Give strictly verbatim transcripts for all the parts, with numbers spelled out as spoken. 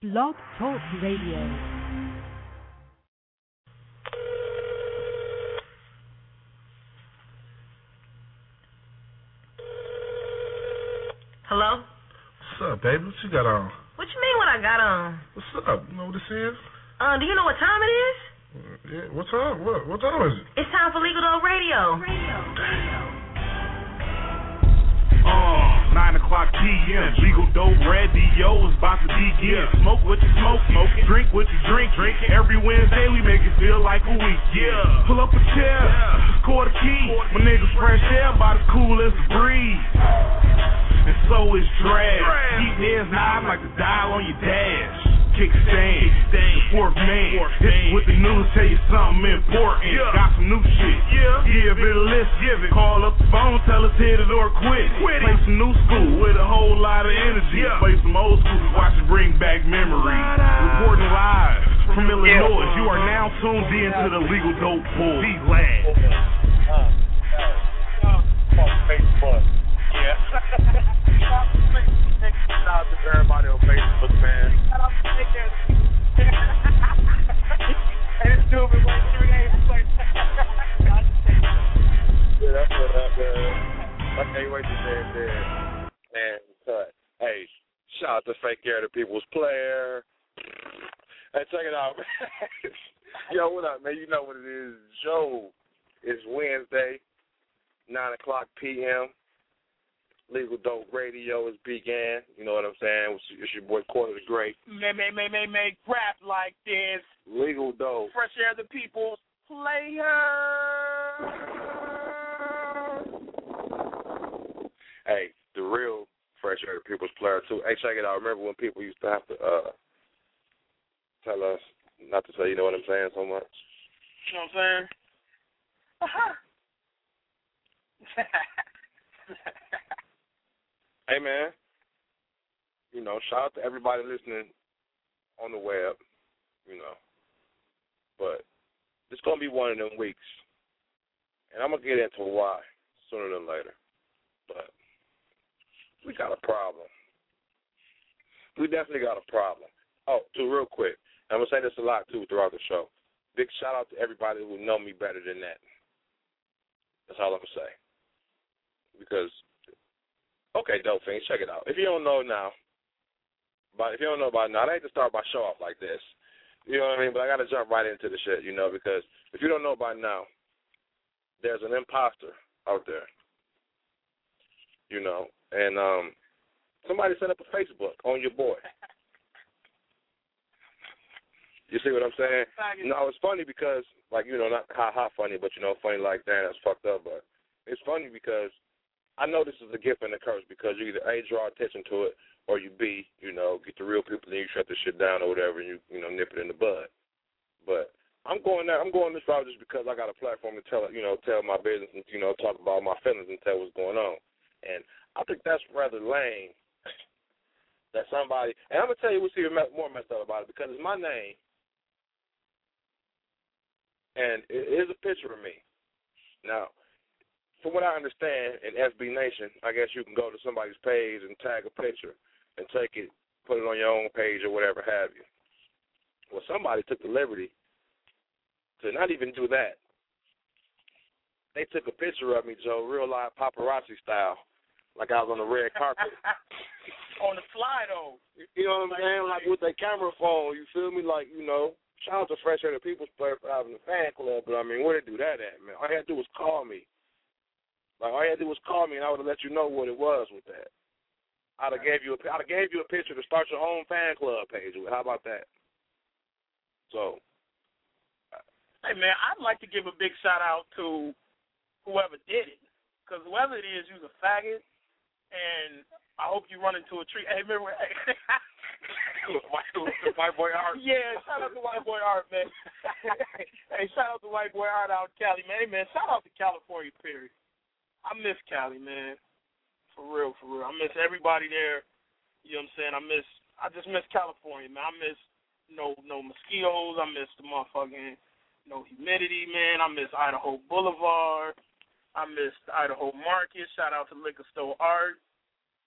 Blog Talk Radio. Hello? What's up, baby? What you got on? What you mean what I got on? What's up? You know what this is? Uh, do you know what time it is? Yeah, what time? What, what time is it? It's time for Legal Dope Radio. Radio. Radio. Uh, nine o'clock p m Legal Dope Radio is about to begin. Smoke what you smoke, smoke it. Drink what you drink, drink it. Every Wednesday we make it feel like a week. Yeah. Pull up a chair, yeah. Score the key. My niggas fresh air, about as cool as the breeze. And so is Drag. Keep theirs nine like the dial on your dash. Kickstand, the fourth man. Hit with the news, tell you something important. Yeah. Got some new shit. Yeah. Give it a list. Give it. Call up the phone, tell us hit it or quit. Quit it. Play some new school with a whole lot of energy. Yeah. Play some old school, watch it bring back memories. Reporting live from Illinois. You are now tuned in to the Legal Dope Pool. Be glad. On Facebook. Yeah. Shout out to everybody on Facebook, man. Shout out to Hey, this dude been waiting three days to play. Yeah, that's what up, man. I can't wait to say it there. Man, cut. Hey, shout out to Fake Air, the People's Player. Hey, check it out, man. Yo, what up, man? You know what it is. Joe, it's Wednesday, nine o'clock p m Legal Dope Radio is began. You know what I'm saying? It's, it's your boy Quarter the Great. May, may, may, may, make rap like this. Legal Dope. Fresh Air, the People's Player. Hey, the real Fresh Air, the People's Player, too. Hey, check it out. Remember when people used to have to uh, tell us not to say, you know what I'm saying, so much? You know what I'm saying? Uh-huh. Hey, man, you know, shout out to everybody listening on the web, you know. But it's going to be one of them weeks. And I'm going to get into why sooner than later. But we got a problem. We definitely got a problem. Oh, too, real quick. I'm going to say this a lot, too, throughout the show. Big shout out to everybody who know me better than that. That's all I'm going to say. Because... Okay, dope things. Check it out. If you don't know now, but if you don't know about now, I hate to start my show off like this. You know what I mean? But I got to jump right into the shit, you know, because if you don't know by now, there's an imposter out there, you know, and um, somebody set up a Facebook on your boy. You see what I'm saying? No, it's funny because, like, you know, not ha-ha funny, but, you know, funny like, damn, that's fucked up. But it's funny because I know this is a gift and a curse because you either A, draw attention to it, or you B, you know, get the real people and you shut the shit down or whatever and you, you know, nip it in the bud. But I'm going there, I'm going this route just because I got a platform to tell, you know, tell my business and, you know, talk about my feelings and tell what's going on. And I think that's rather lame that somebody, and I'm going to tell you what's even more messed up about it because it's my name and it is a picture of me. Now, from what I understand, in S B Nation, I guess you can go to somebody's page and tag a picture and take it, put it on your own page or whatever have you. Well, somebody took the liberty to not even do that. They took a picture of me, Joe, real live paparazzi style, like I was on the red carpet. On the fly, though. You know what I'm like, saying? Like with their camera phone, you feel me? Like, you know, shout out to Fresh Air, the People's Player for having a fan club, but I mean, where they do that at, man? All you had to do was call me. Like, all you had to do was call me, and I would have let you know what it was with that. I'd have gave you a, I'd have gave you a picture to start your own fan club page with. How about that? So, hey man, I'd like to give a big shout out to whoever did it, because whoever it is, you're a faggot, and I hope you run into a tree. Hey, remember? White Boy Art. Yeah, shout out to White Boy Art, man. Hey, shout out to White Boy Art out in Cali, man. Hey, man, shout out to California, period. I miss Cali, man. For real, for real. I miss everybody there. You know what I'm saying? I miss, I just miss California, man. I miss no no mosquitoes. I miss the motherfucking no humidity, man. I miss Idaho Boulevard. I miss Idaho Market. Shout out to Liquor Store Art.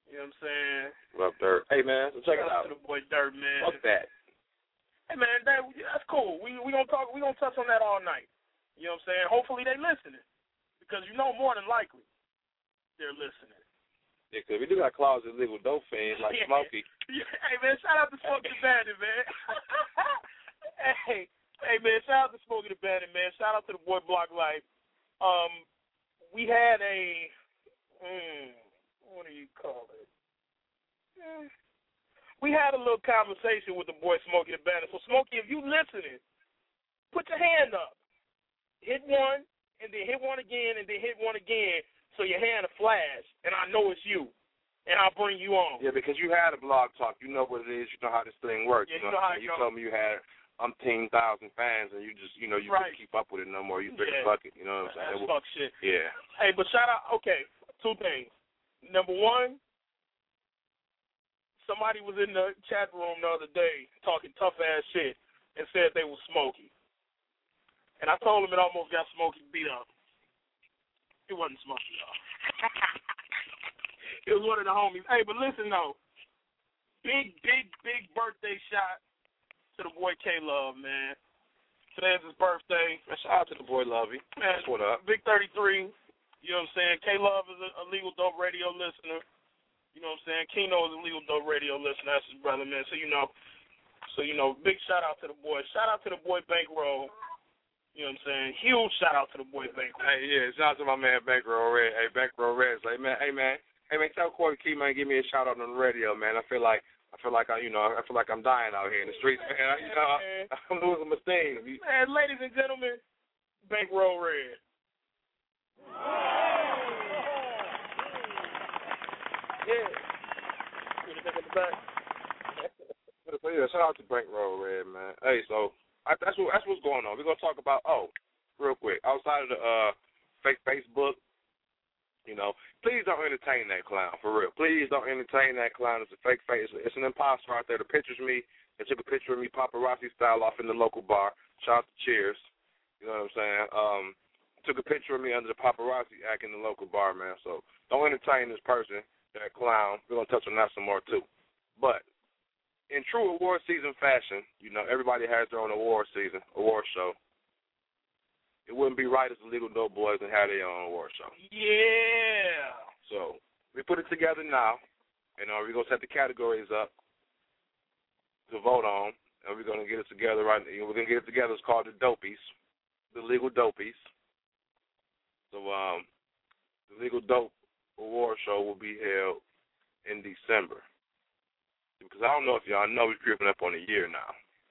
You know what I'm saying? What up, Dirt? Hey, man, so check it Shout out. out to the boy Dirt, man. Fuck that. Hey, man, that, that's cool. We we gonna talk. We gonna touch on that all night. You know what I'm saying? Hopefully they listening, because you know more than likely they're listening. Yeah, because we do got closet illegal dope fiends like Smokey. Yeah. Hey, man, shout out to Smokey the Bandit, man. hey, hey, man, shout out to Smokey the Bandit, man. Shout out to the boy Block Life. Um, we had a, mm, what do you call it? Mm. We had a little conversation with the boy Smokey the Bandit. So, Smokey, if you listening, put your hand up. Hit one, and then hit one again, and then hit one again, so your hand will flash, and I know it's you, and I'll bring you on. Yeah, because you had a blog talk. You know what it is. You know how this thing works. Yeah, you you know, know how you it told me you had umpteen thousand fans, and you just, you know, you right. couldn't keep up with it no more. You big yeah. bucket. You know what I'm saying? That's fuck shit. Yeah. Hey, but shout out. Okay, two things. Number one, somebody was in the chat room the other day talking tough ass shit and said they were Smokey. And I told him it almost got Smokey beat up. It wasn't Smokey, y'all. It was one of the homies. Hey, but listen, though. Big, big, big birthday shot to the boy K-Love, man. Today's his birthday. Man, shout out to the boy Lovey. Man, That's what up. Big thirty-three. You know what I'm saying? K-Love is a, a Legal Dope Radio listener. You know what I'm saying? Keno is a Legal Dope Radio listener. That's his brother, man. So, you know, so you know, big shout out to the boy. Shout out to the boy Bankroll. You know what I'm saying? Huge shout out to the boy Bankroll. Hey, yeah, shout out to my man Bankroll Red. Hey, Bankroll Red. Like, man, hey, man. Hey, man, tell Corey Key, man, give me a shout out on the radio, man. I feel like, I feel like I, you know, I feel like I'm dying out here in the streets, man. I, you know, I, I'm losing my steam. Man, ladies and gentlemen, Bankroll Red. Yeah. You want to take it back? So, yeah, shout out to Bankroll Red, man. Hey, so I, that's what that's what's going on. We're gonna talk about oh, real quick outside of the uh, fake Facebook. You know, please don't entertain that clown for real. Please don't entertain that clown. It's a fake face. It's an imposter out there. The picture's me. They took a picture of me paparazzi style off in the local bar. Shout out to Cheers. You know what I'm saying? Um, took a picture of me under the paparazzi act in the local bar, man. So don't entertain this person, that clown. We're gonna touch on that some more too. But in true award season fashion, you know, everybody has their own award season, award show. It wouldn't be right as the Legal Dope Boys and have their own award show. Yeah. So we put it together now, and uh, we're going to set the categories up to vote on, and we're going to get it together right now. We're going to get it together. It's called the Dopies, the Legal Dopies. So um, the Legal Dope Award Show will be held in December. Because I don't know if y'all know, we're creeping up on a year now.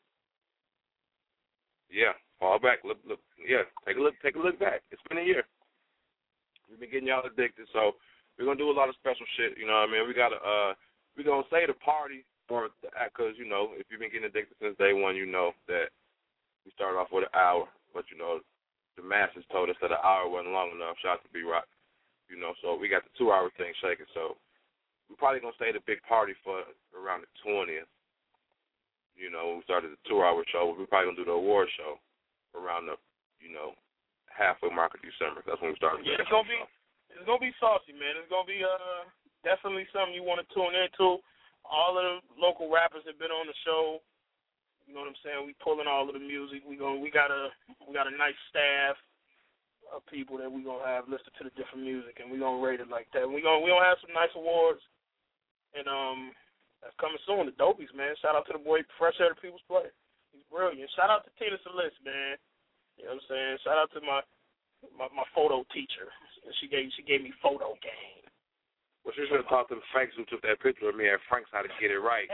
Yeah, fall back. Look, look. Yeah, take a look. Take a look back. It's been a year. We've been getting y'all addicted, so we're gonna do a lot of special shit. You know what I mean? We gotta. Uh, we're gonna say the party or because you know if you've been getting addicted since day one, you know that we started off with an hour, but you know the masses told us that an hour wasn't long enough. Shout out to B-Rock. You know, so we got the two-hour thing shaking. So we're probably going to stay at a big party for around the twentieth. You know, when we started the two-hour show, we're probably going to do the award show around the, you know, halfway mark of December. That's when we started. Yeah, it's going to be it's gonna be saucy, man. It's going to be uh, definitely something you want to tune into. All of the local rappers have been on the show. You know what I'm saying? We pulling all of the music. We going we got a we got a nice staff of people that we gonna have listen to the different music, and we gonna rate it like that. We gonna we gonna have some nice awards, and um, that's coming soon. The Dopies, man. Shout out to the boy Fresh Air to People's Play. He's brilliant. Shout out to Tina Solis, man. You know what I'm saying? Shout out to my my, my photo teacher. She gave she gave me photo game. Well, she should have talked to the Franks who took that picture of me at Frank's how to get it right.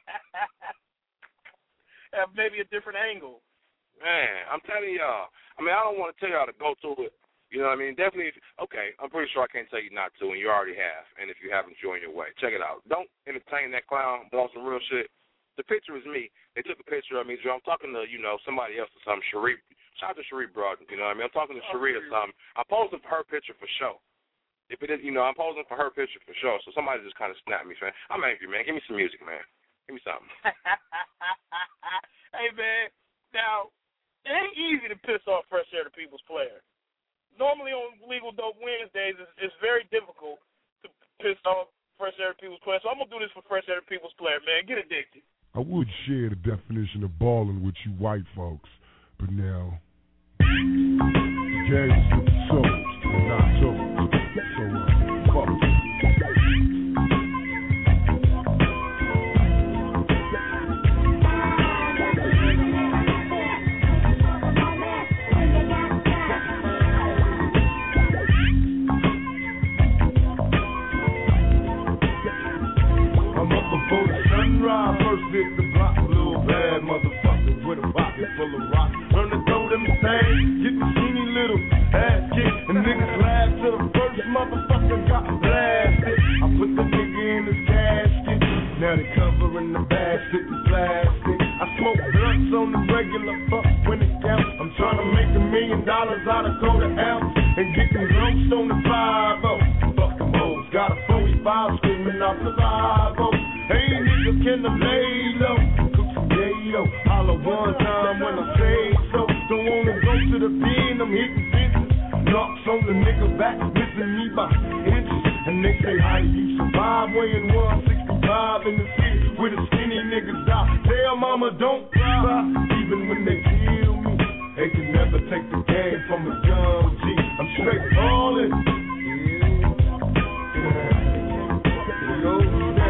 Have maybe a different angle. Man, I'm telling y'all. I mean, I don't want to tell y'all to go to it. You know what I mean? Definitely, if, okay, I'm pretty sure I can't tell you not to, and you already have. And if you haven't, you're on your way. Check it out. Don't entertain that clown, but on some real shit. The picture is me. They took a picture of me. So I'm talking to, you know, somebody else or something. Sheree. Shout out to Sheree Broaden. You know what I mean? I'm talking to Sheree or something. I'm posing for her picture for show. If it is, you know, I'm posing for her picture for sure. So somebody just kind of snapped me, man. I'm angry, man. Give me some music, man. Give me something. Hey, man. Now, it ain't easy to piss off Fresh Air to People's Player. Normally on Legal Dope Wednesdays, it's, it's very difficult to piss off Fresh Air People's Player. So I'm going to do this for Fresh Air People's Player, man. Get addicted. I would share the definition of balling with you white folks, but now the game's with the souls and not souls. So, uh, fuck it. First hit the block, little bad motherfucker with a pocket full of rocks. Learn to throw them things, get the skinny little ass kick, and niggas laugh till the first motherfucker got blasted. I put the nigga in his casket, now they covering the basket in plastic. I smoke blunts on the regular, fuck when it counts. I'm trying to make a million dollars out of quarter ounce and get them lumps on the five oh. Fuck them hoes, got a forty-five screaming out the five oh. Hey nigga, can I lay low? Cook some yayo, holla one time when I say so. Don't wanna go to the pen, I'm hitting fences. Knocks on the nigga back, missing me by inches. And they say, how do you survive? Weighing one sixty-five in the city where the skinny niggas die. Tell mama don't cry, even when they kill me. They can never take the game from a young G. I'm straight ballin'. Yeah, yeah. Yo.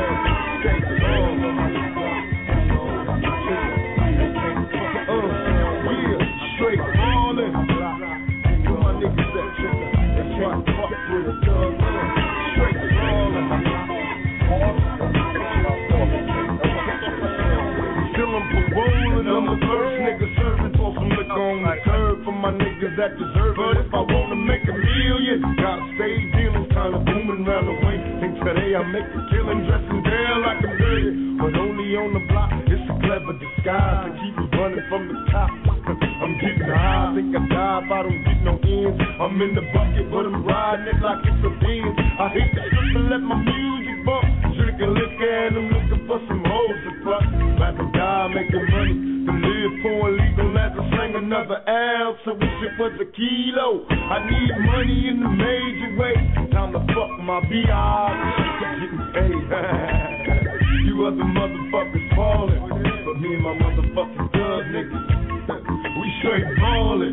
I'm the first nigga serving for some liquor on the curb for my niggas that deserve it. But if I wanna make a million, gotta stay dealing, kinda booming round the way. Think today I make a killing, dressing down like I'm dirty, but only on the block. It's a clever disguise to keep me running from the top. I'm getting high, think I die if I don't get no ends. I'm in the bucket, but I'm riding it like it's a Benz. I hate the strip and let my music bump, drinking liquor and I'm looking for some hoes to fuck. Rather die making money than live for illegal as I slang another ounce. I wish it was a kilo. I need money in a major way. Time to fuck my B I. Getting paid. You other motherfuckers falling, but me and my motherfucking thug niggas, we straight ballin'.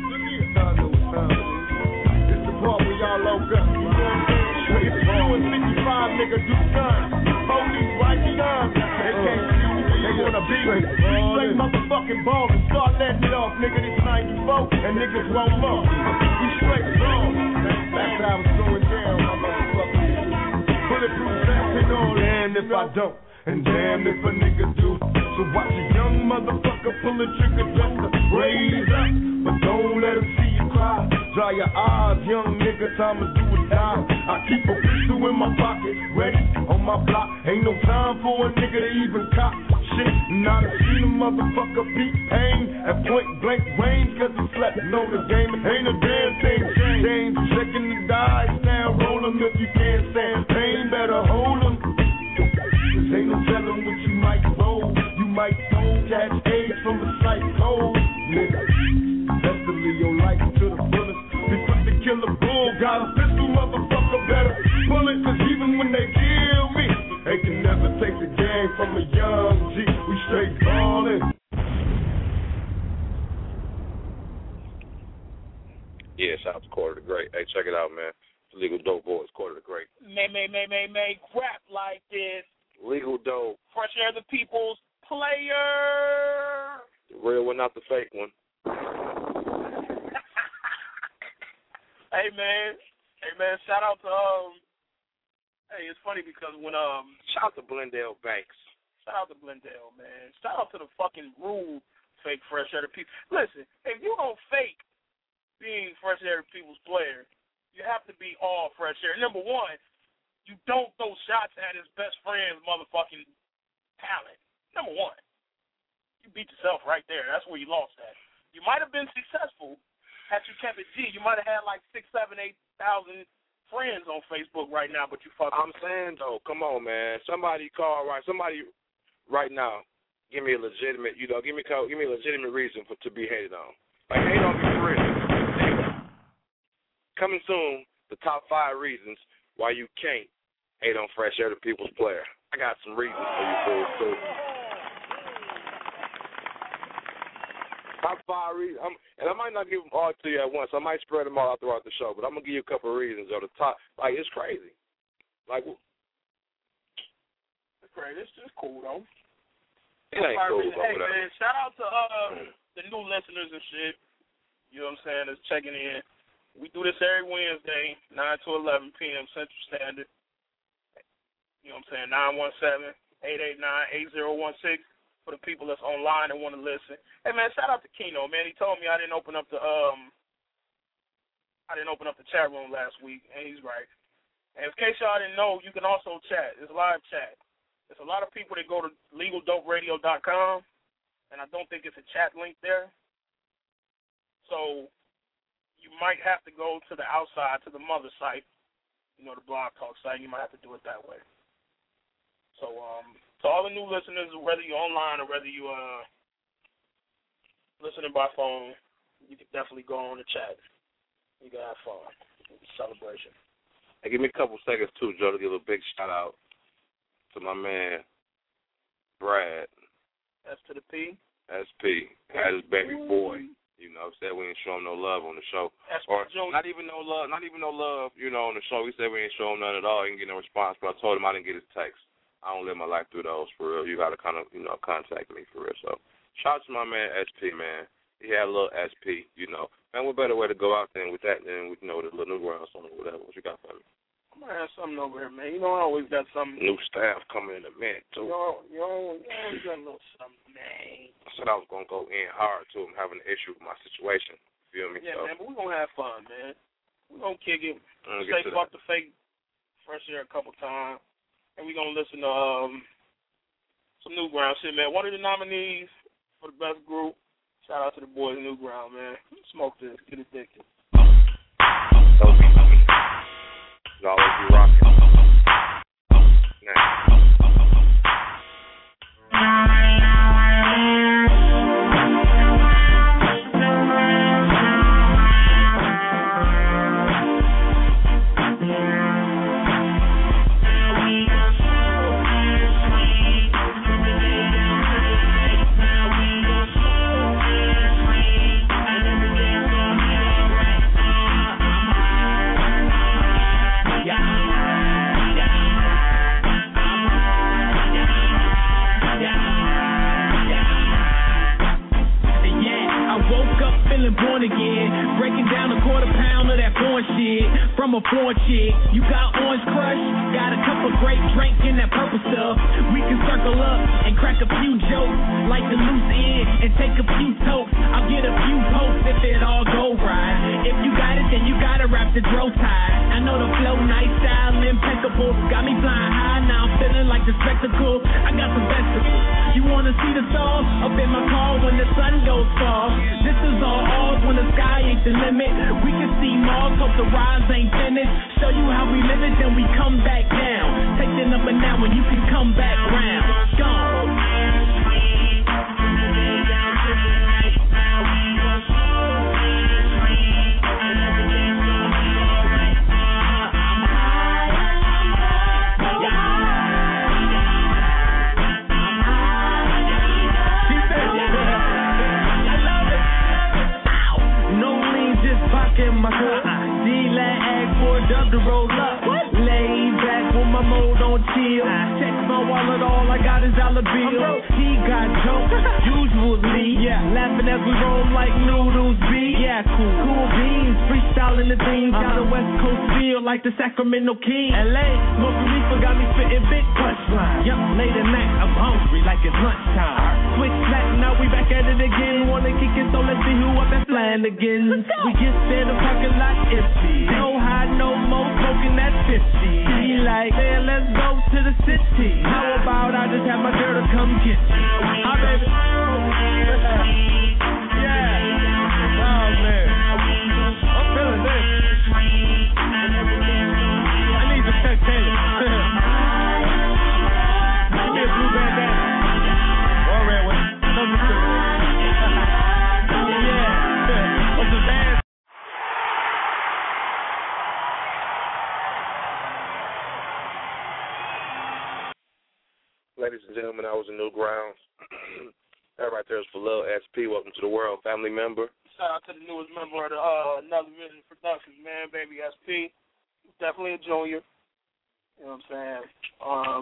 I know what time it is. It's the part where y'all low up. Straight ballin'. fifty-five nigga do time. Police right behind me. They can't see me. They wanna be straight, straight motherfucking ballin'. Start letting it off, nigga. This ninety-four and niggas won't up. We straight ballin'. That's how it's going down, my motherfucker. Bulletproof vest and all. Damn if I don't, and damn if a nigga do. So watch a young motherfucker pull a trigger just to raise up, but don't let him see you cry. Dry your eyes, young nigga, time to do or die. I keep a pistol in my pocket, ready on my block. Ain't no time for a nigga to even cop shit. Not a seen a motherfucker beat pain at point blank range, cause he slept. Know the game ain't a damn thing changed. Checking the dice now, roll them if you can't stand pain, better hold them. Cause ain't no telling what you might roll. You might roll, catch AIDS from the psycho, nigga. Best to live your life to the fullest. Before the killer bull got a pistol, motherfucker better pull it. Cause even when they kill me, they can never take the game from a young G. We straight ballin'. Yeah, shout out to Quarter the Great. Hey, check it out, man. Legal Dope Boys, Quarter the Great. May, may, may, may, may, crap like this. Legal Dope. Fresh Air the People's Player. The real one, not the fake one. Hey, man. Hey, man, shout out to, um, hey, it's funny because when, um, shout out to Glendale Banks. Shout out to Glendale, man. Shout out to the fucking rude fake Fresh Air the People. Listen, if you don't fake being Fresh Air the People's Player, you have to be all Fresh Air. Number one, you don't throw shots at his best friend's motherfucking talent. Number one. You beat yourself right there. That's where you lost at. You might have been successful had you kept it G. You might have had like six, seven, eight thousand friends on Facebook right now, but you fucked I'm saying, though, come on, man. Somebody call right. Somebody right now give me a legitimate, you know, give me give me a legitimate reason for to be hated on. Like, hate on me for real. Coming soon, the top five reasons why you can't hate on Fresh Air, the people's player. I got some reasons for you fools, too. Top five reasons, I'm, and I might not give them all to you at once. I might spread them all out throughout the show, but I'm going to give you a couple of reasons. Or the top, like, it's crazy. Like, it's crazy. It's just cool, though. It ain't cool, reason. Hey, man, shout out to uh, the new listeners and shit. You know what I'm saying? That's checking in. We do this every Wednesday, nine to eleven p.m. Central Standard. You know what I'm saying? nine one seven, eight eight nine, eight zero one six for the people that's online and want to listen. Hey, man, shout out to Keno, man. He told me I didn't open up the um, I didn't open up the chat room last week, and he's right. And in case y'all didn't know, you can also chat. It's live chat. There's a lot of people that go to legal dope radio dot com, and I don't think it's a chat link there. So you might have to go to the outside, to the mother site, you know, the Blog Talk site. You might have to do it that way. So um, to all the new listeners, whether you're online or whether you uh listening by phone, you can definitely go on the chat. You can have fun. It's a celebration. Hey, give me a couple seconds, too, Joe, to give a big shout-out to my man, Brad. S to the P. S P. Had his baby boy. You know, said we ain't show him no love on the show. Or not even no love, not even no love, you know, on the show. He said we ain't show him none at all. He didn't get no response, but I told him I didn't get his text. I don't live my life through those, for real. You got to kind of, you know, contact me, for real. So, shout out to my man, S P, man. He had a little S P, you know. Man, what better way to go out there with that than with, you know, the little new ground song or whatever. What you got for me? I'm going to have something over here, man. You know I always got something. New staff coming in a minute, too. You know, you know, you always got a little something, man. I said I was going to go in hard, too. I'm having an issue with my situation. Feel me? Yeah, so. man, but we're going to have fun, man. We're going to kick it. Say fuck the fake Fresh Air a couple times. And we're going to listen to um, some New Ground shit, man. One of the nominees for the best group. Shout out to the boys New Ground, man. Smoke this. Get addicted. Y'all always be rocking. Now. From a foreign chick, you got Orange Crush, got a cup of grape drink in that purple stuff. We can circle up and crack a few jokes, like the loose end and take a few tokes. I'll get a few posts if it all go right. If you got it, then you gotta wrap the throw tie. I know the flow, nice style, impeccable. Got me flying high, now I'm feeling like the spectacle. I got some vesticles. You wanna see the stars? Up in my car when the sun goes far. This is all ours when the sky ain't the limit. We can see Mars, hope the rise ain't finished. Show you how we live it, then we come back down. Take the number now when you can come back round. Gone. To roll up, lay back with my mode on chill. Check my wallet, all I got is dollar bills. He got jokes, usually, yeah. Laughing as we roll like noodles be. Yeah, cool, cool beans, freestyling the things. Got a West Coast feel like the Sacramento Kings. L A, smoking reefer got me spitting big punchlines. Yup, late at night, I'm hungry like it's lunchtime. Switch back, now we back at it again. Wanna kick it, so let's see who up and flying again. We get there, the parking lot empty. No high, no more smoking that fifty. He like, man, let's go to the city. How about I just have my girl to come get me? Hi, baby. Yeah. Oh, man. I'm feeling this. I need the spectator. Give me a blue bandana. Or a red one. Something to it. Yeah. What's the band? gentlemen, I was in Newgrounds. That right there is for Lil S P. Welcome to the world, family member. Shout out to the newest member of the uh, Another Vision Productions, man, baby S P. Definitely a junior. You know what I'm saying? Um,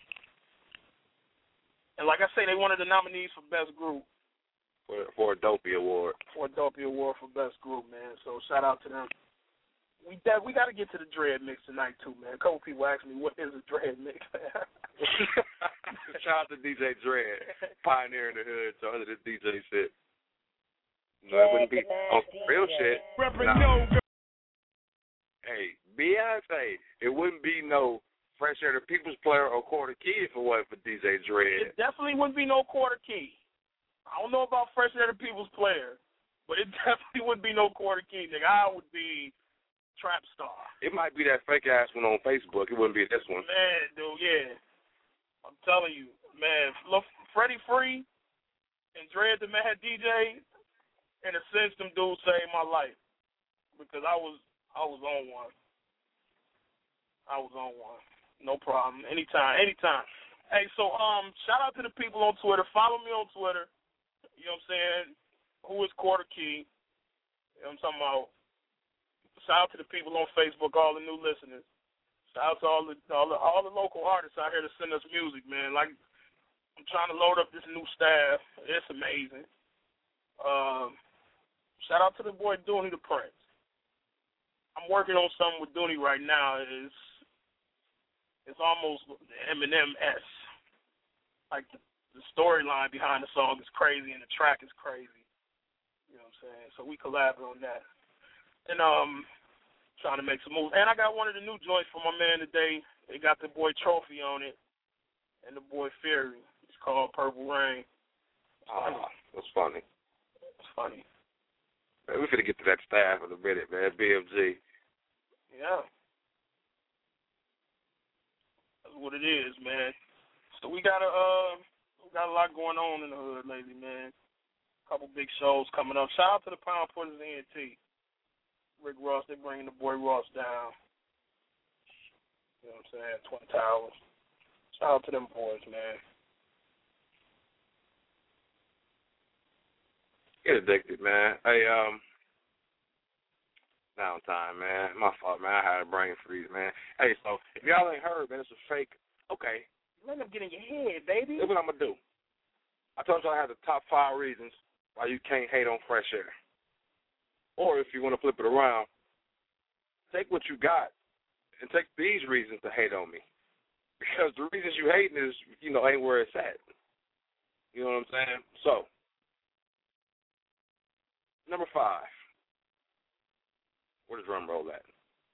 and like I say, they wanted the nominees for Best Group. For, for a Dopey Award. For a Dopey Award for Best Group, man. So shout out to them. We de- we got to get to the Dread Mix tonight, too, man. A couple people asked me, what is a Dread Mix? Shout out to D J Dread, pioneer in the hood, so under this D J shit. No, it wouldn't be on some real shit. No. Hey, Beyonce, it wouldn't be no Fresh Air the People's Player or Quarter Key if it wasn't for D J Dread. It definitely wouldn't be no Quarter Key. I don't know about Fresh Air the People's Player, but it definitely wouldn't be no Quarter Key, nigga. I would be Trap Star. It might be that fake ass one on Facebook. It wouldn't be this one. Man, dude, yeah. I'm telling you, man. Look, Freddie Free and Dread the Mad D J, in a sense, them dudes saved my life because I was I was on one. I was on one. No problem. Anytime, anytime. Hey, so um, shout out to the people on Twitter. Follow me on Twitter. You know what I'm saying? Who is Quarter Key? You know what I'm talking about? Shout out to the people on Facebook, all the new listeners. Shout out to all the all the, all the local artists out here to send us music, man. Like, I'm trying to load up this new staff. It's amazing. Um, shout out to the boy Dooney the Prince. I'm working on something with Dooney right now. It's it's almost Eminem-esque. Like the, the storyline behind the song is crazy and the track is crazy. You know what I'm saying? So we collab on that. And um, trying to make some moves. And I got one of the new joints for my man today. They got the boy Trophy on it and the boy Fury. It's called Purple Rain. Ah, that's funny. It's funny. Man, we finna get to that staff in a minute, man. B M G. Yeah. That's what it is, man. So we got a uh, we got a lot going on in the hood lately, man. A couple big shows coming up. Shout out to the Pound Putters E N T. Rick Ross, they bringing the boy Ross down. You know what I'm saying? Twin Towers. Shout out to them boys, man. Get addicted, man. Hey, um, downtime, man. My fault, man. I had a brain freeze, man. Hey, so if y'all ain't heard, man, it's a fake. Okay. Let them get in your head, baby. That's what I'm going to do. I told y'all I had the top five reasons why you can't hate on Fresh Air. Or if you want to flip it around, take what you got and take these reasons to hate on me. Because the reasons you hating is, you know, ain't where it's at. You know what I'm saying? So, number five. Where the drum roll at?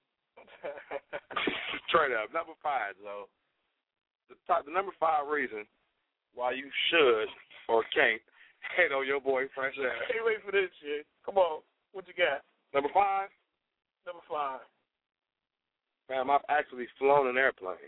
Straight up. Number five, though. The top, the number five reason why you should or can't hate on your boy Fresh Air. Can't wait for this shit. Come on. What you got? Number five? Number five. Fam, I've actually flown an airplane.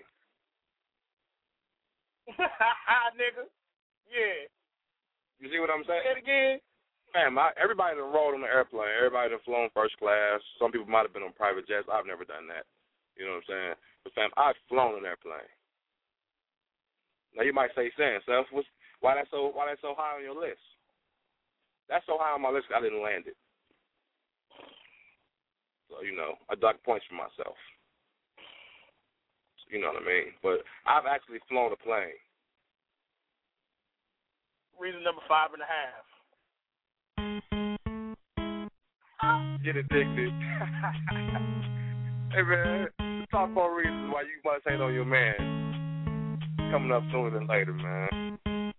Nigga. Yeah. You see what I'm saying? Say it again. Fam, I, everybody that rode on the airplane, everybody that flown first class. Some people might have been on private jets. I've never done that. You know what I'm saying? But, fam, I've flown an airplane. Now, you might say, Sam, Self, what's, why that's so why that's so high on your list? That's so high on my list I didn't land it. So, you know, I dock points for myself. You know what I mean? But I've actually flown a plane. Reason number five and a half. Get addicted. Hey, man, the top four reasons why you must hate on your man. Coming up sooner than later, man.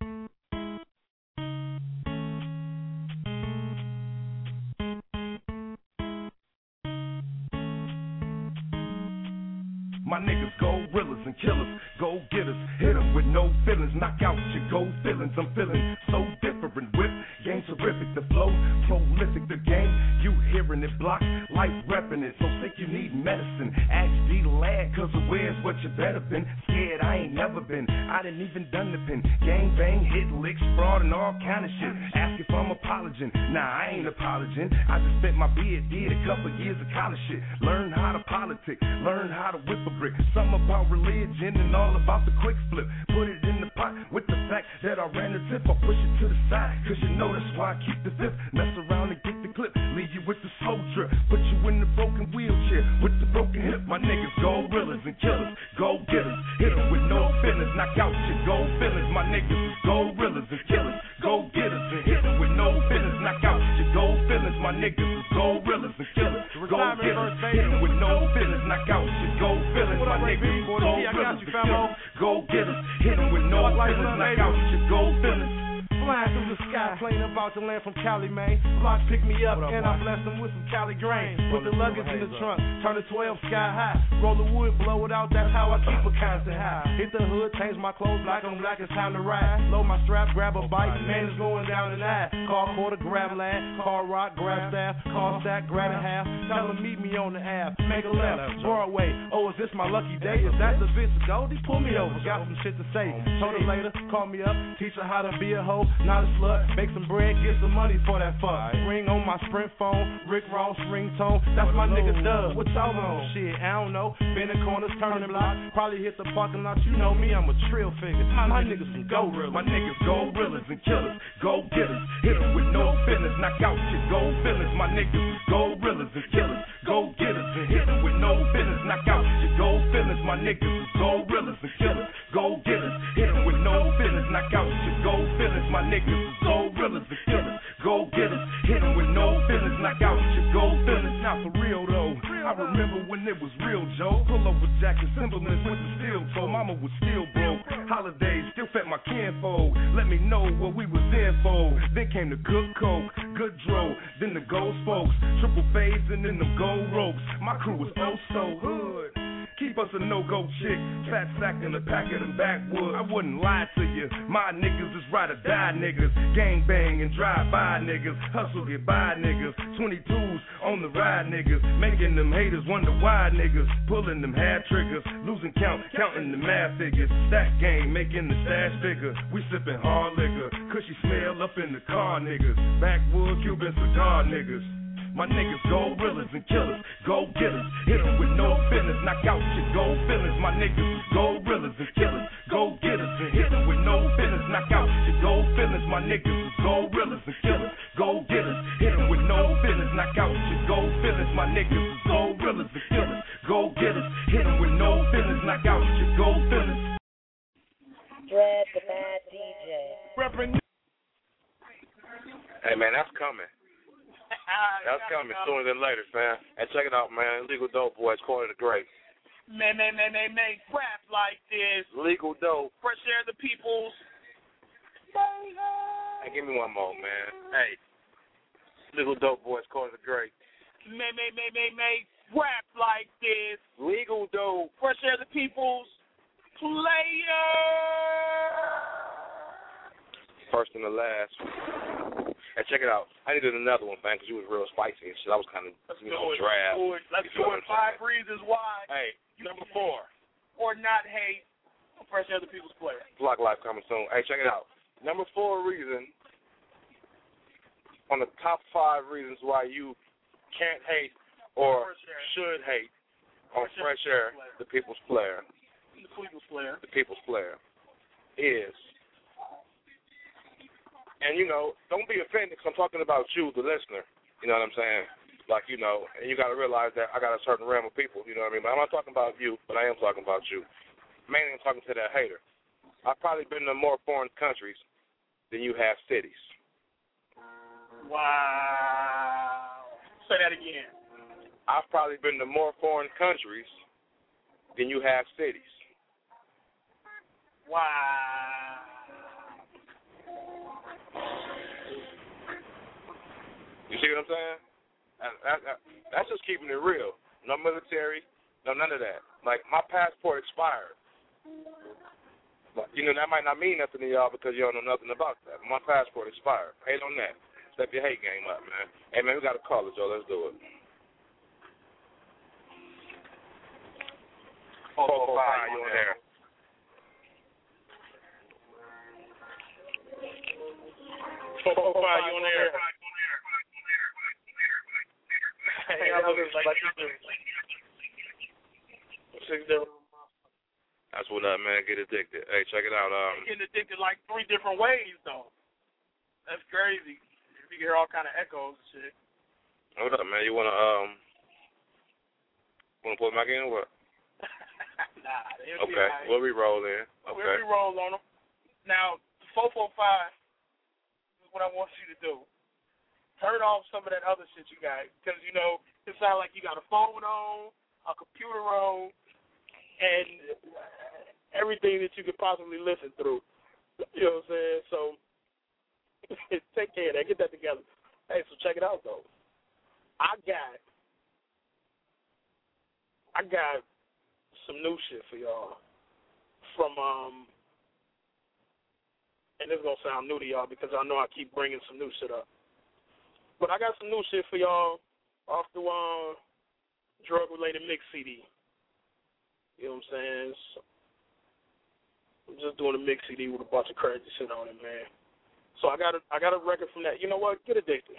My niggas gorillas and killers, go getters, hit 'em with no feelings, knock out your gold feelings. I'm feeling so different. different whip. Game terrific, the flow prolific, the game you hearing it block, life repping it. So sick you need medicine. Ask D lad, cause of where's what you better been. Scared I ain't never been. I didn't even done the pin. Gang bang, hit licks, fraud and all kind of shit. Ask if I'm apologizing. Nah, I ain't apologizing. I just spent my beard, did a couple years of college shit. Learn how to politic, learn how to whip a brick. Something about religion and all about the quick flip. Put it in the pot with the fact that I ran the tip. I push it to the side, cause you know that's why I keep the fifth. Mess around and get the clip, leave you with the slow drip. Put you in the broken wheelchair with the broken hip. My niggas gorillas and killers, go getters. Hit them with no feelings, knock out your gold feelings. My niggas is gorillas and killers, go getters. And hit them with no feelings, knock out your gold feelings. My niggas is gorillas and killers, go getters. Hit them with no feelings, knock out your gold feelings. My niggas is gorillas and killers, go getters. Hit them with no feelings, knock out your gold feelings. Flying through the sky, playing about the land from Cali, man. Blocks pick me up, up and I bless them with some Cali grain. Put the luggage in the trunk, turn the twelve sky high. Roll the wood, blow it out, that's how I keep a constant high. Hit the hood, change my clothes, black on black, it's time to ride. Load my strap, grab a bike, man, it's going down tonight. Car quarter, grab land, car rock, grab staff, car stack, grab a half. Tell them meet me on the Ave, make a left, Broadway. Oh, is this my lucky day? Is that the bitch Goldie? Pull me over, got some shit to say. Told her later, call me up, teach her how to be a hoe. Not a slut, make some bread, get some money for that fuck. Ring on my Sprint phone, Rick Ross ringtone. That's my nigga Dub. What y'all on? Shit, I don't know. Bending corners, turning blocks. Probably hit the parking lot. You know me, I'm a trill figure. My niggas some gorillas. My niggas gorillas and killers, go getters. Hit them with no feelings, knock out your gold feelings. My niggas is gorillas and killers, go getters. And hit them with no feelings, knock out your gold feelings. My niggas is gorillas and killers, go getters. Hit them with no feelings, knock out your gold feelings. My niggas is gorillas and killers, go getters. Hit them with no feelings, knock out your gold feelings. Now for real though, I remember when it was real, Joe. Pull over jacket, semblance with the steel toe. Mama was still broke. Holidays still fed my kinfolk. Let me know what we was in for. Then came the good coke, good dro, then the gold spokes, triple fades and then the gold ropes. My crew was oh so hood. Keep us a no-go chick, fat sack in the pack of them backwood. I wouldn't lie to you, my niggas is ride or die niggas. Gang bang and drive-by niggas, hustle get by niggas. twenty-twos on the ride niggas, making them haters wonder why niggas. Pulling them half triggers, losing count, counting the math figures. Stack game, making the stash bigger. We sipping hard liquor, cushy smell up in the car niggas. Backwood Cuban cigar niggas. My niggas gorillas and killers, go getters. Hit them with no feelings, knock out your gold feelings. My niggas is gorillas and killers, go getters. And hit them with no feelings, knock out your gold feelings. My niggas is gorillas and killers, go getters. Hit them with no feelings, knock out your gold feelings. My niggas is gorillas and killers, go getters. Hit them with no feelings, knock out your gold feelings. Dread the Mad D J. Hey man, that's coming. That's coming sooner than later, fam. And check it out, man. Legal Dope Boys, Corner of the Great. Man, man, man, man, man, rap like this. Legal Dope. Fresh Air the Peoples. Hey, give me one more, man. Hey. Legal Dope Boys, Corner of the Great. Man, man, man, man, man, rap like this. Legal Dope. Fresh Air the Peoples. Player. First and the last. And check it out. I needed another one, man, because you was real spicy and shit. I was kind of, you know, drab. Let's do it. Five reasons why. Hey, number four. Or not hate. Fresh Other People's Player. Block Life coming soon. Hey, check it out. Number four reason, on the top five reasons why you can't hate or should hate on Fresh Air, the People's Player. The People's Player. The People's Player is. And, you know, don't be offended because I'm talking about you, the listener. You know what I'm saying? Like, you know, and you got to realize that I got a certain realm of people, you know what I mean? But I'm not talking about you, but I am talking about you. Mainly I'm talking to that hater. I've probably been to more foreign countries than you have cities. Wow. Say that again. I've probably been to more foreign countries than you have cities. Wow. You see what I'm saying? That, that, that, that's just keeping it real. No military, no none of that. Like, my passport expired. But, you know, that might not mean nothing to y'all because you don't know nothing about that. My passport expired. Hate on that. Step your hate game up, man. Hey, man, we got a caller, Joe. Let's do it. four four five, you on there. four four five, you on there. Hey, I was like, six zero. That's what up, man. Get addicted. Hey, check it out. Um, getting addicted like three different ways, though. That's crazy. You hear all kind of echoes and shit. Hold up, man. You wanna um, wanna put back in or what? Nah. Okay, right. We'll re-roll in. Okay. We'll re-roll on them. Now, four four five is what I want you to do. Turn off some of that other shit you got, because you know it sounds like you got a phone on, a computer on, and everything that you could possibly listen through. You know what I'm saying? So take care of that. Get that together. Hey, so check it out, though. I got, I got some new shit for y'all from, um, and this is going to sound new to y'all because I know I keep bringing some new shit up. But I got some new shit for y'all off the uh, drug-related mix C D. You know what I'm saying? So I'm just doing a mix C D with a bunch of crazy shit on it, man. So I got a, I got a record from that. You know what? Get addicted.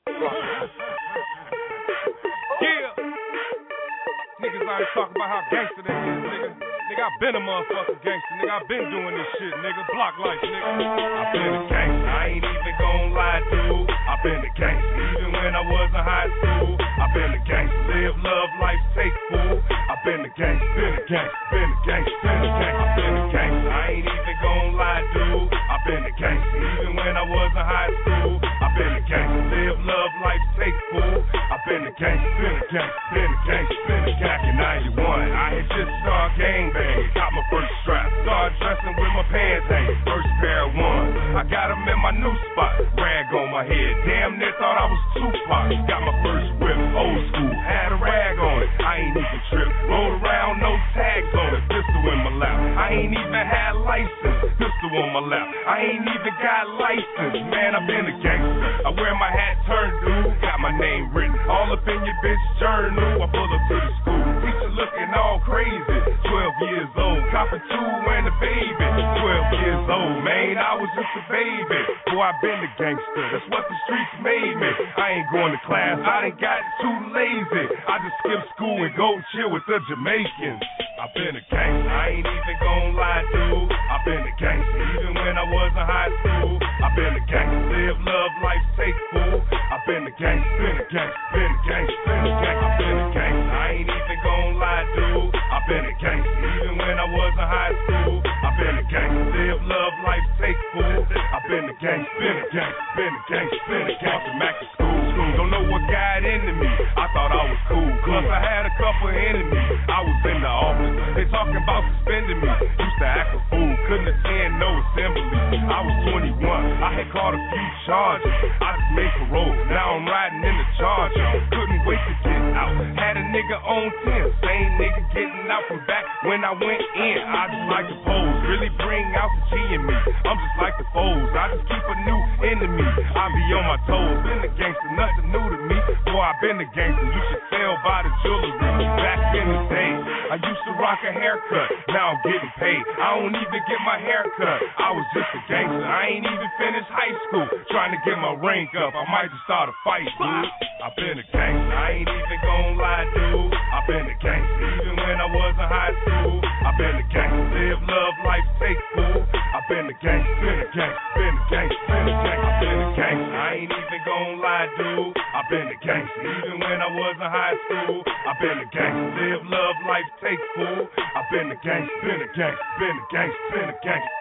Yeah. Niggas always talking about how gangster they is, nigga. Nigga, I been a motherfucking gangster, nigga. I been doing this shit, nigga. Block life, nigga. I been a gangster. I ain't even gon' lie, dude. I been a gangster. Even when I was in high school, I been a gangster. Live, love, life, take fool. I been a gangster. Been a gangster. Been a gangster. Been a gangster. I been a gangster. I ain't even gon' lie, dude. I been a gangster. Even when I was in high school, I been a gangster. Live, love, life, take fool. I been a gangster. Been a gangster. Been a gangster. Been a gangster. Back in ninety-one, I had just started gangbanging. Got my first strap. Started dressing with my pants hanging. First pair of ones. I got them in my new spot. Rag on my head. Damn near thought I was Tupac. Got my first whip. Old school. Had a rag on it. I ain't even tripped. Rolled around, no tags on it. Pistol in my lap. I ain't even had license. Pistol on my lap. I ain't even got license. Man, I been a gangster. I wear my hat turned dude. Got my name written all up in your bitch journal. I pull up to the school. Teacher looking all crazy. Twelve years old. Copping two and a baby. Twelve years old, man. I was just a baby. Boy, I been a gangster. That's what the streets made me. I ain't going to class. I done got too lazy. I just skip school and go chill with the Jamaicans. I been a gangster. I ain't even gon' lie, dude. I been a gangster. Even when I was in high school, I been a gangster. Live, love, life, take fool. I been a gangster. Been a gangster. Been a gangster. Been a gangster. I been a gangster. I ain't even gon' lie, dude. I been a gangster. Even when I was in high school, I been a gangster. Live, love, life, take fool. I been a gangster. Been a gangster. Been a gangster. Been a gangster. Back to school. School. Don't know what got into me. I thought I was cool. Plus I had a couple enemies. I was in the office. They talking about suspending me. Used to act a fool. Couldn't attend no assembly. I was twenty-one. I had caught a few charges. I just made parole. Now I'm riding in the Charger. Couldn't wait to get out. Had a nigga on ten. Same nigga getting out from back when I went in. I just like to pose. Really bring out the G in me. I'm just like the foes. I just keep a new enemy. I be on my toes. Been a gangster. Nothing new to me. Boy, I been a gangster. You should tell by the jewelry. Back in the day, I used to rock a haircut. Now I'm getting paid. I don't even get my hair cut. I was just a gangster. I ain't even finished high school. Trying to get my rank up. I might just start a fight, dude. I been a gangster. I ain't even gon' lie, dude. I been a gangster. Even when I was in high school, I been a gangster. Live, love, life, take fool. I been a gangster. Been a gangster. Been a gangster. Been a gangster. I been a gangster. I ain't even gon' lie, dude. I been a gangster. Even when I was in high school, I been a gangster. Live, love, life, take fool. I been a gangster. Been a gangster. Been a gangster. Been a gangster.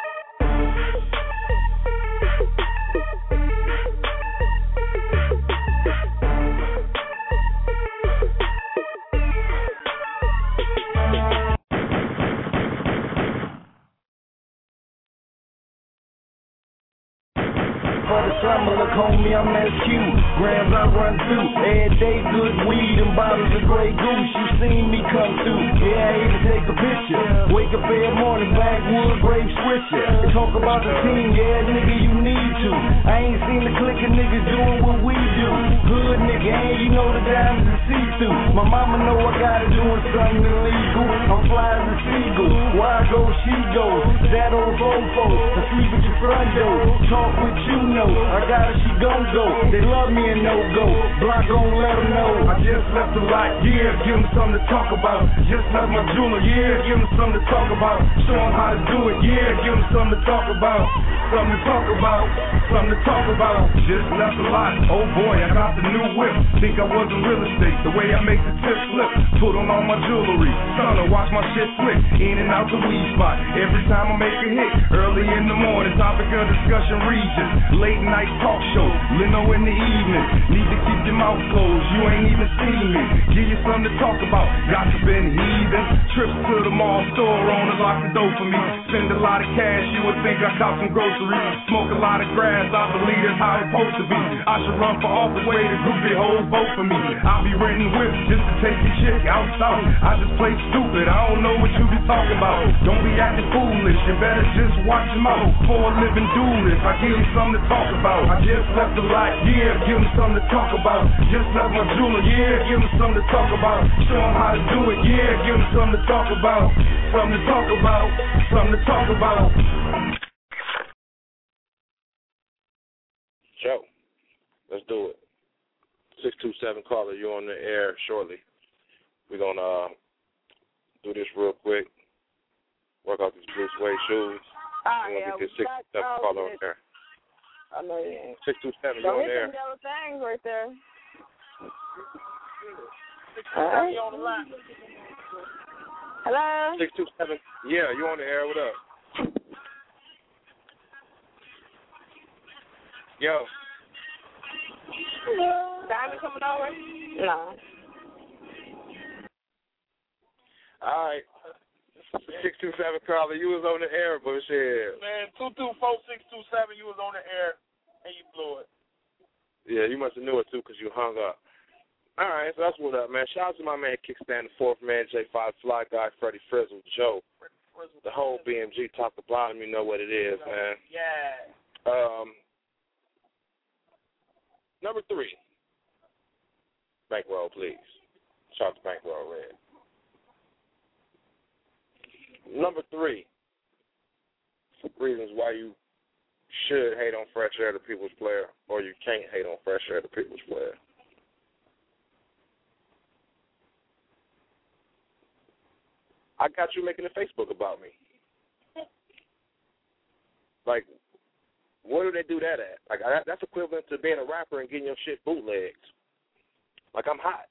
for the summer, look homie, I'm S Q. Grams I run through, every day good weed and bottles of Grey Goose. You seen me come through, yeah, I hate to take a picture. Wake up every morning, backwood, grave switcher. Talk about the team, yeah, nigga, you need to. I ain't seen the clique of niggas doing what we do. Good nigga, and you know the diamonds are see-through. My mama know I got it doing something illegal. I'm fly as a seagull, where I go, she goes. That old fofo, I sleep at your front door. Talk with you know, I got it, she gon' go. They love me and no-go, block gon' let them know. I just left the lot, yeah, give them something to talk about. Just left my jeweler, yeah, give them something to talk about. Show them how to do it, yeah, give them something to talk about. Something to talk about, something to talk about. Just left the lot, oh boy, I got the new whip. Think I was in real estate, the way I make the tip slip. Put on all my jewelry, stunner, watch my shit flick. In and out the weed spot, every time I make a hit. Early in the morning, topic of discussion regions. Late night talk show, Lino in the evening. Need to keep your mouth closed, you ain't even seen me. Give you something to talk about, got you been heathen. Trips to the mall, store owner, lock the door for me. Spend a lot of cash, you would think I caught some groceries. Smoke a lot of grass, I believe that's how it's supposed to be. I should run for office, way the groupie hoes vote for me. I'll be renting whips just to take your chick out south. I just play stupid, I don't know what you be talking about. Don't be acting foolish, you better just watch your mouth before a living do this. I give you something to talk about. I just left the lot, yeah, give them something to talk about. Just left my jeweler, yeah, give them something to talk about. Show them how to do it, yeah, give them something to talk about. Something to talk about, something to talk about. Joe, let's do it. six two seven caller, you're on the air shortly. We're going to uh, do this real quick. Work out these Bruce Wayne shoes. Ah, We're going to yeah, get this six two seven caller on there. I know you ain't. six two seven, you're on the air. Don't hit them yellow things right there. All right. You on the line. Hello? six two seven, yeah, you're on the air. What up? Yo. Diamond coming over? No. All right. six two seven caller, you was on the air, but shit. Man, two two four six two seven, you was on the air, and you blew it. Yeah, you must have knew it, too, because you hung up. All right, so that's what up, man. Shout out to my man, Kickstand, the fourth man, J five, Fly Guy, Freddie Frizzle, Joe. The whole B M G top to bottom, you know what it is, man. Yeah. Um, number three. Bankroll, please. Shout out to Bankroll Red. Number three. Reasons why you should hate on Fresh Air, the People's Player, or you can't hate on Fresh Air, the People's Player. I got you making a Facebook about me. Like, where do they do that at? Like, I, that's equivalent to being a rapper and getting your shit bootlegged. Like, I'm hot.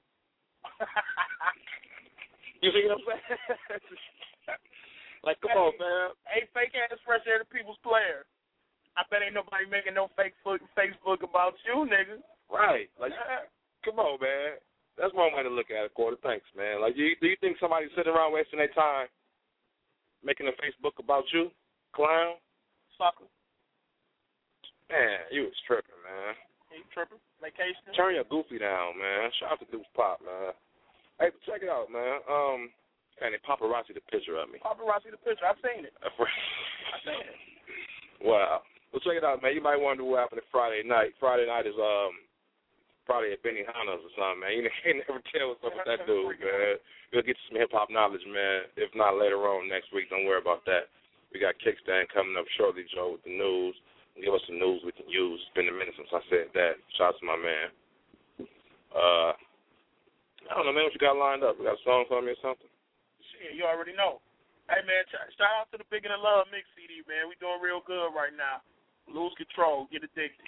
You see what I'm saying? Like, come hey, on, man. Hey, fake ass Fresh Air, the People's Player. I bet ain't nobody making no fake Facebook about you, nigga. Right. Like, come on, man. That's one way to look at it, Quarter. Thanks, man. Like, do you, do you think somebody's sitting around wasting their time making a Facebook about you, clown? Sucker. Man, you was tripping, man. You tripping? Vacation? Turn your goofy down, man. Shout out to Deuce Pop, man. Hey, check it out, man. Um, and they paparazzi the picture of me. Paparazzi the picture. I've seen it. I've seen it. Wow. Well, check it out, man. You might wonder what happened Friday night. Friday night is um probably at Benny Hanna's or something, man. You can't never tell what's up with that dude, man. We'll get you some hip-hop knowledge, man. If not, later on next week. Don't worry about that. We got Kickstand coming up shortly, Joe, with the news. Give us some news we can use. It's been a minute since I said that. Shout out to my man. Uh, I don't know, man, what you got lined up? We got a song for me or something? Shit, you already know. Hey, man, ch- shout out to the Bigger Than Love mix C D, man. We doing real good right now. Lose control. Get addicted.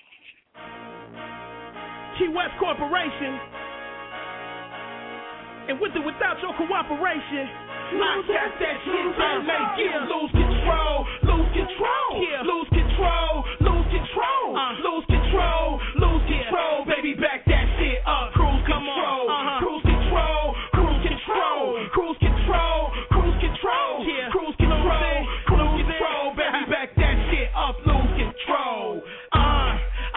Key West Corporation. And with or without your cooperation, I got that shit that make you lose control, lose control, yeah. lose control, lose control, uh. lose control, lose control, yeah. Baby, back that shit up. Cruise control, uh-huh. cruise control, cruise control, cruise control, cruise control, yeah. cruise control, cruise control, baby, back that shit up. Lose control. Uh,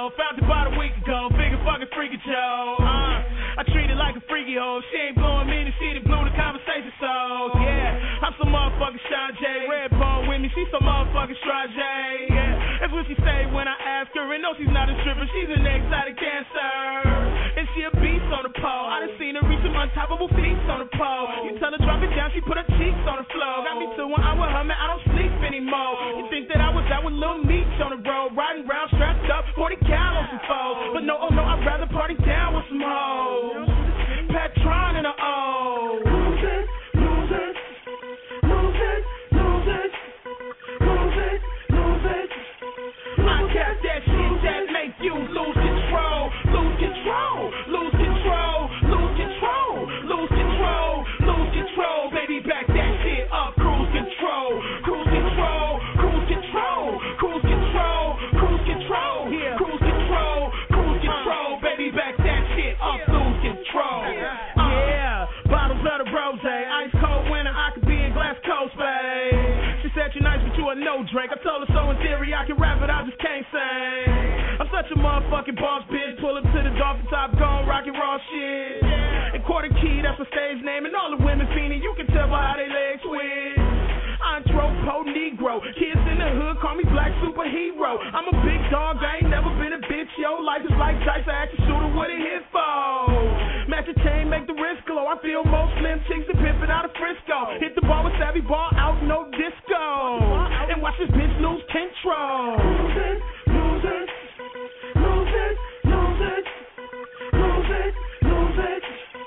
Joe. Found it about a week ago. Figure fucking freaky Joe. Uh, I treat it like a freaky hoe. She ain't blowing me and she done blew the conversation. So yeah, I'm some motherfucking Sean J. Red ball with me. She's some motherfucking Strage. Yeah, that's what she say when I ask her. And no, she's not a stripper. She's an exotic dancer. And she a beast on the pole. I done seen her reach some untoppable feats on the pole. You tell her drop it down, she put her cheeks on the floor. Got me to when I with her, man, I don't sleep anymore. You think that I was out with Lil Meech on the road, riding round strapped up, forty cal on some foes. But no, oh no, I'd rather party down with some hoes. Patron and a O. Lose it, lose it, lose it, lose it, lose it, lose it. I got that shit that make you lose control, lose control, lose control, lose control, lose control, lose control. Baby, back that shit up, cruise control, cruise control, cruise control, cruise control, cruise control, cruise control, cruise control. Baby, back that shit up, lose control. Yeah, bottles of the rose, ice cold winter, I could be in glass coast, babe. She said you're nice, but you a no drink. I told her so in theory I can rap it, I just can't sing. I'm such a motherfucking boss bitch. Pull up to the dolphin top, gone rockin' raw shit. And Quarter Key, that's my stage name. And all the women fiending, you can tell by how they legs twist. Anthropo Negro, kids in the hood call me black superhero. I'm a big dog, I ain't never been a bitch, yo. Life is like dice, I action shooter, what it hit for? Match the chain, make the wrist glow. I feel most slim chicks and pimpin' out of Frisco. Hit the bar with savvy ball, out no disco. And watch this bitch lose control. Lose it, lose it, lose it, lose it, lose it, lose it.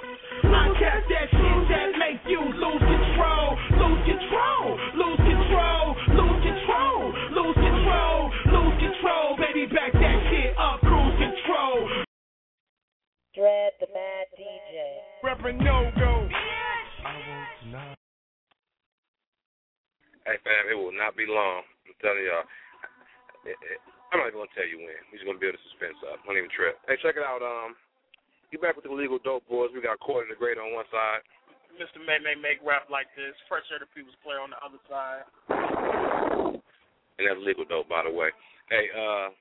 I got that shit that make you lose control, lose control, lose control, lose control, lose control, lose control. Baby, back that shit up, cruise control. Dread the Mad D J. Reverend No Go. I won't not. Hey, fam, it will not be long. I'm telling y'all. It, it, I'm not even going to tell you when. We're just going to build the suspense up. Don't even trip. Hey, check it out. Um, You back with the Legal Dope Boys. We got Court and the Great on one side. Mister May May make rap like this. Fresh Air the People's Player on the other side. And that's Legal Dope, by the way. Hey, uh,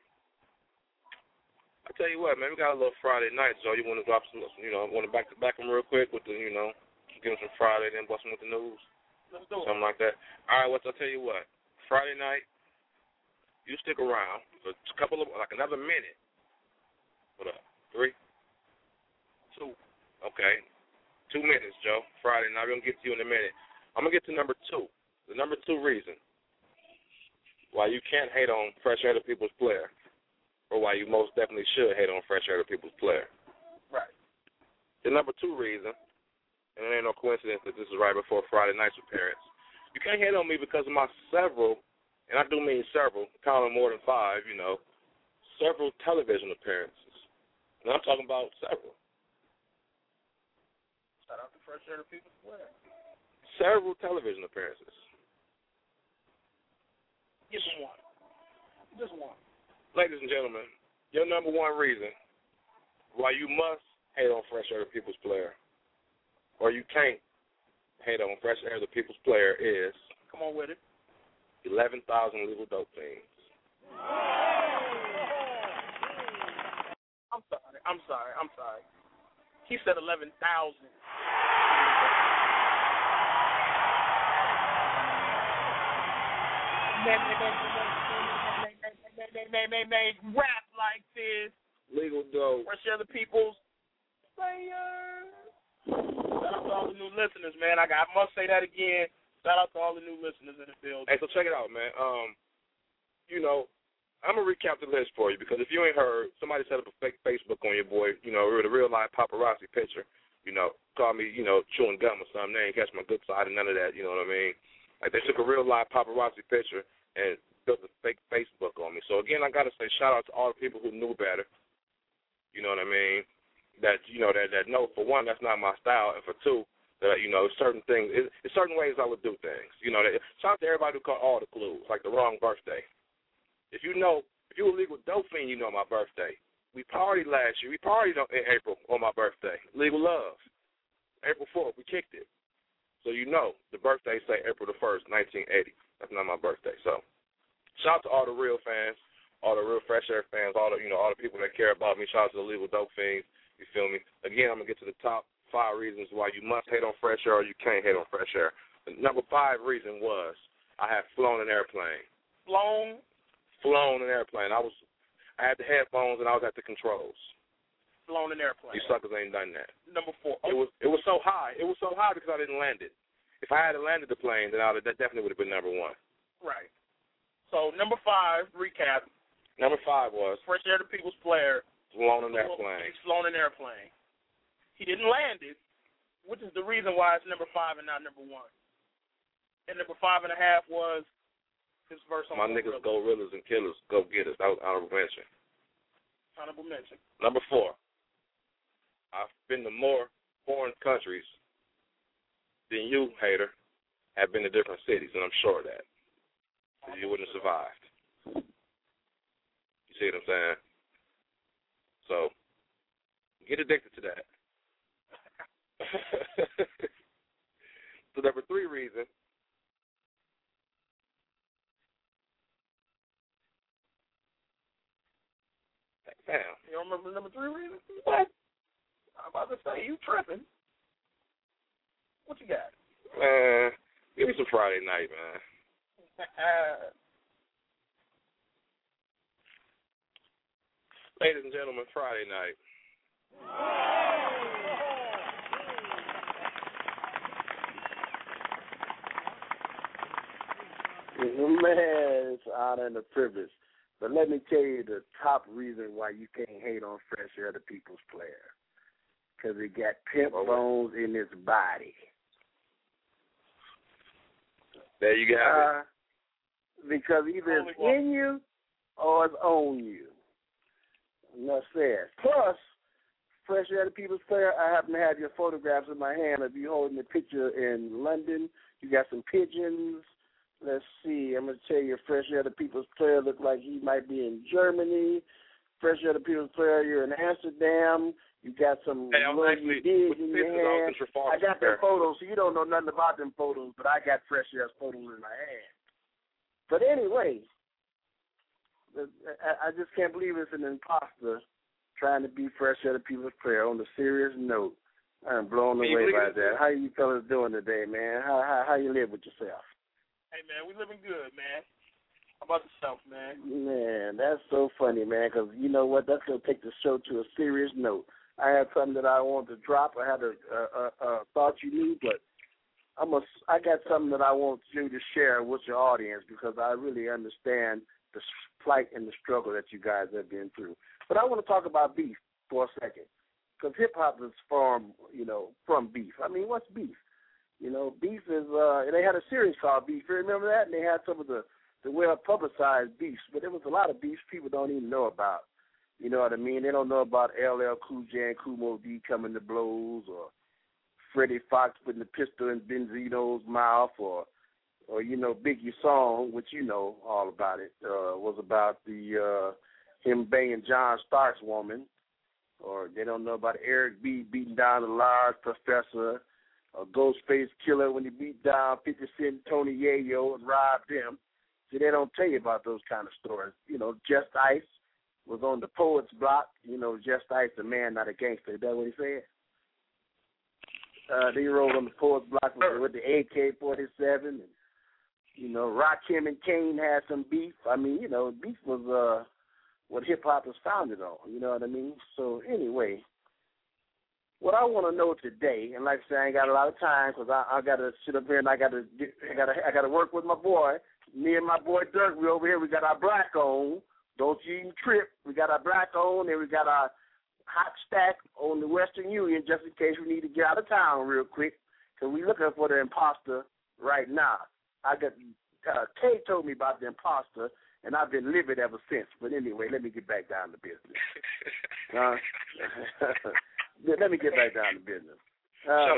I tell you what, man, we got a little Friday night, so you want to drop some, you know, want to back to back them real quick with the, you know, give them some Friday, then bust them with the news. Let's do it. Something like that. All right, what's I'll tell you what. Friday night, you stick around for a couple of, like another minute. What up? Three? Two. Okay. Two minutes, Joe. Friday night. We're going to get to you in a minute. I'm going to get to number two. The number two reason why you can't hate on Fresh Air the People's Player, or why you most definitely should hate on Fresh Air the People's Player. Right. The number two reason, and it ain't no coincidence that this is right before Friday night's appearance, you can't hate on me because of my several, and I do mean several, counting more than five, you know, several television appearances. And I'm talking about several. Shout out to Fresh Air the People's Player. Several television appearances. Give them one. Just one. Ladies and gentlemen, your number one reason why you must hate on Fresh Air the People's Player, or you can't hate on Fresh Air the People's Player, is come on with it. eleven thousand legal dope things. I'm sorry. I'm sorry. I'm sorry. He said eleven thousand. May, may, may, may, may, may, may, may, rap like this. Legal dope. Fresh Air the People's Player. Shout out to all the new listeners, man. I, got, I must say that again. Shout out to all the new listeners in the field. Hey, so check it out, man. Um, you know, I'm going to recap the list for you because if you ain't heard, somebody set up a fake Facebook on your boy, you know, with a real-life paparazzi picture. You know, call me, you know, chewing gum or something. They ain't catch my good side and none of that, you know what I mean? Like, they took a real-life paparazzi picture and built a fake Facebook on me. So, again, I got to say shout out to all the people who knew better. You know what I mean? That, you know, that, that no, for one, that's not my style, and for two, that, you know, certain things, it, it's certain ways I would do things. You know, that, shout out to everybody who caught all the clues, like the wrong birthday. If you know, if you a legal dope fiend, you know my birthday. We partied last year. We partied in April on my birthday. Legal Love. April fourth, we kicked it. So you know, the birthday say April the first, nineteen eighty. That's not my birthday. So shout out to all the real fans all the real Fresh Air fans, all the you know all the people that care about me. Shout out to the Legal Dope Fiends. You feel me? Again, I'm gonna get to the top five reasons why you must hate on Fresh Air or you can't hate on Fresh Air. The number five reason was I had flown an airplane. Flown. Flown an airplane. I was. I had the headphones and I was at the controls. Flown an airplane. You suckers ain't done that. Number four. It was it was so high. It was so high because I didn't land it. If I had landed the plane, then I would, that definitely would have been number one. Right. So number five, recap. Number five was Fresh Air the People's Player. Flown an airplane. He's flown an airplane. He didn't land it, which is the reason why it's number five and not number one. And number five and a half was his verse on My niggas go Gorillas and Killers, go get us. That was honorable mention. Honorable mention. Number four, I've been to more foreign countries than you, hater, have been to different cities, and I'm sure of that. Because you wouldn't have survived. You see what I'm saying? So, get addicted to that. So, number three reason, damn. You don't remember the number three reason? What? I'm about to say, you tripping. What you got? Man, give me some Friday night, man. Ladies and gentlemen, Friday night. Man, it's an honor and a privilege. But let me tell you the top reason why you can't hate on Fresh Air the People's Player. Because he got pimp bones in his body. There you have uh, it. Because either it's in you or it's on you. Enough said. Plus, Fresh Air the People's Player, I happen to have your photographs in my hand of you holding the picture in London. You got some pigeons. Let's see. I'm going to tell you, Fresh Air the People's Player look like he might be in Germany. Fresh Air the People's Player, you're in Amsterdam. You got some hey, I'm little actually, digs in your hand. I got them photos, so you don't know nothing about them photos, but I got Fresh Air's photos in my hand. But anyway, I just can't believe it's an imposter trying to be Fresh Air the People's Player. On a serious note, I'm blown away by that. How you fellas doing today, man? How how how you live with yourself? Hey, man, we living good, man. How about yourself, man? Man, that's so funny, man, because you know what? That's going to take the show to a serious note. I had something that I wanted to drop. I had a, a, a, a thought you knew, but I'm a, I got something that I want you to share with your audience because I really understand the plight and the struggle that you guys have been through. But I want to talk about beef for a second because hip-hop is from, you know, from beef. I mean, what's beef? You know, beef is, uh, they had a series called Beef. You remember that? And they had some of the, the well-publicized beefs, but there was a lot of beefs people don't even know about. You know what I mean? They don't know about L L Cool J and Kool Moe Dee coming to blows or Freddie Fox putting the pistol in Benzino's mouth or, or you know, Biggie's song, which you know all about it, uh, was about the uh, him banging John Stark's woman. Or they don't know about Eric B. beating down a large professor, a Ghostface Killer when he beat down fifty Cent, Tony Yayo, and robbed him. See, they don't tell you about those kind of stories. You know, Just Ice was on the Poets Block. You know, Just Ice, a man, not a gangster. Is that what he said? Uh, they rode on the Poets Block with, with the A K forty-seven. And, you know, Rakim and Kane had some beef. I mean, you know, beef was uh, what hip-hop was founded on. You know what I mean? So, anyway, what I want to know today, and like I said, I ain't got a lot of time because I, I got to sit up here and I got to I got to I got to work with my boy. Me and my boy Dirk, we over here. We got our black on. Don't you even trip. We got our black on, and we got our hot stack on the Western Union just in case we need to get out of town real quick because we looking for the imposter right now. I got uh, Kay told me about the imposter, and I've been livid ever since. But anyway, let me get back down to business. uh, let me get back down to business. Uh,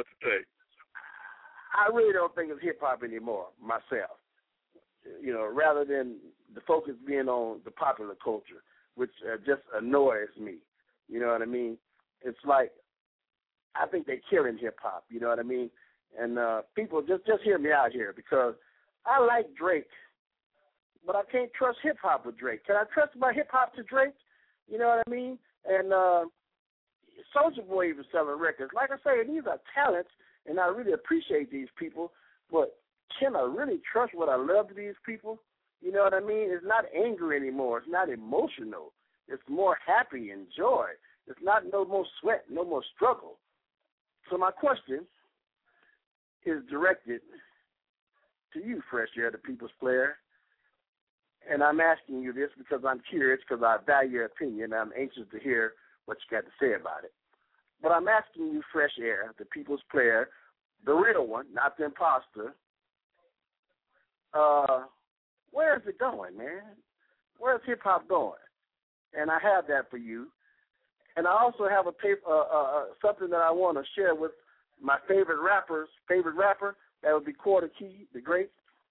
I really don't think it's hip-hop anymore, myself. You know, rather than the focus being on the popular culture, which uh, just annoys me. You know what I mean? It's like, I think they're killing hip-hop, you know what I mean? And uh, people, just, just hear me out here because I like Drake, but I can't trust hip hop with Drake. Can I trust my hip hop to Drake? You know what I mean? And uh, Soulja Boy even selling records. Like I say, these are talents, and I really appreciate these people. But can I really trust what I love to these people? You know what I mean? It's not anger anymore. It's not emotional. It's more happy and joy. It's not no more sweat, no more struggle. So my question is directed to you, Fresh Air, the People's Player. And I'm asking you this because I'm curious, because I value your opinion. I'm anxious to hear what you got to say about it. But I'm asking you, Fresh Air, the People's Player, the real one, not the imposter, uh, where is it going, man? Where's hip-hop going? And I have that for you. And I also have a paper, uh, uh, something that I want to share with my favorite rappers, favorite rapper, that would be Quarter Key, the great.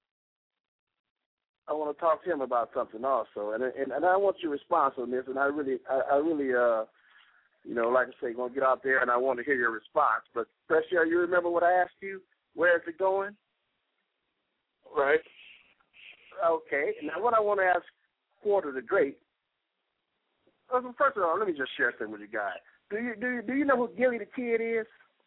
I want to talk to him about something also, and and, and I want your response on this. And I really, I, I really, uh, you know, like I say, gonna get out there, and I want to hear your response. But Fresh Air, you remember what I asked you? Where is it going? Right. Okay. Now, what I want to ask Quarter the Great. Well, first of all, let me just share something with you guys. Do you do you, do you know who Gilly the Kid is?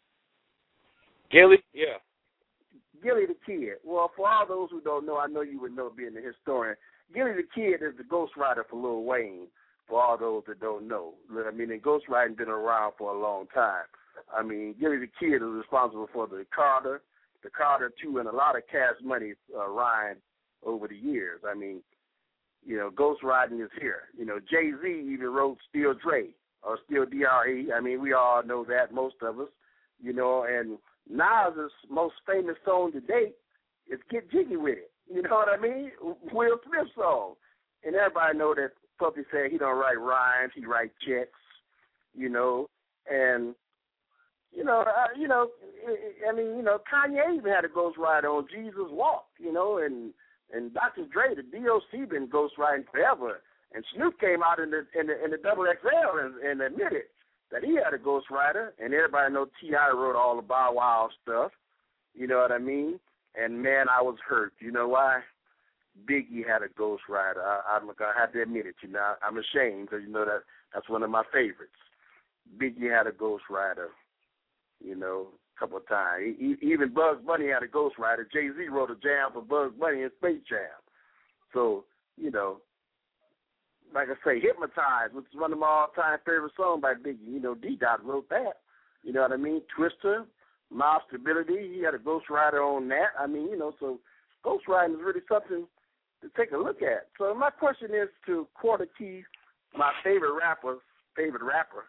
Gilly? Yeah. Gilly the Kid. Well, for all those who don't know, I know you would know being a historian. Gilly the Kid is the ghostwriter for Lil Wayne, for all those that don't know. I mean, and ghostwriting been around for a long time. I mean, Gilly the Kid is responsible for the Carter, the Carter two, and a lot of Cash Money uh, rhyme over the years. I mean, you know, ghostwriting is here. You know, Jay-Z even wrote Still Dre or Still D R E. I mean, we all know that, most of us, you know, and Nas' most famous song to date is Get Jiggy With It. You know what I mean? Will Smith song. And everybody know that Puffy said he don't write rhymes, he write checks, you know. And, you know, uh, you know, I mean, you know, Kanye even had a ghostwriter on Jesus Walk, you know, and and Doctor Dre, the D O C been ghostwriting forever. And Snoop came out in the in the, in the double X L and, and admitted that he had a ghostwriter, and everybody know T I wrote all the Bow Wow stuff. You know what I mean? And, man, I was hurt. You know why? Biggie had a ghostwriter. I, I'm going to have to admit it. You know, I'm ashamed because, you know, that that's one of my favorites. Biggie had a ghostwriter, you know, a couple of times. He, even Bugs Bunny had a ghostwriter. Jay-Z wrote a jam for Bugs Bunny in Space Jam. So, you know, like I say, Hypnotize, which is one of my all-time favorite songs by Biggie. You know, D-Dot wrote that. You know what I mean? Twister, Mild Stability, he had a ghostwriter on that. I mean, you know, so ghostwriting is really something to take a look at. So my question is to Quarter Key, my favorite rapper, favorite rapper,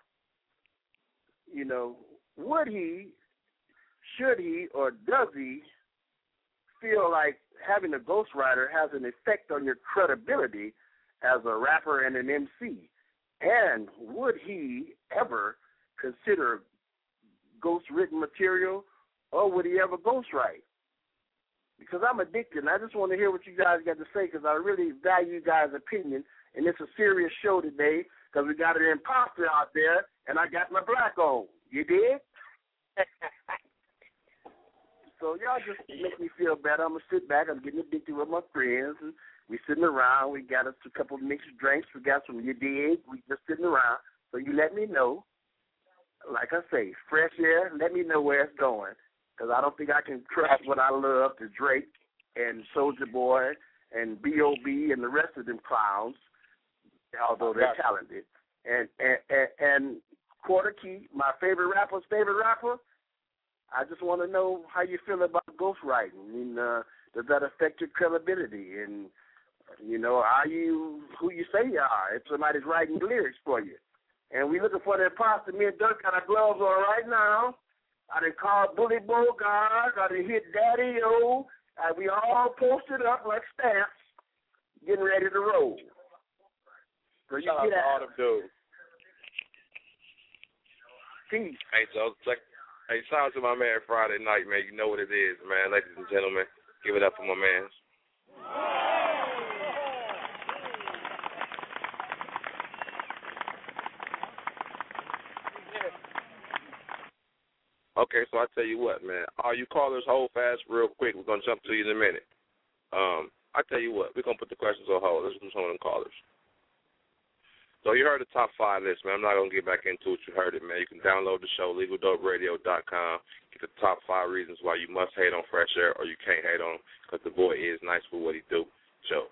you know, would he, should he, or does he feel like having a ghostwriter has an effect on your credibility as a rapper and an M C? And would he ever consider ghost-written material, or would he ever ghostwrite? Because I'm addicted, and I just want to hear what you guys got to say, because I really value you guys' opinion, and it's a serious show today, because we got an imposter out there, and I got my black on. You did? So y'all just make me feel better. I'm going to sit back. I'm getting addicted with my friends, and we sitting around. We got us a couple of mixed drinks. We got some You Dig. We just sitting around. So you let me know. Like I say, Fresh Air, let me know where it's going, because I don't think I can trust what I love to Drake and Soulja Boy and B O B and the rest of them clowns, although they're talented. And, and, and, and Quarter Key, my favorite rapper's favorite rapper, I just want to know how you feel about ghostwriting. I mean, uh, does that affect your credibility? And, you know, are you who you say you are if somebody's writing lyrics for you? And we looking for the imposter. Me and Dirk got our gloves on right now. I done called Bully Bogart. I done hit Daddy-O. Uh, we all posted up like stamps, getting ready to roll. So you get out. All them dudes. Peace. Hey, so, hey, shout out to my man Friday Night, man. You know what it is, man. Ladies and gentlemen, give it up for my man. Okay, so I tell you what, man. All you callers, hold fast real quick. We're going to jump to you in a minute. Um, I tell you what, we're gonna put the questions on hold. Let's do some of them callers. So you heard the top five list, man. I'm not gonna get back into it. You heard it, man. You can download the show, legal dope radio dot com. Get the top five reasons why you must hate on Fresh Air or you can't hate on him because the boy is nice for what he do. Show.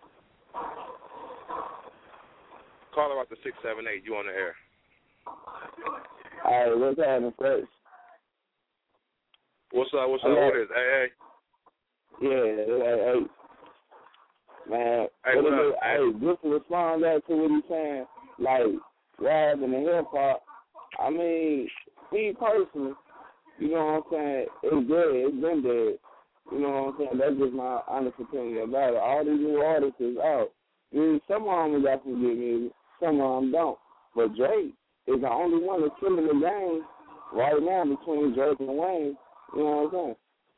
Caller out to six seven eight. You on the air? All right, what's happening, Fresh? What's up? What's up? What is? Hey, hey. Yeah, hey, hey. Man, hey, what up, hey, just to respond back to what he's saying, like, rap and the hip-hop, I mean, me personally, you know what I'm saying, it's dead, it's been dead. You know what I'm saying, that's just my honest opinion about it. All these new artists is out. I mean, some of them got some good music, some of them don't. But Drake is the only one that's killing the game right now between Drake and Wayne. You know what I'm saying?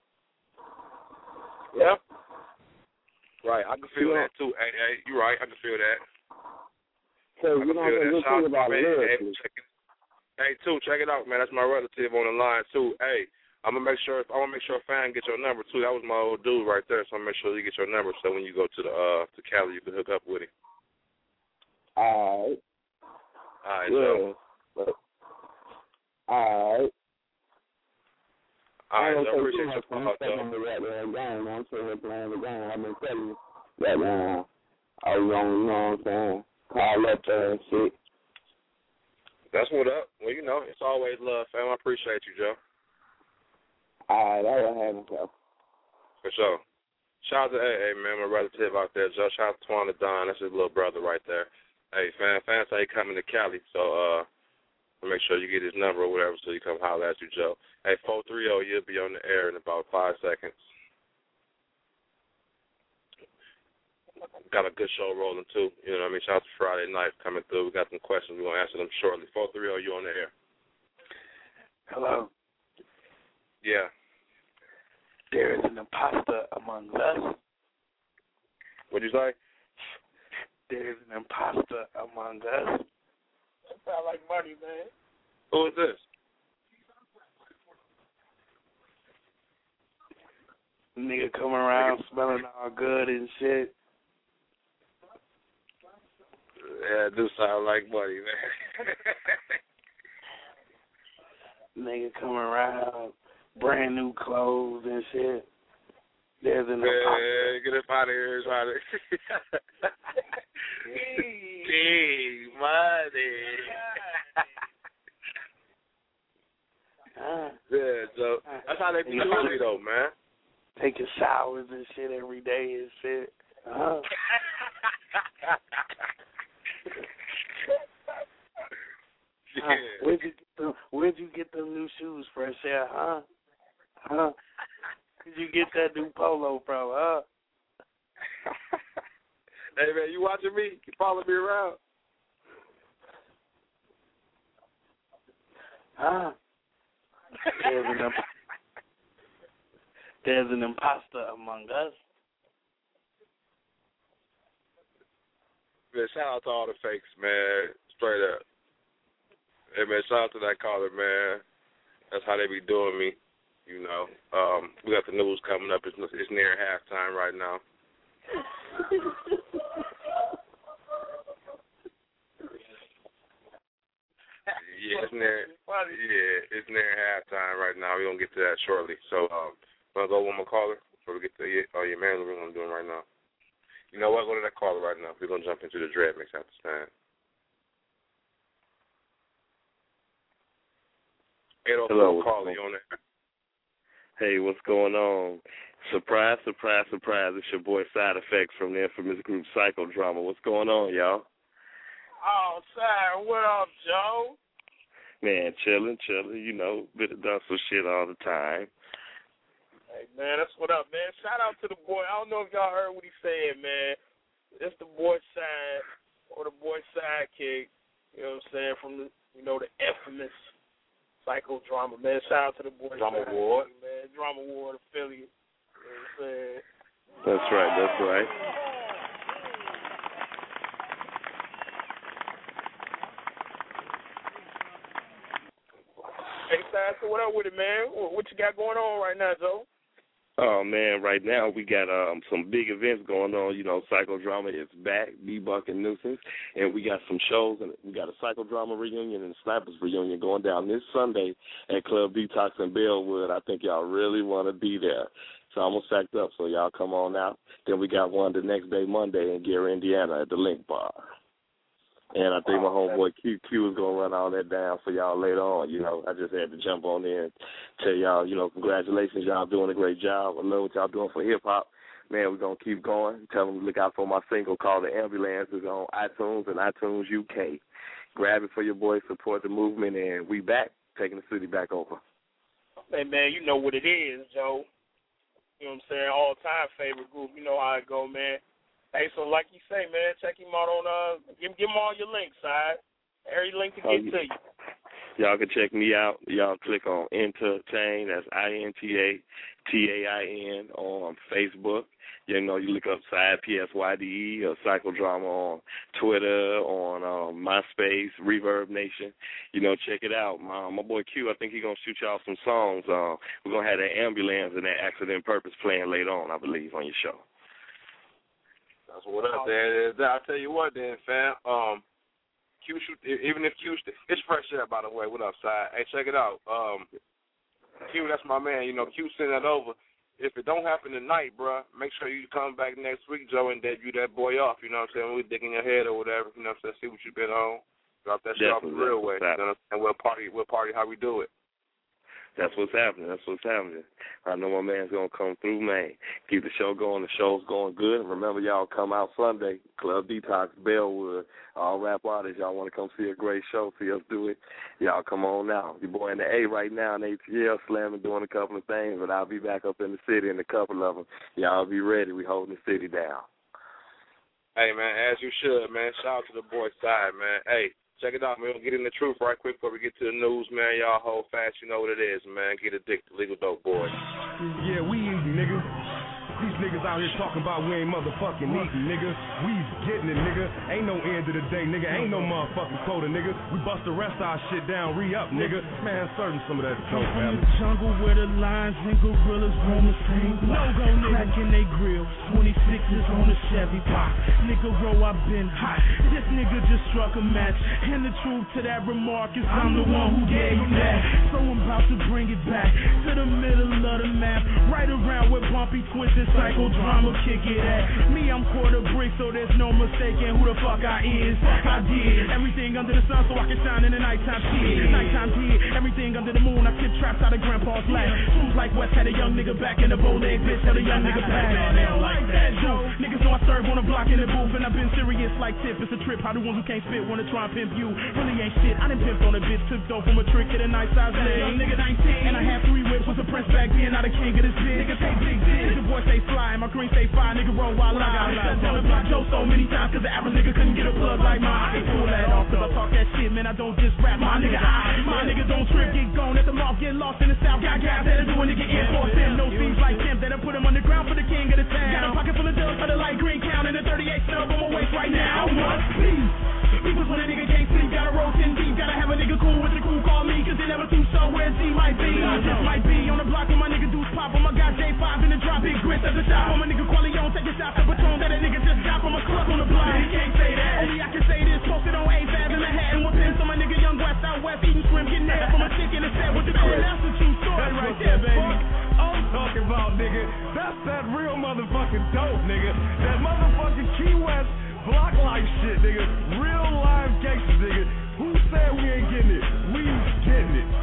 Yep. Right, I can feel yeah. that too. Hey, hey, you're right. I can feel that. So, I you can know, feel that. just think about man. it. Hey, check it. Hey, too, check it out, man. That's my relative on the line too. Hey, I'm gonna make sure. I want to make sure a fan get your number too. That was my old dude right there. So I'm gonna make sure you get your number. So when you go to the uh to Cali, you can hook up with him. All right. All right. Yeah. So. But, all right. All right, so I appreciate your call, though. I'm sitting here playing the game. I've been telling you that, man. I was on, you know what I'm saying, call up there and shit. That's what up. Well, you know, it's always love, fam. I appreciate you, Joe. All right, that was having so. For sure. Shout out to, hey, hey, man, my relative out there, Joe. Shout out to Twan Don. That's his little brother right there. Hey, fam, fam say he coming to Cali, so, uh, make sure you get his number or whatever so you come holler at you, Joe. Hey, four three zero, you'll be on the air in about five seconds. Got a good show rolling, too. You know what I mean? Shout out to Friday night coming through. We got some questions. We're going to answer them shortly. four three zero, you on the air. Hello. Yeah. There is an imposter among us. What'd you say? There is an imposter among us. That sound like money, man. Who is this? Nigga coming around smelling all good and shit. Yeah, it do sound like money, man. Nigga coming around, brand new clothes and shit. There's an yeah, imposter. get up out of here, it's out of Hey, money. Uh, yeah, so that's how they be doing me, though, man. Taking showers and shit every day and shit. Uh. yeah. uh, where'd you get them? Where'd you get them new shoes, Fresh Air? Huh? Huh? Where'd you get that new polo from? Huh? Hey, man, you watching me? You following me around? Huh? There's an, there's an imposter among us. Man, shout out to all the fakes, man. Straight up. Hey, man, shout out to that caller, man. That's how they be doing me, you know. Um, we got the news coming up. It's, it's near halftime right now. Yeah, it's near. Yeah, it's near halftime right now. We're gonna get to that shortly. So, um, wanna go one more caller before we get to your, oh, your man. We're gonna do it right now. You know what? Go to that caller right now. We're gonna jump into the dread mix at this time. Hello, caller, you on there? Hey, what's going on? Surprise, surprise, surprise! It's your boy Side Effects from the infamous group Psychodrama. What's going on, y'all? Oh, sorry. What up, Joe? Man, chilling, chilling. You know, bit of done some shit all the time. Hey, man, that's what up, man. Shout out to the boy. I don't know if y'all heard what he said, man. It's the boy side or the boy sidekick. You know what I'm saying? From the, you know, the infamous Psychodrama, man. Shout out to the boy Drama side, Ward, man. Drama Ward affiliate. You know what I'm saying? That's right. That's right. Hey, Side, so what up with it, man? What, what you got going on right now, Joe? Oh, man, right now we got um, some big events going on. You know, Psychodrama is back, B-Buck and Nuisance, and we got some shows, and we got a Psychodrama reunion and a Snappers reunion going down this Sunday at Club Detox in Bellwood. I think y'all really want to be there. So I'm going to sack up, so y'all come on out. Then we got one the next day, Monday, in Gary, Indiana at the Link Bar. And I think my homeboy Q Q is going to run all that down for y'all later on. You know, I just had to jump on there and tell y'all, you know, congratulations. Y'all doing a great job. I love what y'all doing for hip-hop. Man, we're going to keep going. Tell them to look out for my single called The Ambulance. It's on iTunes and iTunes U K. Grab it for your boys, support the movement, and we back, taking the city back over. Hey, man, you know what it is, Joe. You know what I'm saying? All-time favorite group. You know how it go, man. Hey, so like you say, man, check him out on, uh, give, give him all your links, side. Every link to get oh, yeah. to you. Y'all can check me out. Y'all click on Entertain, that's I N T A T A I N, on Facebook. You know, you look up Side P S Y D E or Psychodrama on Twitter, on um, MySpace, Reverb Nation. You know, check it out. My, my boy Q, I think he's going to shoot y'all some songs. Uh, we're going to have that Ambulance and that Accident Purpose playing later on, I believe, on your show. That's what up there is. I'll tell you what then, fam. Um, Q shoot, even if Q, it's fresh air, by the way. What up, side? Hey, check it out. Um, Q, that's my man. You know, Q send that over. If it don't happen tonight, bro, make sure you come back next week, Joe, and debut that boy off. You know what I'm saying? We're digging your head or whatever. You know what I'm saying? See what you've been on. Drop that shit off the real way. You know what I'm saying? We'll party, we'll party how we do it. That's what's happening. That's what's happening. I know my man's going to come through, man. Keep the show going. The show's going good. And remember, y'all come out Sunday, Club Detox, Bellwood. All rap artists, y'all want to come see a great show, see us do it, y'all come on out. Your boy in the A right now in A T L slamming, doing a couple of things, but I'll be back up in the city in a couple of them. Y'all be ready. We holding the city down. Hey, man, as you should, man. Shout out to the boy side, man. Hey. Check it out, man. We'll get in the truth right quick before we get to the news, man. Y'all hold fast. You know what it is, man. Get addicted. Legal dope, boys. Yeah, we eating, nigga. These niggas out here talking about we ain't motherfucking eating, nigga. We's getting it, nigga. Ain't no end of the day, nigga. Ain't no motherfucking quota, nigga. We bust the rest of our shit down, re-up, nigga. Man, serving some of that dope, man. From the jungle where the lions and gorillas roam the same block. No cracking they grill, twenty-sixes on the Chevy pop. Nigga roll, I been hot. This nigga just struck a match. And the truth to that remark is I'm the one who gave you that. So I'm about to bring it back to the middle of the map. Right around where Bumpy twisted Psychodrama kick it at. Me, I'm quarter brick, so there's no mistaking who the fuck I is. I did everything under the sun so I can shine in the nighttime shit. Nighttime did everything under the moon. I tip traps out of grandpa's lap. Moves like West had a young nigga back in the bow leg bitch had a young nigga back. They don't like that, Joe. Niggas know I serve on a block in the booth, and I've been serious like Tip. It's a trip. How the ones who can't spit wanna try and pimp you? Really ain't shit. I done pimped on a bitch, took dope from a trick at a nice size leg. Young nigga nineteen, and I had three whips. Was a prince back then, not a king of this bitch. Nigga say big dick, the boy say fly, and my green say fire. Nigga roll while I got on the block Joe so many times, cause the average nigga couldn't get a plug like mine. I can't pull that off, cause I talk that shit, man. I don't just rap, my nigga. I, my niggas don't trip, get gone at the mouth, get lost in the south. Got guys that'll do a nigga in for them. No seams like Tim, that'll put him on the ground for the king of the town. Got a pocket full of dubs for the light green count, and a thirty-eight snub on my waist right now. What? Please. Because when a nigga can't sleep, gotta roll ten deep. Gotta have a nigga cool with the crew, call me, cause they never too sure where Z might be. I just might be on the block with my nigga Deuce Pop. On my guy J five in the drop, big grits at the shop. On my nigga Qualion, take a shot to Patron that a nigga just got from a club on the block. He can't say that. Only I can say this, posted on A F A B in the hat and with pins on my nigga Young West out west, eating shrimp, getting there from a chick in the set with the crew. That's the true story right there, baby. I'm talking about, nigga. That's that real motherfucking dope, nigga. That motherfucking Key West block life shit, nigga. Real live gangsters, nigga. Who said we ain't getting it? We getting it.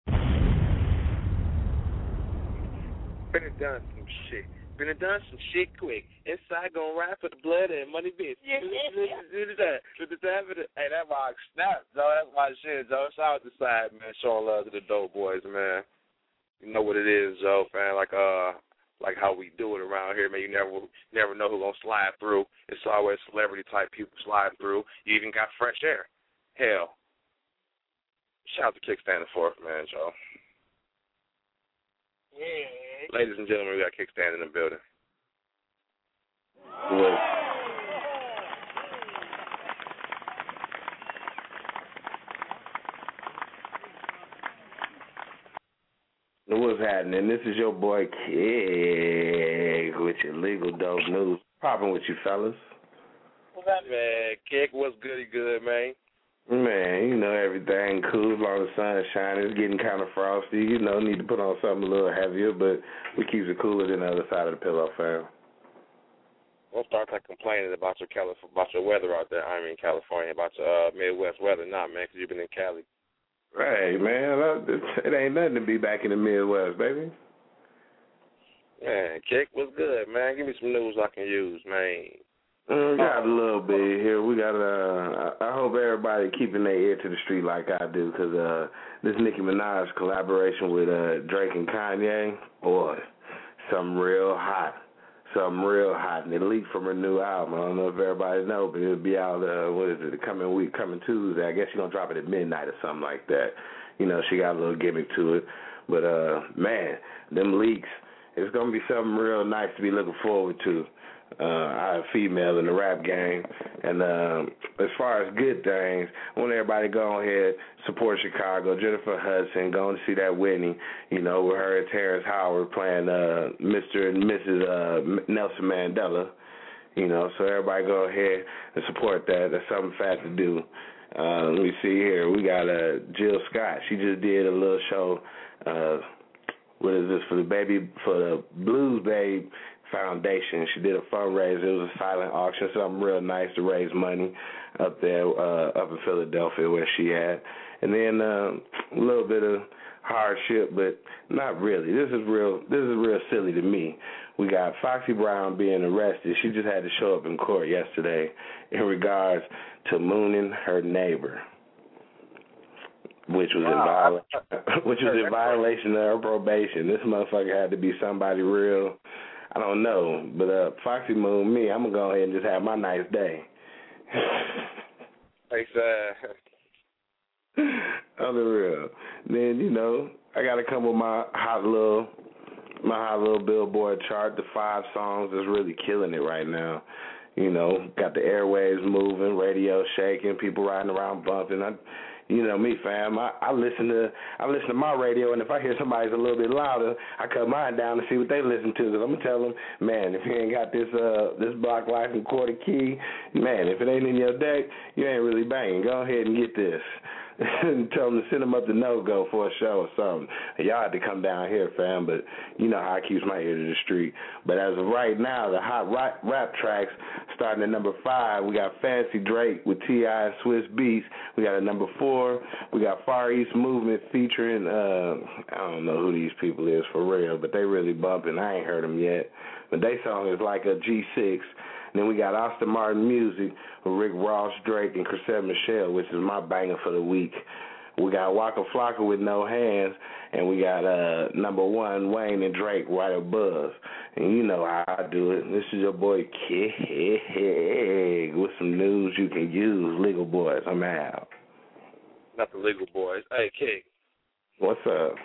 Been done some shit. Been done some shit quick. Inside gon' ride for the blood and money, bitch. Yeah, yeah, yeah. Hey, that my snap, Joe. That's my shit, Joe. Shout out to Side, man. Showing love to the dope boys, man. You know what it is, Joe, man. Like, uh, like how we do it around here, man. You never never know who's going to slide through. It's always celebrity-type people sliding through. You even got fresh air. Hell. Shout out to Kickstand the Fourth, man, Joe. Yeah. Ladies and gentlemen, we got Kickstand in the building. Well, What's happening? This is your boy Kick with your legal dope news. Popping with you, fellas. What's that, man? Kick, what's goody good, man? Man, you know, everything cool as long as the sun's shining. It's getting kind of frosty. You know, need to put on something a little heavier, but we keep it cooler than the other side of the pillow, fam. Don't start like complaining about your Cali- about your weather out there. I mean, California, about your uh, Midwest weather. Nah, man, because you've been in Cali. Hey, man, it ain't nothing to be back in the Midwest, baby. Man, Kick, what's good, man? Give me some news I can use, man. We got a little bit here. We got. Uh, I hope everybody keeping their ear to the street like I do, because uh, this Nicki Minaj collaboration with uh, Drake and Kanye, boy, something real hot, something real hot, and it leaked from her new album. I don't know if everybody knows, but it'll be out. Uh, what is it? The coming week, coming Tuesday. I guess she's gonna drop it at midnight or something like that. You know, she got a little gimmick to it, but uh, man, them leaks. It's gonna be something real nice to be looking forward to. Uh, I'm a female in the rap game, and uh, as far as good things, I want everybody to go ahead, support Chicago. Jennifer Hudson, going to see that Whitney, you know, with her and Terrence Howard playing uh, Mister and Missus Uh, Nelson Mandela, you know, so everybody go ahead and support that. That's something fat to do. Uh, let me see here. We got uh, Jill Scott. She just did a little show. Uh, what is this for the baby for the Blues Babe Foundation? She did a fundraiser. It was a silent auction, something real nice to raise money up there, uh, up in Philadelphia where she at. And then uh, a little bit of hardship, but not really. This is real. This is real silly to me. We got Foxy Brown being arrested. She just had to show up in court yesterday in regards to mooning her neighbor, which was wow. in viola- which was in violation of her probation. This motherfucker had to be somebody real. I don't know, but uh, Foxy mooned me. I'm gonna go ahead and just have my nice day. Thanks, uh. On the real. Then you know I gotta come with my hot little, my hot little Billboard chart. The five songs that's really killing it right now. You know, got the airwaves moving, radio shaking, people riding around bumping. I, You know me, fam. I, I listen to I listen to my radio, and if I hear somebody's a little bit louder, I cut mine down to see what they listen to. Cause I'm gonna tell them, man, if you ain't got this uh this block license quarter key, man, if it ain't in your deck, you ain't really banging. Go ahead and get this. And tell them to send them up to no-go for a show or something. Y'all had to come down here, fam, but you know how I keeps my ear to the street. But as of right now, the hot rap, rap tracks starting at number five, we got Fancy Drake with T I and Swiss Beats. We got at number four, we got Far East Movement featuring, uh, I don't know who these people is for real, but they really bumping. I ain't heard them yet. But they song is like a G six. And then we got Austin Martin Music with Rick Ross, Drake, and Chrisette Michelle, which is my banger for the week. We got Waka Flocka with No Hands, and we got uh, number one, Wayne and Drake right above. And you know how I do it. This is your boy Kig with some news you can use. Legal Boys, I'm out. Not the Legal Boys. Hey, Kig. What's up?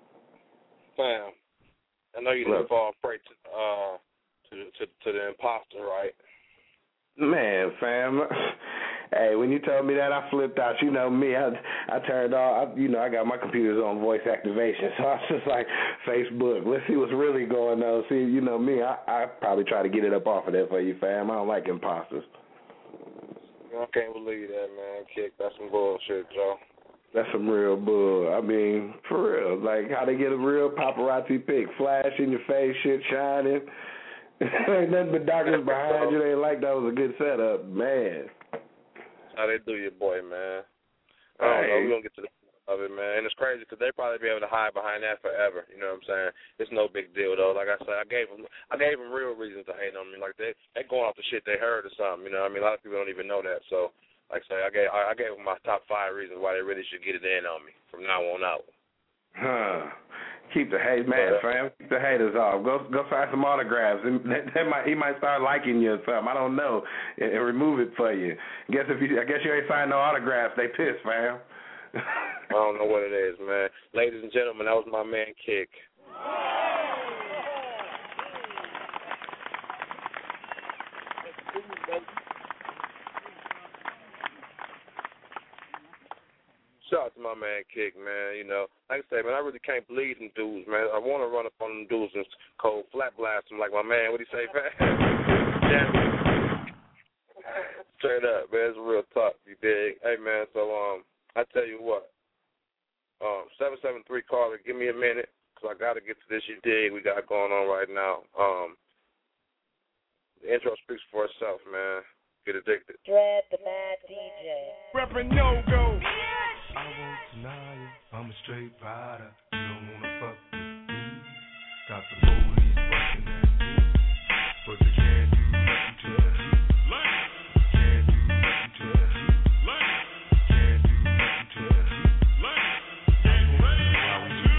Fam, I know you didn't fall prey to, uh, to, to, to the imposter, right? Man, fam. Hey, when you told me that, I flipped out. You know me, I I turned off. I, you know, I got my computers on voice activation, so I was just like, Facebook. Let's see what's really going on. See, you know me, I I probably try to get it up off of there for you, fam. I don't like imposters. I can't believe that, man. Kick, that's some bullshit, Joe. That's some real bull. I mean, for real. Like how they get a real paparazzi pic, flash in your face, shit shining. Ain't nothing but darkness behind you. They ain't like that was a good setup, man. How they do you, boy, man. I don't hey. know. We're going to get to the point of it, man. And it's crazy because they probably be able to hide behind that forever. You know what I'm saying? It's no big deal, though. Like I said, I gave them I gave them real reasons to hate on me. Like, they they going off the shit they heard or something. You know what I mean? A lot of people don't even know that. So, like I say, I gave, I gave them my top five reasons why they really should get it in on me from now on out. Huh. Keep the hate, man, fam. Keep the haters off. Go go sign some autographs. They, they might, he might start liking you or something. I don't know. And, and remove it for you. Guess if you, I guess you ain't signed no autographs. They pissed, fam. I don't know what it is, man. Ladies and gentlemen, that was my man, Kick. Shout out to my man Kick, man. You know, like I say, man, I really can't believe them dudes, man. I want to run up on them dudes and cold flat blast them like my man. What do you say, man? Yeah. Straight up, man. It's real talk, you dig? Hey, man, so um, I tell you what, um, seven seven three caller, give me a minute, because I got to get to this, you dig, we got going on right now. Um, the intro speaks for itself, man. Get addicted. Dread the Mad D J. Reverend No Go. I won't deny it. I'm a straight rider. You don't wanna fuck with me. Got the police fucking at me, but they can't do nothing to the heat. Can't do nothing to the heat. Can't do nothing to the heat. That's why we do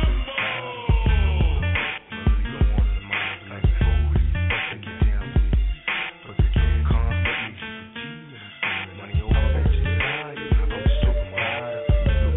really don't want the minds like the police fucking get down with it, but they can't constantly keep the G. Money over that shit. I'm just talking about it.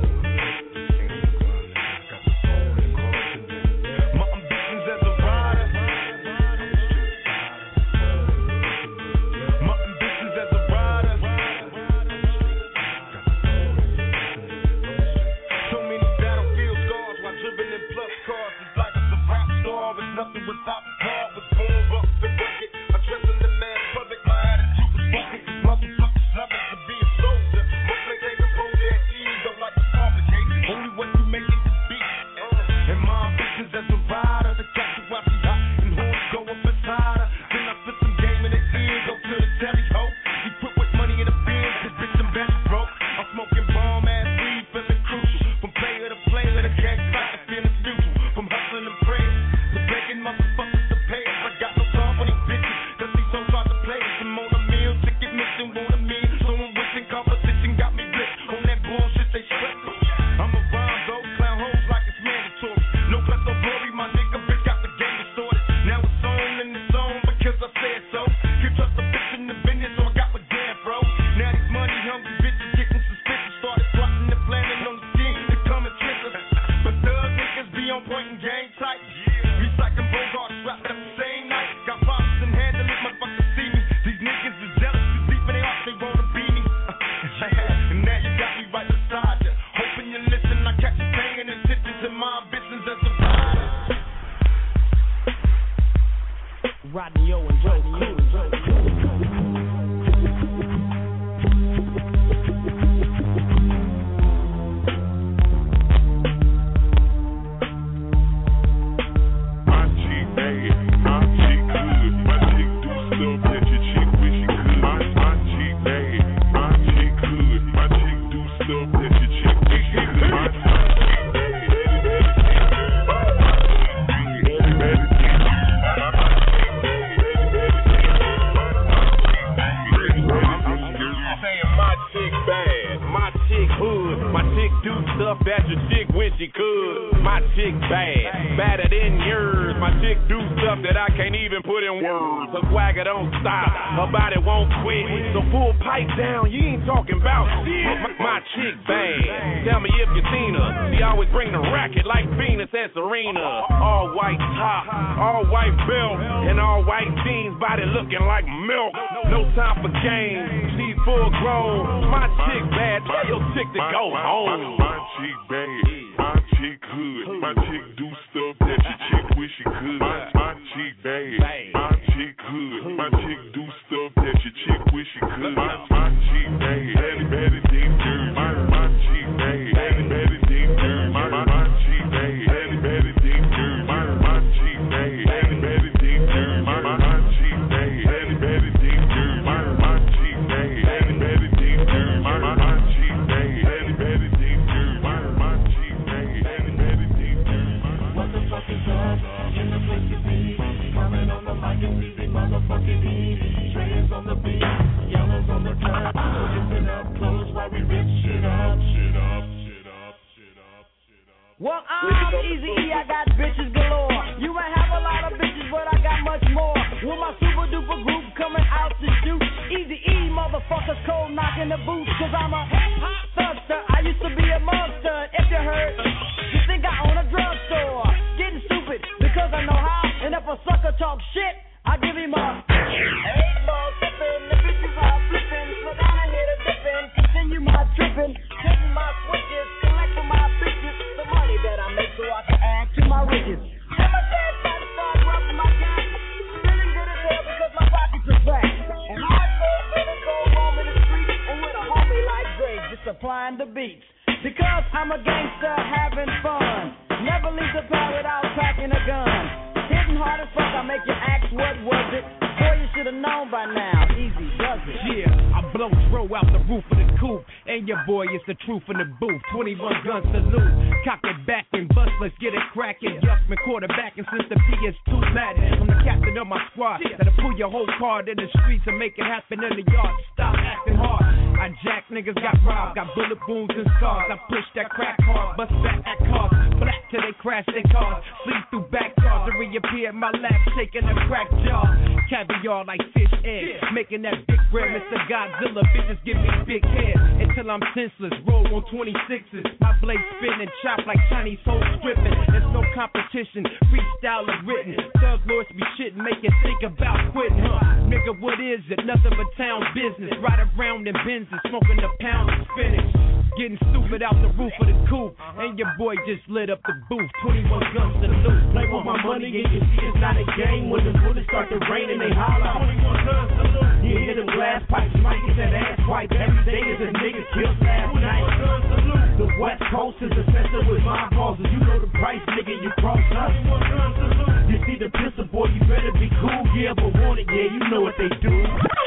Well, I'm Eazy-E, I got bitches galore. You might have a lot of bitches, but I got much more. With my super duper group coming out to shoot. Eazy-E, motherfuckers cold knocking the boots. Cause I'm a hip-hop thugster, I used to be a monster. If you heard, you think I own a drugstore. Getting stupid, because I know how. And if a sucker talk shit, I give him a eight ball sipping, the bitches are flipping. So down I hit a dipping, continue my tripping, hitting my switching. on the beats. Because I'm a gangster having fun. Never leave the pad without packing a gun. Hitting hard as fuck, I make you ask what was it. Boy, you should have known by now. Easy does it. Yeah, I blow throw out the roof of the coupe. And your boy is the truth in the booth. twenty-one gun salute. Cock it back and bust, let's get it cracking. Yuckman quarterbacking since the P S two Madden. I'm the captain of my squad. That'll pull your whole card in the streets and make it happen in the yard. Stop acting hard. I jack niggas got robbed. Got bullet wounds and scars. I push that crack hard. Bust back at cars. Black till they crash their cars. Sleep through back cars and reappear in my lap shaking a crack jaw. Caviar like fish eggs. Making that big bread, Mister Godzilla. Bitches give me big head until I'm senseless. Roll on twenty-sixes. My blade spin and chop like Chinese hoes stripping. There's no competition. Freestyle is written. Thug lords be shitting, make you think about quitting, huh? Nigga, what is it? Nothing but town business. Ride around in Benzes, smoking a pound of spinach. Getting stupid out the roof of the coupe. And your boy just lit up the booth. twenty-one guns to loot. Play with my money and you see it's not a game. When the bullets start to rain and they holler. twenty-one guns to loot. You hear them glass pipes, you might get that ass wiped. Every day is a nigga killed last night. The West Coast is obsessed with my balls. You know the price, nigga, you cross us. You see the pistol, boy, you better be cool. Yeah, but want it, yeah, you know what they do.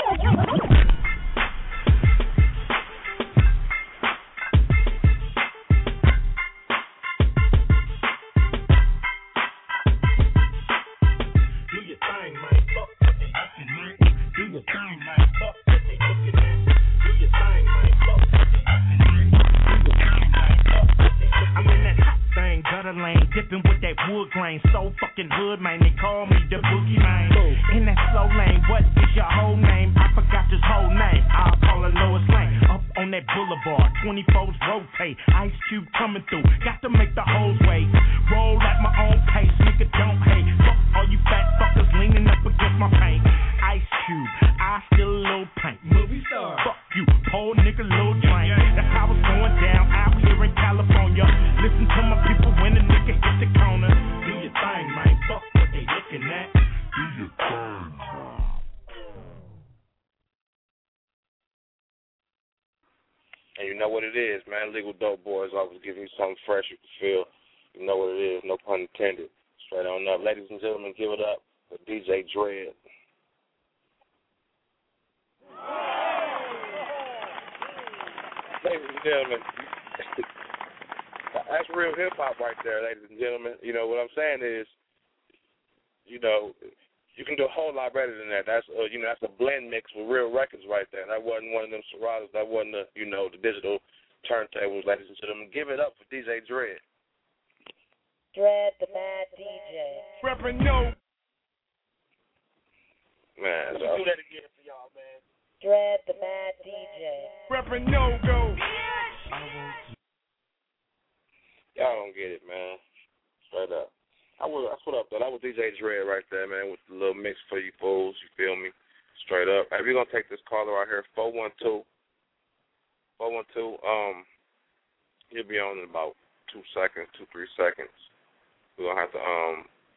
Dipping with that wood grain, so fucking hood, man. They call me the boogie man. In that slow lane, what is your whole name? I forgot this whole name. I'll call it Lois Lane. Up on that boulevard, twenty-fours rotate. Ice Cube coming through, got to make the hoes wait. Roll at my own pace, nigga don't hate. Fuck all you fat fuckers leaning up against my paint. Ice Cube, I still a little paint. Movie star. Fuck you, poor nigga, little drain. That's how it's going down out here in California. Listen to my people when a nigga hit the corner. Do your thing, man. Fuck what they looking at. Do your thing. And you know what it is, man. Legal Dope Boys always giving you something fresh you can feel. You know what it is, no pun intended. Straight on up. Ladies and gentlemen, give it up for D J Dread. Ladies and gentlemen, that's real hip-hop right there, ladies and gentlemen. You know, what I'm saying is, you know, you can do a whole lot better than that. That's, uh, you know, that's a blend mix with real records right there. That wasn't one of them Seratos. That wasn't, the, you know, the digital turntables, ladies and gentlemen. Give it up for D J Dread. Dread, the mad D J. Reverend No. Man, Let me do that again for y'all, man. Dread, the mad D J. Reverend No Go. Y'all don't get it, man. Straight up. I was, that's what up, though. That was D J Dread right there, man, with the little mix for you fools. You feel me? Straight up. Hey, we're going to take this caller right here, four one two. four one two, um, he'll be on in about two seconds, two, three seconds. We're going to have to um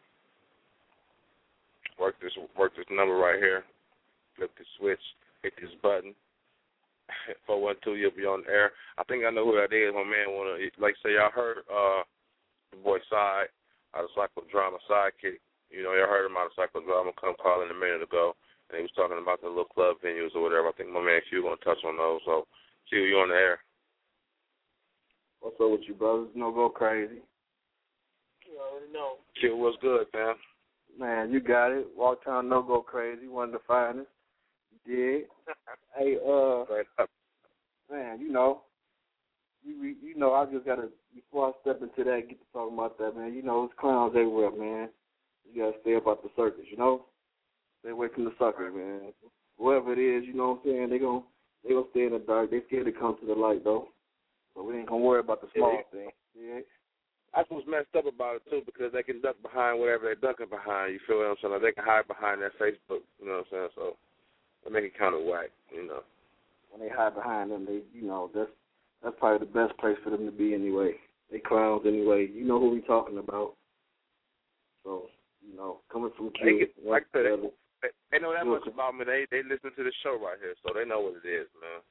work this work this number right here. Flip the switch, hit this button. four one two, you'll be on the air. I think I know who that is. My man wanna, like say y'all heard uh the boy Side out of Psychodrama Sidekick. You know, y'all heard him out of Psychodrama come calling a minute ago, and he was talking about the little club venues or whatever. I think my man Q gonna touch on those. So Q, you on the air. What's up with you, brothers? No go crazy. You already know. Q, what's good, fam? Man, you got it. Walk Town No Go Crazy, one of the finest. You did. Hey, uh, man, you know, you you know, I just gotta before I step into that, get to talking about that, man. You know, it's clowns everywhere, man. You gotta stay about the circus, you know. Stay away from the suckers, man. Whoever it is, you know what I'm saying. They gon' they gonna stay in the dark. They scared to come to the light though. So we ain't gonna worry about the small yeah. thing. Yeah. That's what's messed up about it, too, because they can duck behind whatever they're ducking behind. You feel what I'm saying? Like they can hide behind their Facebook, you know what I'm saying? So they make it kind of whack, you know. When they hide behind them, they, you know, that's that's probably the best place for them to be anyway. They clowns anyway. You know who we talking about. So, you know, coming from Q. They get, like I said, they, they, they know that much about me. They they listen to the show right here, so they know what it is, man.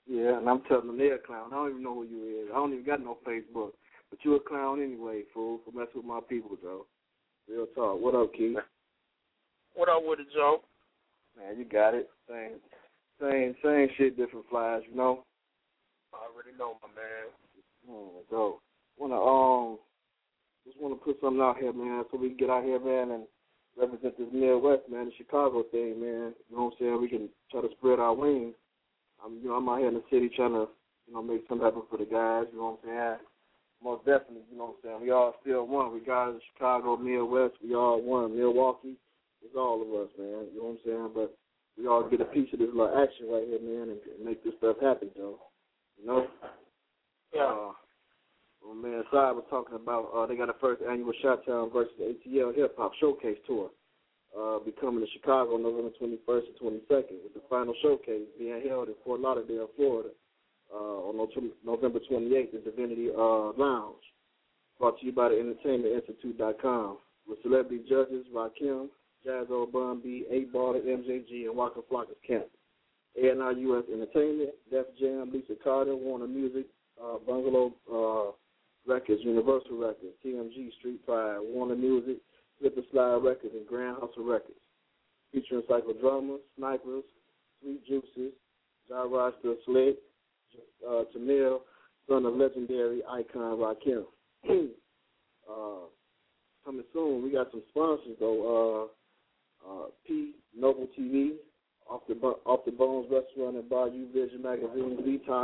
Yeah, and I'm telling them they're a clown. I don't even know who you is. I don't even got no Facebook. But you a clown anyway, fool, for messing with my people, Joe. Real talk. What up, Keith? What up with it, Joe? Man, you got it. Same, same, same shit, different flies, you know? I already know, my man. Mm, so, wanna um, just wanna put something out here, man, so we can get out here, man, and represent this Midwest, man, the Chicago thing, man. You know what I'm saying? We can try to spread our wings. I'm, you know, I'm out here in the city trying to, you know, make something happen for the guys. You know what I'm saying? Most definitely, you know what I'm saying? We all still one. Regardless of Chicago, Midwest, we all one. Milwaukee, it's all of us, man. You know what I'm saying? But we all get a piece of this little action right here, man, and, and make this stuff happen, Joe. You know? Yeah. Uh, well, man, Sai was talking about uh, they got a first annual Chi-Town versus A T L Hip Hop Showcase Tour. Uh, be coming to Chicago November twenty-first and twenty-second, with the final showcase being held in Fort Lauderdale, Florida, uh, on November twenty-eighth at Divinity uh, Lounge. Brought to you by the entertainment institute dot com, with celebrity judges Rakim, Jazzo Bun B, eight Ball, M J G, and Waka Flocka's Camp. A and R U S Entertainment, Def Jam, Lisa Carter, Warner Music, uh, Bungalow uh, Records, Universal Records, T M G, Street Pride, Warner Music, Slipper Slide Records, and Grand Hustle Records. Featuring Psychodrama, Snipers, Sweet Juices, Ja Roster, Slick, uh, Tamil, son of legendary icon Rakim. uh, coming soon, we got some sponsors though. Uh, uh, P Noble T V, Off the Off the Bones Restaurant and Bar, U Vision Magazine, Detox,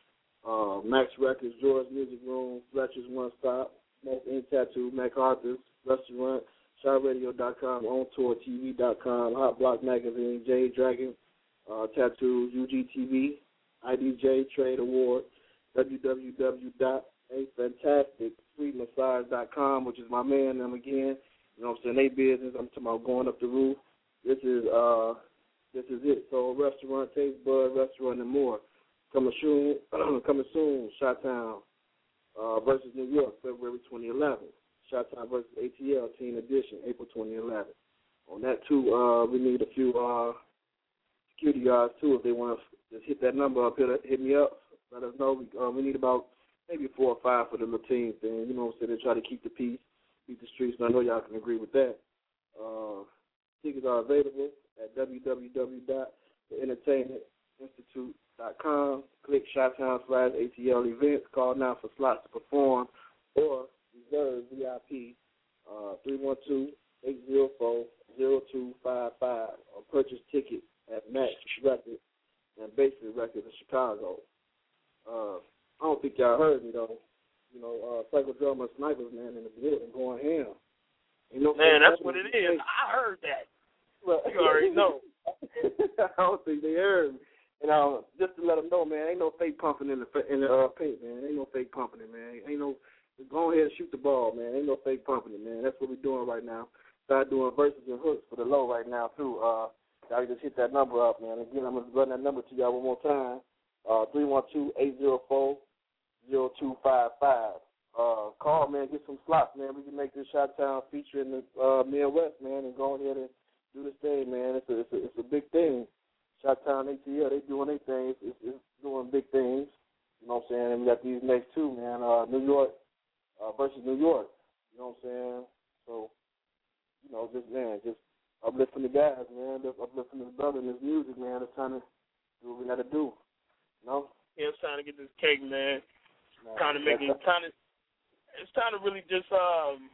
uh, Max Records, George Music Room, Fletcher's One Stop, Smoke Ink Tattoo, MacArthur's Restaurant, Shy Radio dot com, On Tour T V dot com, Hot Block Magazine, J Dragon uh, Tattoos, U G T V, I D J Trade Award, w w w dot a fantastic free massage dot com, which is my man, them again. You know what I'm saying? They business. I'm talking about going up the roof. This is uh, this is it. So restaurant, Taste Bud, restaurant, and more. Coming soon, coming soon. Chi-Town uh, versus New York, February twenty eleven. Chi-Town versus A T L, Teen Edition, April twenty eleven. On that too, uh, we need a few uh, security guards too. If they want to just hit that number up, hit, hit me up. Let us know. We, uh, we need about maybe four or five for the little team thing. You know what I'm saying? They try to keep the peace, keep the streets, and I know y'all can agree with that. Uh, tickets are available at w w w dot the entertainment institute dot com. Click Chi-Town slash A T L events. Call now for slots to perform or reserve V I P uh, three one two, eight zero four, zero two five five or purchase tickets at Max Records and Basic Records in Chicago. Uh, I don't think y'all heard me though. You know, uh, Psychodrama Snipers, man, in the building going ham. You know, man, that's what it is. I heard that. Well, you already know. I don't think they heard me. And uh, just to let them know, man, ain't no fake pumping in the in the uh, paint, man. Ain't no fake pumping it, man. Ain't no. Go ahead and shoot the ball, man. Ain't no fake pumping it, man. That's what we're doing right now. Start doing verses and hooks for the low right now too. Uh, y'all just hit that number up, man. Again, I'm gonna run that number to y'all one more time. Uh, three one two, eight zero four, zero two five five. Uh, call, man. Get some slots, man. We can make this Chi-Town feature in the uh, Midwest, man, and go ahead and do this thing, man. It's a, it's a, it's a big thing. Chi-Town A T L, they doing their things. It's, it's, it's doing big things. You know what I'm saying? And we got these next two, man. Uh, New York uh, versus New York. You know what I'm saying? So, you know, just, man, just uplifting the guys, man. Just uplifting his brother and his music, man. It's trying to do what we got to do. You know? Yeah, it's time to get this cake, man. man trying to make it, trying to, it's time to really just um,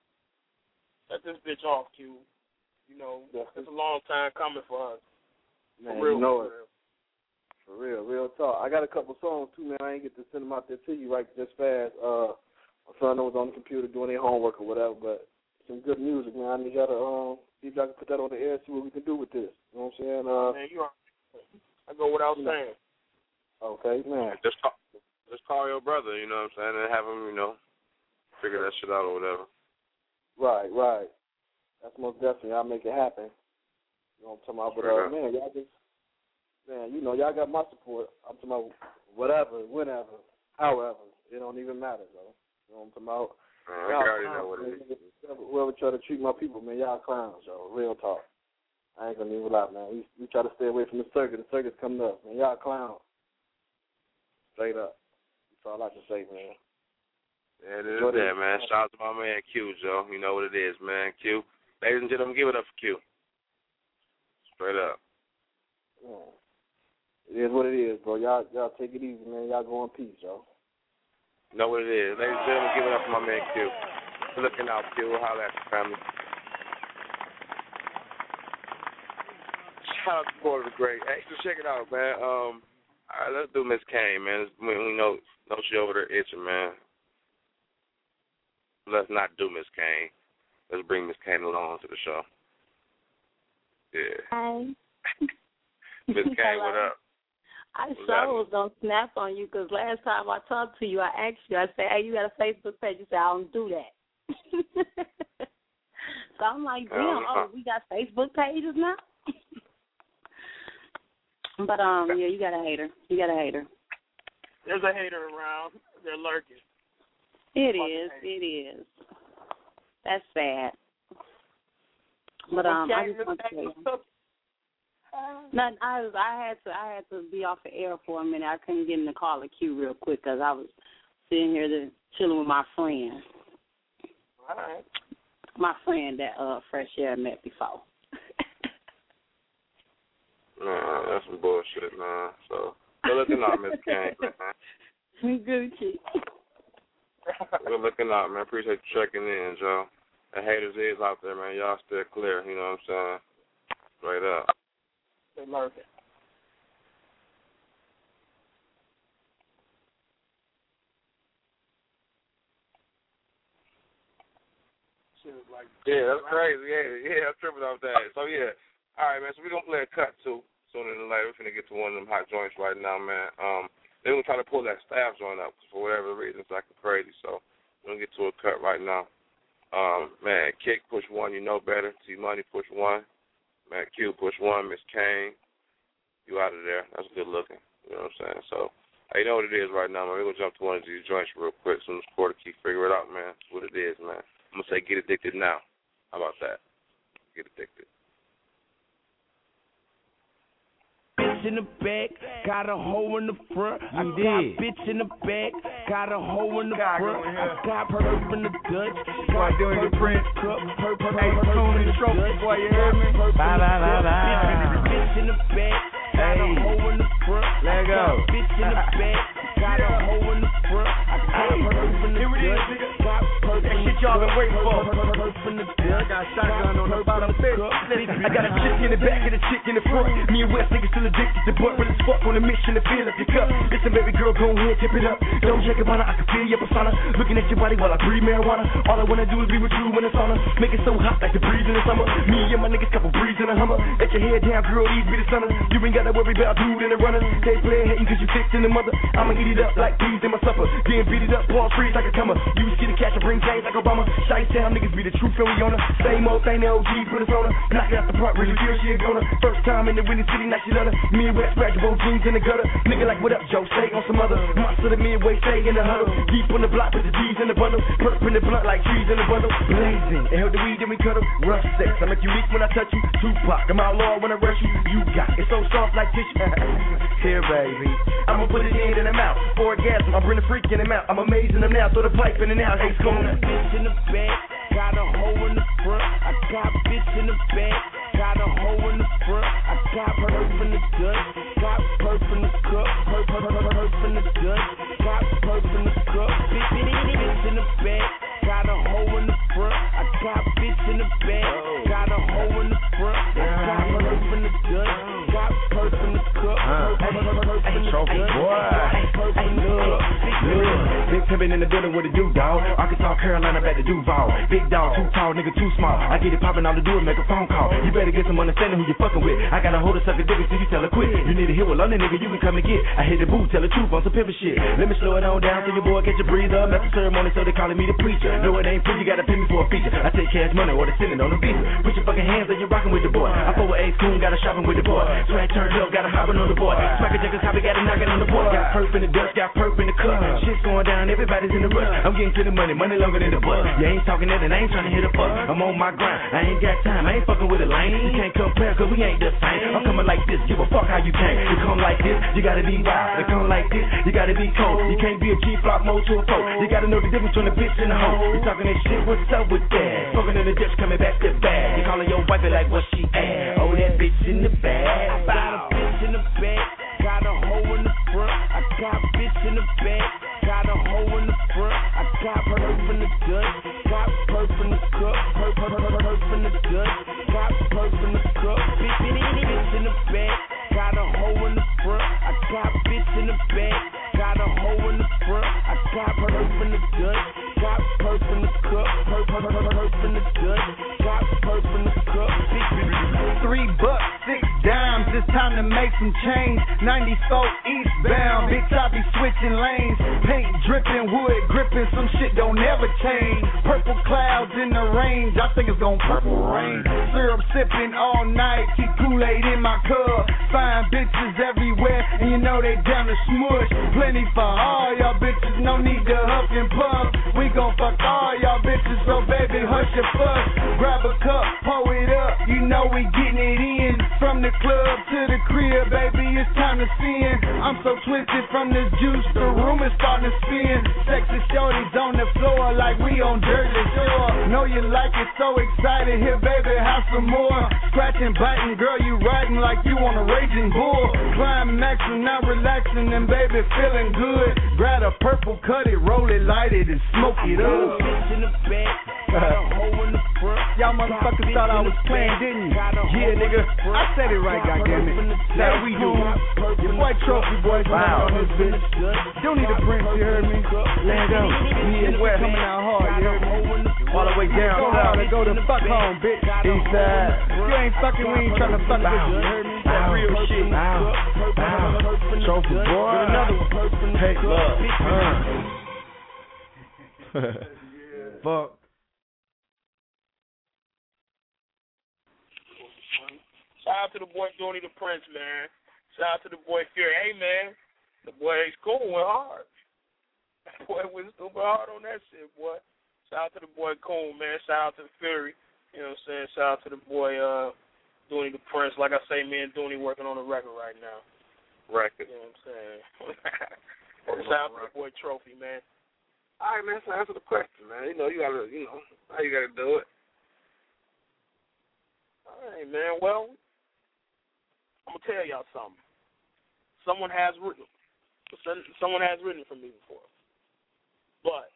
let this bitch off, Q. You know, yeah. It's a long time coming for us. Man, for real, you know for it. real. For real, real talk. I got a couple songs, too, man. I ain't get to send them out there to you right just fast. Uh, my son was on the computer doing their homework or whatever, but some good music, man. I need y'all to um, see if y'all can put that on the air and see what we can do with this. You know what I'm saying? Uh, man, you are, I go without you know. saying. Okay, man. Just call, just call your brother, you know what I'm saying, and have him, you know, figure that shit out or whatever. Right, right. That's most definitely. I'll make it happen. You know what I'm talking about? But, uh, man, y'all just, man, you know, y'all got my support. I'm talking about whatever, whenever, however. It don't even matter, though. You know what I'm talking about? Uh, I already know what it is. Whoever try to treat my people, man, y'all clowns, yo. Real talk. I ain't gonna leave it out, man. We we try to stay away from the circus. The circus coming up, man. Y'all clowns. Straight up. That's all I can say, man. Yeah, it is that, man. Shout out to my man Q, Joe. You know what it is, man. Q. Ladies and gentlemen, give it up for Q. Straight up. Yeah. It is what it is, bro. Y'all, y'all take it easy, man. Y'all go in peace, y'all. You know what it is. Ladies and gentlemen, give it up for my man Q. We're looking out, Q. Holla at your family. Shout out to Porter the Great. Hey, so check it out, man. Um, all right, let's do Miss Kane, man. We, we know, know she over there itching, man. Let's not do Miss Kane. Let's bring Miss Kane along to the show. Yeah. Hi. Miss Kane, what up? I What's sure was going to snap on you because last time I talked to you, I asked you, I said, hey, you got a Facebook page? You said, I don't do that. So I'm like, damn, oh, we got Facebook pages now? But, um, yeah, you got a hater. You got a hater. There's a hater around. They're lurking. It is. It is. That's sad. But, um, I just want to say, no, I was, I had to, I had to be off the air for a minute. I couldn't get in the call queue real quick because I was sitting here to, chilling with my friend. All right. My friend that uh Fresh Air met before. Nah, that's some bullshit, man. So, good looking out, Miss Kane, man. Gucci. Good looking out, man. Appreciate you checking in, Joe. The haters is out there, man. Y'all stay clear, you know what I'm saying? Straight up. They lurking. Like, yeah, that's crazy. Yeah, yeah, I'm tripping off that. So, yeah. All right, man. So, we're going to play a cut, too, sooner than later. We're going to get to one of them hot joints right now, man. Um, Then we're going to try to pull that staff joint up for whatever reason. It's acting crazy. So, we're going to get to a cut right now. Um, man, Kick push one. You know better. T-Money push one. Man, Q push one. Miss Kane, you out of there. That's good looking. You know what I'm saying? So, you know what it is right now, man. We're going to jump to one of these joints real quick. As soon as Porter Key figure it out, man. That's what it is, man. I'm going to say get addicted now. How about that? Get addicted. Bitch in the back, got a hole in the front. I You got did. bitch in the back, got a hole in the Chicago front. in I here. got her in the Dutch. Boy, doing your print. Cup, her, her, Hey, her, tune in the trophy, boy, you heard me? Bye, bye, bye, bye. Bitch in the back, got a Hey. hole in the front. Let go. Got bitch in the back, got a hole in the front. I got her in the Here it is, Dutch. nigga. Got her That in shit the y'all been Dutch. waiting for. Her, her, her, her in the Dutch. I got a shotgun on the bottom bitch. Listen, I got a chick in the back and a chick in the front. Me and West niggas still addicted to butt, but it's fuck on a mission to fill up your cup. Listen, baby girl, go ahead, tip it up. Don't check about it, I can feel your persona. Looking at your body while I breathe marijuana. All I wanna do is be with you when it's on her. Make it so hot like the breeze in the summer. Me and my niggas couple breeze in the Hummer. Let your head down, girl, these be the summer. You ain't gotta worry about dude in the runner. They play hating cause you fixed in the mother. I'ma eat it up like peas in my supper. Then beat it up, paw freeze like a comer. You see the cash and bring change like Obama. Shice down, niggas be the truth and we on her. Same old thing, the O Gs put us on her. Knock it out the park, really feel she a goner. First time in the windy city, now she love her. Me and West scratch both jeans in the gutter. Nigga like, what up, Joe? Stay on some other. Monster the midway, stay in the huddle. Deep on the block with the D's in the bundle. Perp in the blunt like trees in the bundle. Blazing, and held the weed, then we cuddle. Rough sex, I make you weak when I touch you. Tupac, I'm outlaw when I rush you. You got it so soft like tissue. Here, baby, I'ma put it in and I'm out. Orgasm, I'm bringing the freak in and out. I'm amazing them now, throw the pipe in and out. Hey, come on. Bitch in the back, got a hole in the front. I got bitch in the back, got a hole in the front. I got her in the Dutch, got perp in the cup, perp, perp, perp, perp in the Dutch, got perp in the cup. Bitch, bitch, bitch in the back, got a hole in the front. I got bitch in the back, got a hole in the front. I got her in the Dutch, got perp in the cup, perp, perp, perp, perp in the Trophy Dutch, boy. got perp in the cup. Yeah. Big pimpin' in the building, what it do, dawg? Arkansas, Carolina, back to Duval. Big dog, too tall, nigga too small. I get it poppin', all to do is make a phone call. You better get some understanding who you fucking with. I got a hold of sucker dick until you tell her quit. You need to hear what London nigga you can come and get. I hit the booth, tell the truth on some pimpin' shit. Let me slow it on down so your boy catch a breather. After ceremony, so they calling me the preacher. No, it ain't free, you gotta pay me for a feature. I take cash money or to send it on the visa. Put your fucking hands on you rockin' with the boy. I pull with Ace Coon, got a shopping with the boy. Swag turned up, got a hopping on the boy. Smacker jackers, copy, got a knocking on the boy. Got perp in the dust, got perp in the cup. Shit's going down everybody's in the rush. I'm getting to the money, money longer than the bus. You ain't talking that and I ain't trying to hit a fuck. I'm on my grind, I ain't got time, I ain't fucking with a lane. You can't compare cause we ain't the same. I'm coming like this, give a fuck how you came. You come like this, you gotta be wild. You come like this, you gotta be cold. You can't be a G-block mode to a foe. You gotta know the difference between a bitch and a hoe. You talking that shit, what's up with that? Smoking in the ditch, coming back to back. You calling your wife like what she at? Oh, that bitch in the bag. Got a bitch in the back, got a hoe in the front. I got a bitch in the back, got a hoe in the front. I got perp in the gut, got perp in the cup, perp, perp, perp, perp in the gut, got perp in the cup. Bitch, bitch in the back, got a hoe in the front. I got bitch in the back, got a hoe in the front. I got perp in the gut, got perp in the cup, perp, perp, perp, perp in the gut, got perp in the cup. Three bucks, six dimes, it's time to make some change. ninety-four eastbound, bitch, I be switching lanes. Paint dripping, wood gripping, some shit don't ever change. Purple clouds in the range, I think it's gon' purple rain. Syrup sipping all night, keep Kool-Aid in my cup. Fine bitches everywhere, and you know they down to smush. Plenty for all y'all bitches, no need to huff and puff. We gon' fuck all y'all bitches, so baby, hush your fuss. Grab a cup, pour it up, you know we getting it in. From the club to the crib, baby, it's time to sin. I'm so twisted from this juice, the room is starting to spin. Sexy shorties on the floor like we on Jersey Shore. Know you like it, so excited, here baby, have some more. Scratching, biting, girl, you riding like you on a raging bull. Climaxing, now relaxing, and baby, feeling good. Grab a purple, cut it, roll it, light it, and smoke it up. Y'all motherfuckers thought I was playing, didn't you? Yeah, nigga, I said it right, goddammit. That's how we do. Your boy Trophy Boy coming out on this bitch. Don't need a Prince, you heard me? Land up. Me and West coming out hard, you heard me? All the way down. Go hard and go to fuck home, bitch. East side. You ain't fucking, we ain't trying to fuck with you, you heard me? That real shit. Trophy Boy. Another one. Take love. Fuck. Shout out to the boy Dooney the Prince, man. Shout out to the boy Fury. Hey, man, the boy School went hard. That boy went super hard on that shit, boy. Shout out to the boy Coon, man. Shout out to the Fury. You know what I'm saying? Shout out to the boy uh, Dooney the Prince. Like I say, me and Dooney working on a record right now. Record. You know what I'm saying? Shout out to the boy Trophy, man. All right, man. So answer the question, man. You know, you gotta, you know, how you gotta do it. All right, man. Well, I'm gonna tell y'all something. Someone has written, someone has written for me before, but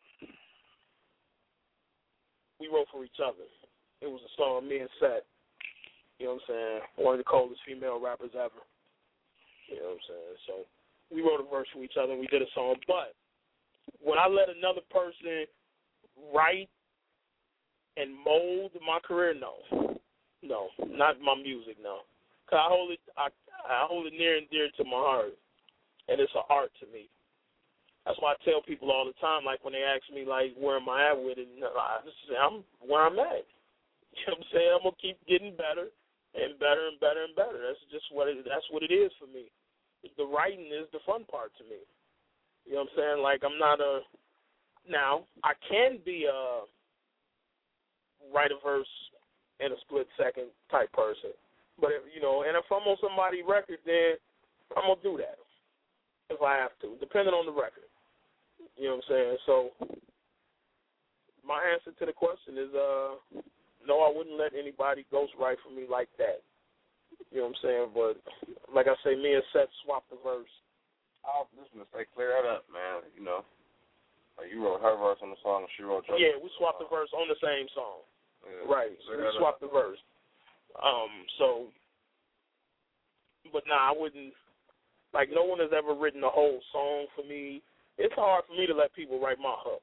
we wrote for each other. It was a song me and Seth. You know what I'm saying? One of the coldest female rappers ever. You know what I'm saying? So we wrote a verse for each other and we did a song. But when I let another person write and mold my career, no. No, not my music, no. Cause I hold it, I, I hold it near and dear to my heart, and it's an art to me. That's why I tell people all the time, like when they ask me, like, where am I at with it? And I just say, I'm where I'm at. You know what I'm saying? I'm gonna keep getting better and better and better and better. That's just what it. That's what it is for me. The writing is the fun part to me. You know what I'm saying? Like I'm not a. Now I can be a write a verse in a split second type person. But, if, you know, and if I'm on somebody's record, then I'm going to do that if I have to, depending on the record. You know what I'm saying? So my answer to the question is uh, no, I wouldn't let anybody ghostwrite for me like that. You know what I'm saying? But like I say, me and Seth swapped the verse. Oh, listen, say clear that up, man. You know, like you wrote her verse on the song and she wrote your Yeah, we swapped the verse on the same song. Yeah, right, so we swapped the verse. Um, so, but nah, I wouldn't, like, no one has ever written a whole song for me. It's hard for me to let people write my hook.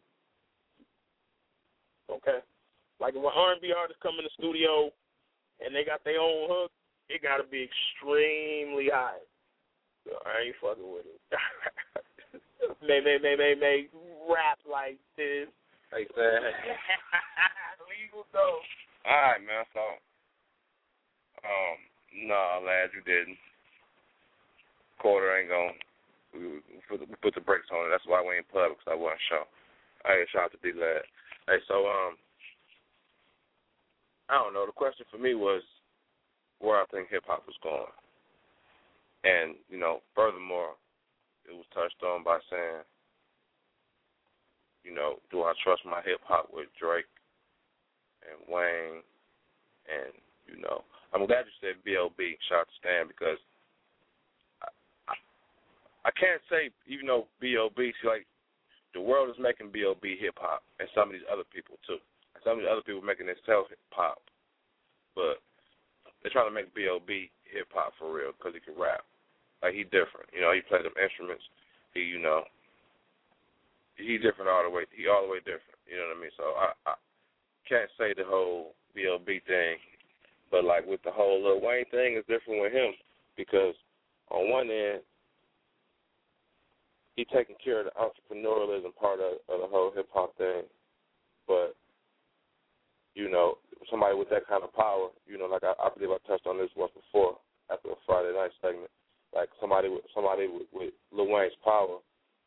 Okay? Like, if an R and B artist come in the studio and they got their own hook, it got to be extremely high. I ain't fucking with it. may, may, may, may, may rap like this. Hey, Sam. Legal though. All right, man, so. Um, no, nah, lad, you didn't. Quarter ain't gonna we, we, put, we put the brakes on it. That's why we ain't public, because I wasn't sure. Hey, shout out to D-Lad. Hey, so, um, I don't know. The question for me was where I think hip-hop was going. And, you know, furthermore, it was touched on by saying, you know, do I trust my hip-hop with Drake and Wayne? And, you know, I'm glad you said B L B, shout out to Stan, because I, I, I can't say, even though B L B, see, like, the world is making B L B hip-hop, and some of these other people, too. And some of these other people making themselves hip-hop. But they're trying to make B L B hip-hop for real because he can rap. Like, he different. You know, he plays them instruments. He, you know, he different all the way. He all the way different. You know what I mean? So I, I can't say the whole B L B thing, but, like, with the whole Lil Wayne thing, it's different with him because on one end, he taking care of the entrepreneurialism part of, of the whole hip-hop thing, but, you know, somebody with that kind of power, you know, like I, I believe I touched on this once before after a Friday night segment, like somebody with somebody with, with Lil Wayne's power,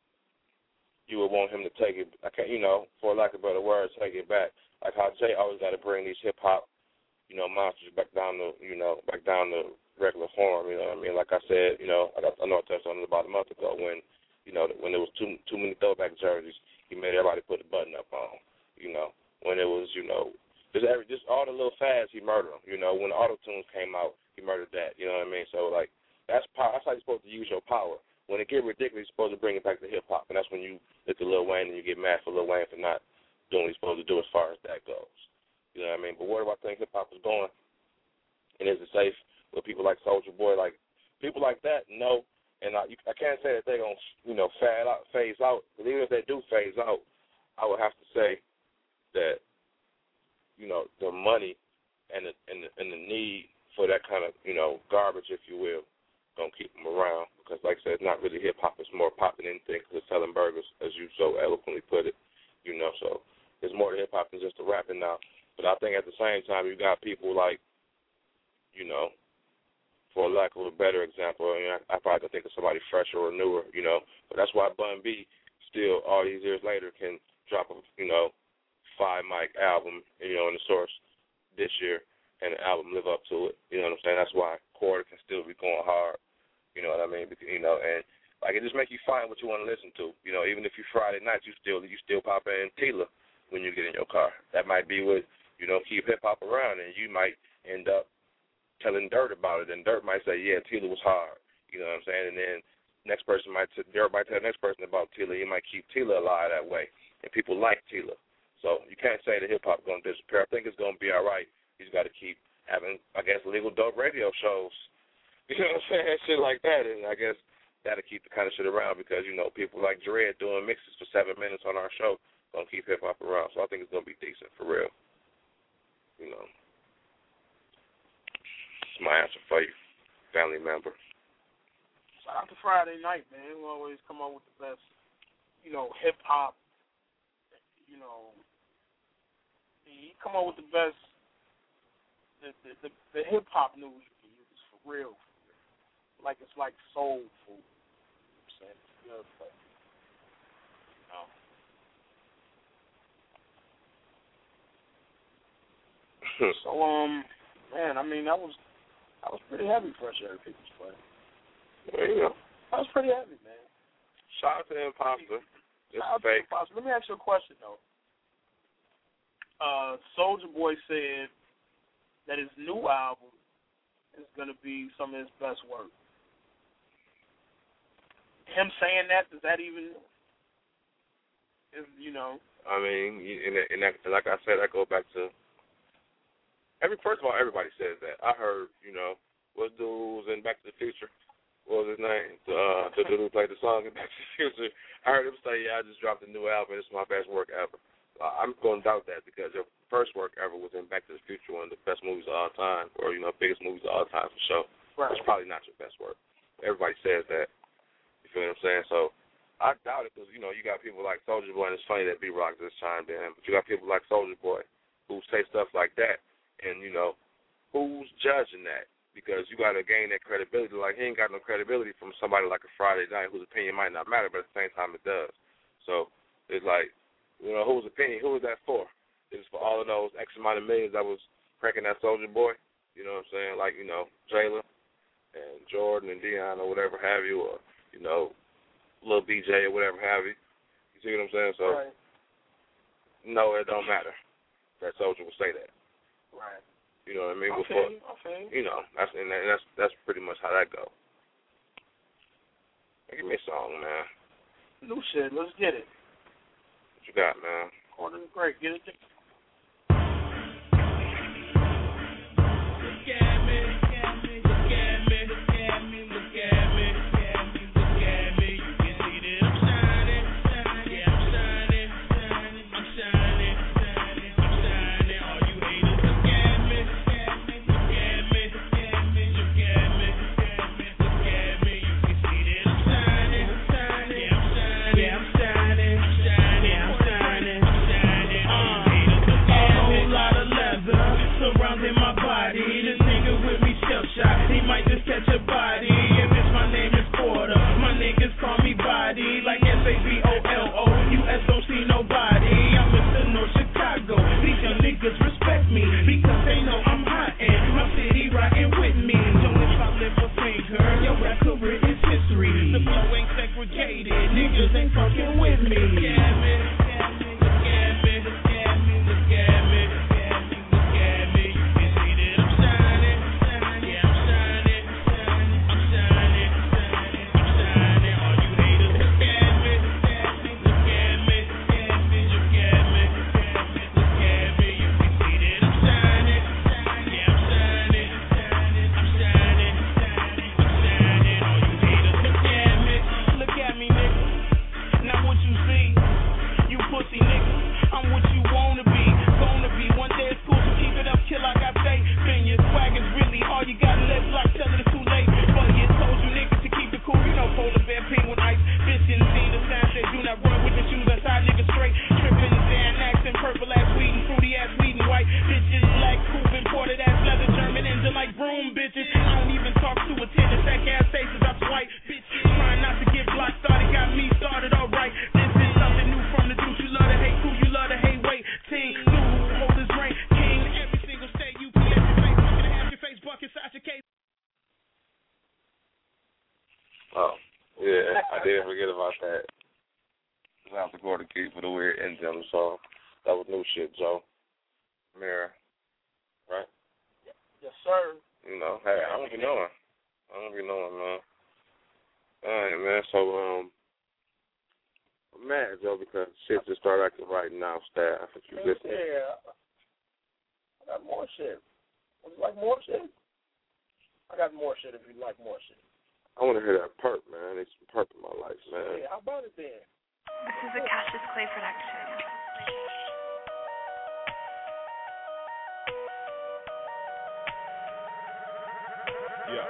you would want him to take it, I can't, you know, for lack of better words, take it back. Like how Jay always got to bring these hip-hop, you know, monsters back down the, you know, back down the regular form, you know what I mean? Like I said, you know, I, I know I touched on it about a month ago when, you know, when there was too too many throwback jerseys, he made everybody put the button up on, you know. When it was, you know, just every just all the little fads, he murdered them. You know, when the auto-tunes came out, he murdered that. You know what I mean? So, like, that's power. That's how you're supposed to use your power. When it get ridiculous, you're supposed to bring it back to hip-hop, and that's when you look at Lil Wayne and you get mad for Lil Wayne for not doing what he's supposed to do as far as that goes. You know what I mean? But where do I think hip-hop is going? And is it safe with people like Soulja Boy? Like, people like that, no. And I, I can't say that they're going to, you know, fade out, phase out. But even if they do phase out, I would have to say that, you know, the money and the, and the, and the need for that kind of, you know, garbage, if you will, going to keep them around. Because, like I said, it's not really hip-hop. It's more pop than anything because it's selling burgers, as you so eloquently put it, you know. So there's more to hip-hop than just the rapping now. But I think at the same time, you got people like, you know, for lack of a better example, I mean, I, I probably could think of somebody fresher or newer, you know. But that's why Bun B still, all these years later, can drop a, you know, five mic album, you know, in the Source this year, and the album live up to it. You know what I'm saying? That's why Quarter can still be going hard. You know what I mean? Because, you know, and like it just make you find what you want to listen to. You know, even if you Friday nights, you still you still pop in Tila when you get in your car. That might be what, you know, keep hip hop around, and you might end up telling Dirt about it, and Dirt might say, yeah, Tila was hard. You know what I'm saying? And then next person might t- Dirt might tell the next person about Tila. You might keep Tila alive that way, and people like Tila. So you can't say that hip hop is going to disappear. I think it's going to be all right. He's got to keep having, I guess, legal dope radio shows. You know what I'm saying? Shit like that, and I guess that'll keep the kind of shit around because, you know, people like Dredd doing mixes for seven minutes on our show going to keep hip hop around. So I think it's going to be decent for real. You know. That's my answer for you, family member. Shout out to Friday night, man. We always come up with the best, you know, hip hop. You know, he come up with the best, the the, the, the hip hop news you can use for real, for real. Like it's like soul food. You know what I'm saying? It's good, but you know. So um, man, I mean that was that was pretty heavy for Fresh Air People's Play. There you go. That was pretty heavy, man. Shout out to the Imposter. It's Shout out fake. to the Imposter. Let me ask you a question though. Uh, Soulja Boy said that his new album is gonna be some of his best work. Him saying that, does that even, is, you know? I mean, and, and, that, and like I said, I go back to every. First of all, everybody says that. I heard, you know, what dude was in Back to the Future? What was his name? The, uh, the dude who played the song in Back to the Future. I heard him say, "Yeah, I just dropped a new album. It's my best work ever." Uh, I'm going to doubt that because your first work ever was in Back to the Future, one of the best movies of all time, or, you know, biggest movies of all time for sure. Right. It's probably not your best work. Everybody says that. You feel what I'm saying? So I doubt it because, you know, you got people like Soulja Boy, and it's funny that B-Rock just chimed in, but you got people like Soulja Boy who say stuff like that, and, you know, who's judging that? because you got to gain that credibility. Like, he ain't got no credibility from somebody like a Friday Night whose opinion might not matter, but at the same time it does. So it's like, you know, whose opinion, who is that for? It's for all of those X amount of millions that was cranking that Soulja Boy, you know what I'm saying? Like, you know, Jayla and Jordan and Deion or whatever have you, or, you know, Lil B J or whatever have you. You see what I'm saying? So, right. No, it don't matter that Soulja will say that. Right. You know what I mean? Okay, Before, okay. you know, that's and that's that's pretty much how that goes. Give me a song, man. New shit. Let's get it. What you got, man? Corner the break. Get it. Look at me, look at me, look at me, look at me, look at me, look at me. You can see that I'm shining, yeah, I'm shining, I'm shining, I'm shining. All you haters, look at me, look at me, look at me, look at me, look at me. You can see that I'm shining, yeah, I'm shining, yeah, I'm shining, I'm shining, I'm shining, I'm shining. All you haters, look at me. A whole lot of leather surrounding my body. This nigga with me shell shot, he might just catch a body. And bitch, my name is Porter. My niggas call me Body, like S A B O L O. U S don't see nobody. I'm Mister North Chicago. These young niggas respect me because they know I'm hot and my city riding with me. So if I live a finger, your rap career is history. The flow ain't segregated, niggas ain't fucking with me. Look at me, look at me, look at me, look at me, look at me. You can see that I'm shining, yeah, I'm shining, I'm shining, I'm shining. All you haters, look at me, look at me, look at me, look at me, look at me. You can see that I'm shining, yeah, I'm shining, I'm shining, I'm shining. All you haters, look at me, look at me, nigga. Now what you see, you pussy nigga, I'm what you wanna be, gonna be. One day it's cool, so keep it up, kill like I say. Been your swag is really all you got left, like tell it it's too late. But you told you niggas to keep it cool, you know polar bear, penguin ice. Bitch didn't see the signs that do not run with the shoes, that's how niggas straight. Trippin' and Xanax and purple ass weed and fruity ass weed and white. Bitches black, coupe, imported ass leather, German engine like broom bitches. I don't even talk to attendants, that gas stations, I swipe. Bitches trying not to get blocked started, got me started alright. This is something new from the juice, you love to hate cool, you love to hate weight. Team, new who hold his rank, king, every single state, U P S your face, bucket to have your face, bucket inside your case. Oh, yeah, I did forget about that. Shout out to Gordon Key for the weird intro song. That was new shit, Joe. Mirror, right? Yes, sir. You know, hey, I don't be knowing. I don't be knowing, man. All right, man. So, um, I'm mad, Joe, because shit just started acting right now, staff. If you listen, Yeah. I got more shit. Would you like more shit? I got more shit if you like more shit. I want to hear that perp, man. I need some perp in my life, man. Yeah, how about it then? This is a Cassius Clay production. Yeah.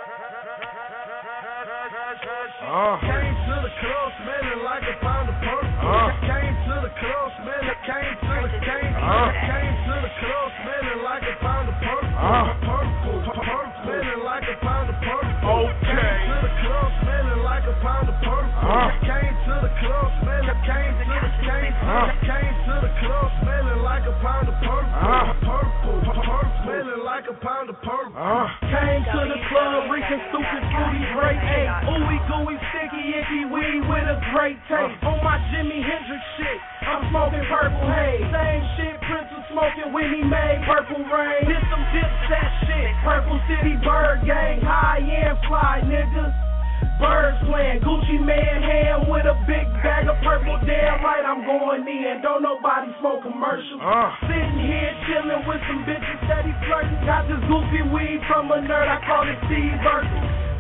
Uh. Came to the club smelling like a pound of purple. Uh. Came to the club smelling, came to the came, uh. came to the club smelling like a pound of purple. Uh. Purple, purple, smelling like a pound of purple. Okay. Came to the club smelling like a pound of purple. Uh. Came to the club smelling, came to the came, uh. came to the club smelling like a pound of purple. Uh. Purple, purple, smelling like a pound of purple. Uh. Came to the club reeking stupid fruity great eight. Ooey gooey sticky icky weed with a great taste. On my Jimi Hendrix shit, I'm smoking purple haze. Same shit Prince was smoking when he made Purple Rain. Did some dip that shit, Purple City Bird Gang, high end fly niggas. Birds playing Gucci Man hand with a big bag of purple. Damn right I'm going in. Don't nobody smoke commercials. Uh. Sitting here chilling with some bitches that he flirting. Got this goofy weed from a nerd. I call it Steve Urkel.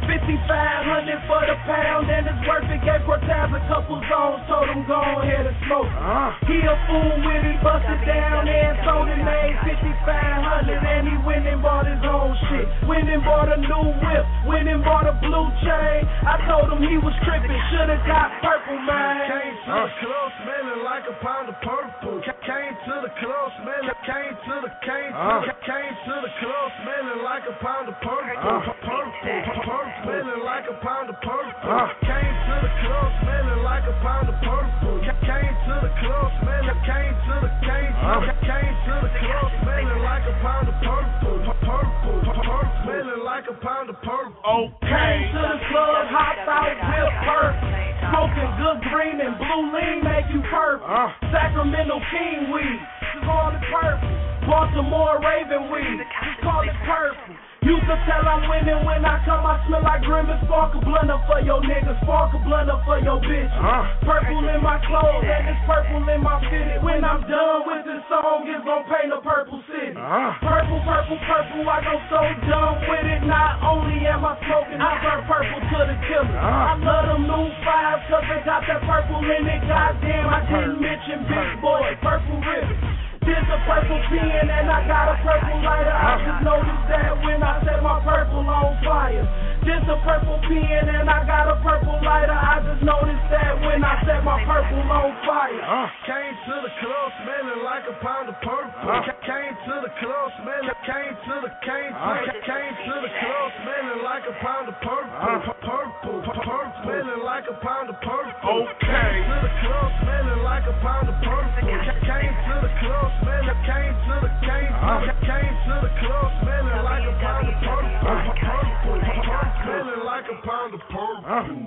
fifty-five hundred for the pound, and it's worth it. Gave Cortez a couple zones, told him go ahead and smoke. Uh. He a fool with it, busted down and sold it, made fifty-five hundred, and he went and bought his own shit. Went and bought a new whip, went and bought a blue chain. I told him he was tripping, shoulda got purple, man. Came to the club smelling like a pound of purple. Came to the club smelling, came to the, came to the, came to the club smelling like a pound of purple. Purple, purple, smelling like a pound of purple. Came to the club smelling like a pound of purple. Came to the club smelling, came to the, came to the, came to the club smelling like a pound of purple. Purple, purple, smelling like a pound of purple. Okay. Came to the club, hopped out, whip perp. Smoking good green and blue lean make you purple. Sacramento King weed, just call it purple. Baltimore Raven weed, just call it purple. You can tell I'm winning when I come, I smell like Grimace. Sparkle blunder for your niggas, sparkle blunder for your bitch. Uh. Purple in my clothes and it's purple in my fitted. When I'm done with this song, it's gon' paint a purple city. Uh. Purple, purple, purple, I go so dumb with it. Not only am I smoking, I burn purple to the killer. Uh. I love them new fives cause they got that purple in it. Goddamn, I didn't mention Big Boy, Purple Ribbon. This a purple pen and I got a purple lighter. I just noticed that when I set my purple on fire. This a purple pen and I got a purple lighter. I just noticed that when I set my purple on fire. Uh, came to the club smelling like a pound of purple. Uh, came to the club smelling, came to the, came to, uh, came to the club smelling like a pound of purple. Uh, purple, purple, smelling like a pound of purple. Okay. Came to the club smelling like a pound of purple. Came to the club smelling, came to the, came to the, came to the club smelling like a pound of purple. Purple, purple, smelling like a pound of purple.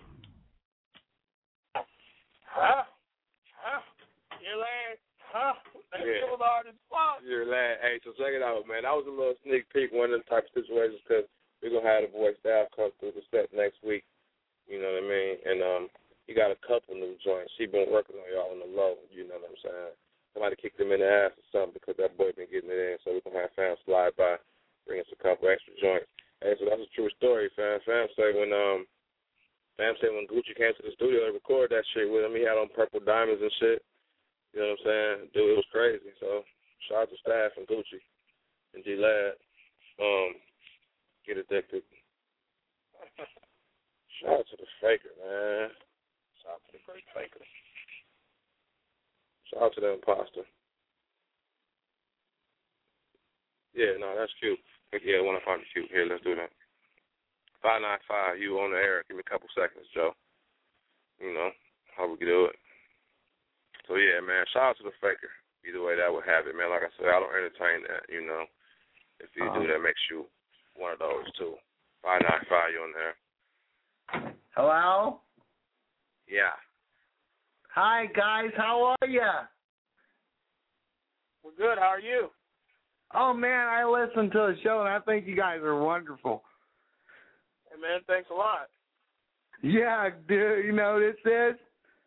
Huh? Huh? Your lad? Huh? Yeah. Fuck. Your lad. Hey, so check it out, man. That was a little sneak peek, one of them type of situations, because we're going to have the voice staff come through the set next week. You know what I mean? And um, you got a couple new joints. She been working on y'all on the low. You know what I'm saying? Somebody kicked him in the ass or something because that boy been getting it in. So we're going to have fam slide by, bring us a couple extra joints. Hey, so that's a true story, fam. Fam say when um, fam said when Gucci came to the studio to record that shit with him, he had on purple diamonds and shit. You know what I'm saying? Dude, it was crazy. So shout out to staff and Gucci and G-Lad. Um, get addicted. Shout out to the faker, man. Shout out to the great faker. Shout out to the imposter. Yeah, no, that's cute. Yeah, I want to find it cute. Here, let's do that. five nine five, you on the air. Give me a couple seconds, Joe. You know, how we can do it. So, yeah, man, shout out to the faker. Either way that would have it, man. Like I said, I don't entertain that, you know. If you uh-huh. do, that makes you one of those, too. five nine five, you on there. Hello? Yeah. Hi, guys. How are ya? We're good. How are you? Oh, man, I listened to the show, and I think you guys are wonderful. Hey, man, thanks a lot. Yeah, dude. You know who this is?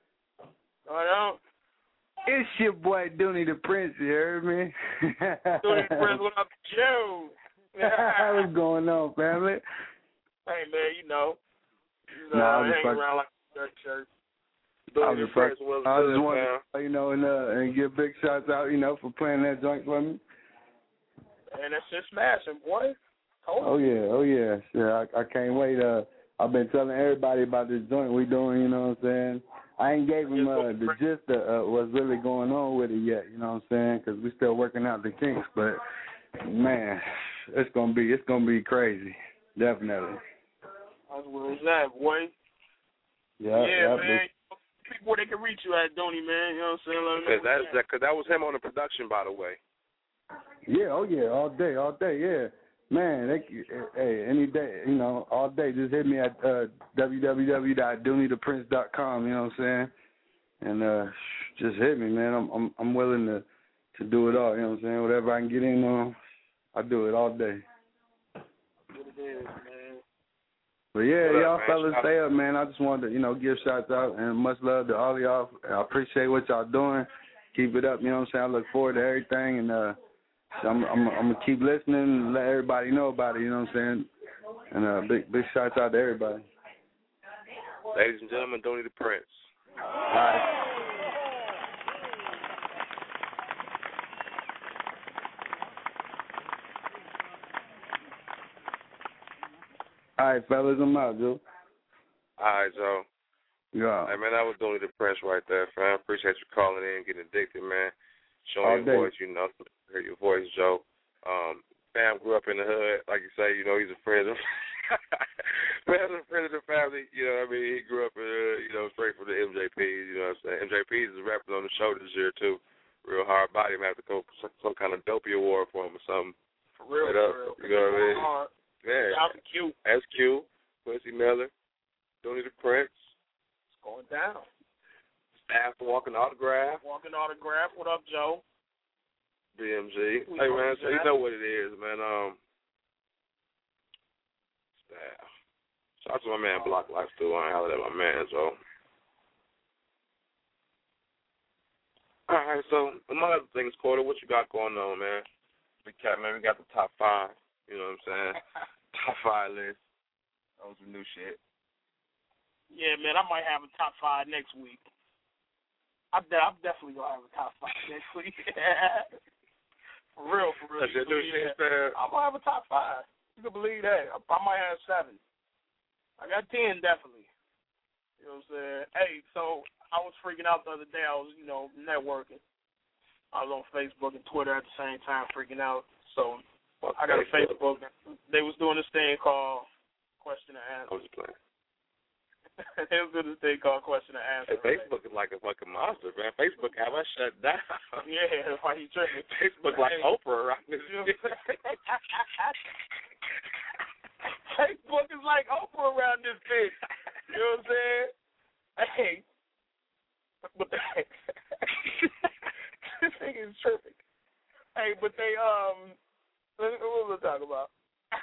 I don't. It's your boy, Dooney the Prince. You heard me? Dooney the Prince, what up, Joe? What's going on, family? Hey, man, you know. You know, nah, I hang hang around like a shirt shirt. I was just, well I just wanted to, you know, and, uh, and give big shots out, you know, for playing that joint for me. And that's just smashing, boy. Hold oh, yeah, oh, yeah. Sure, I, I can't wait. Uh, I've been telling everybody about this joint we doing, you know what I'm saying? I ain't gave him uh, the gist of uh, what's really going on with it yet, you know what I'm saying? Because we still working out the kinks, but, man, it's going to be, it's going to be crazy, definitely. That's where it's at, boy. Yeah, yeah, yeah, man. People where they can reach you at, Dooney, man. You know what I'm saying? Because that, that, cause that was him on the production, by the way. Yeah, oh, yeah, all day, all day, yeah. Man, they, hey, any day, you know, all day, just hit me at uh, w w w dot dooney the prince dot com, you know what I'm saying? And uh, just hit me, man. I'm I'm, I'm willing to, to do it all, you know what I'm saying? Whatever I can get in on, I do it all day. What it is, man. But, yeah, what y'all up, fellas, stay up, man. I just wanted to, you know, give shots out and much love to all of y'all. I appreciate what y'all doing. Keep it up, you know what I'm saying? I look forward to everything, and uh, I'm, I'm, I'm going to keep listening and let everybody know about it, you know what I'm saying? And uh, big big shouts out to everybody. Ladies and gentlemen, Donnie the Prince. All right. All right, fellas, I'm out, Joe. All right, Joe. Yeah. Hey, man, that was Donnie the Prince right there, fam. Appreciate you calling in, getting addicted, man. Showing All your day. voice, you know, hear your voice, Joe. Um, fam grew up in the hood, like you say, you know, he's a friend of Fam's a friend of the family, you know what I mean? He grew up, uh, you know, straight from the M J Ps, you know what I'm saying? M J Ps is rapping on the show this year, too. Real hard body. I'm going to have to go for some kind of dopey award for him or something. For real, Straight for up, real. you know what I mean? Hard. Yeah. That's cute. That's cute. Quincy Miller, Donnie the Prince. It's going down. Staff walking autograph. Walking autograph. What up, Joe? B M G. We Hey, know man, you so you got know it. what it is, man. Um, Staff. Shout out to my man Block Life, too. I ain't holler at my man, so. All right, so among other things, Porter, what you got going on, man? We got, man, we got the top five. You know what I'm saying? Top five list. That was some new shit. Yeah, man, I might have a top five next week. I'm, de- I'm definitely going to have a top five next week. For real, for real. That's your new shit, man. I'm going to have a top five. You can believe that. I, I might have seven. I got ten, definitely. You know what I'm saying? Hey, so I was freaking out the other day. I was, you know, networking. I was on Facebook and Twitter at the same time freaking out. So Fuck I got Facebook. a Facebook. They was doing this thing called Question and Answer. I was just playing. They was doing this thing called Question and Answer. Hey, Facebook is like a fucking monster, man. Facebook have us shut down. Yeah, that's why he tripping. Facebook like Hey. Oprah around this You know shit. what I'm saying? Facebook is like Oprah around this bitch. You know what I'm saying? Hey. But they, this thing is tripping. Hey, but they, um, what was I talking about?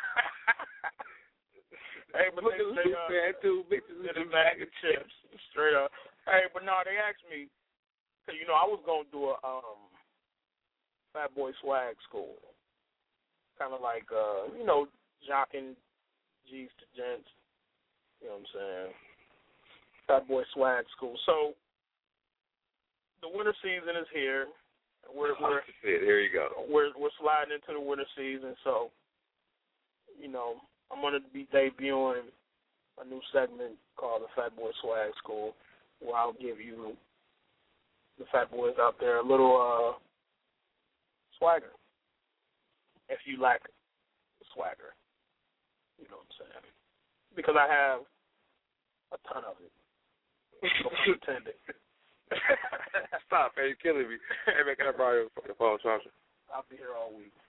Hey, but Look they, at they, Luke, uh, man, two bitches in a bag of chips, straight up. Hey, but no, they asked me, cause you know I was gonna do a um, Fat Boy Swag school, kind of like uh, you know, jocking G's to gents. You know what I'm saying? Fat Boy Swag school. So the winter season is here. We're we're Here you go. we're we're sliding into the winter season, so you know. I'm going to be debuting a new segment called the Fat Boy Swag School, where I'll give you, the fat boys out there, a little uh, swagger, if you lack swagger. You know what I'm saying? Because I have a ton of it. No pun intended. Stop, man. You're killing me. Hey, man, can I borrow your fucking phone charger? I'll be here all week.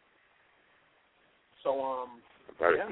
So, um... Yeah.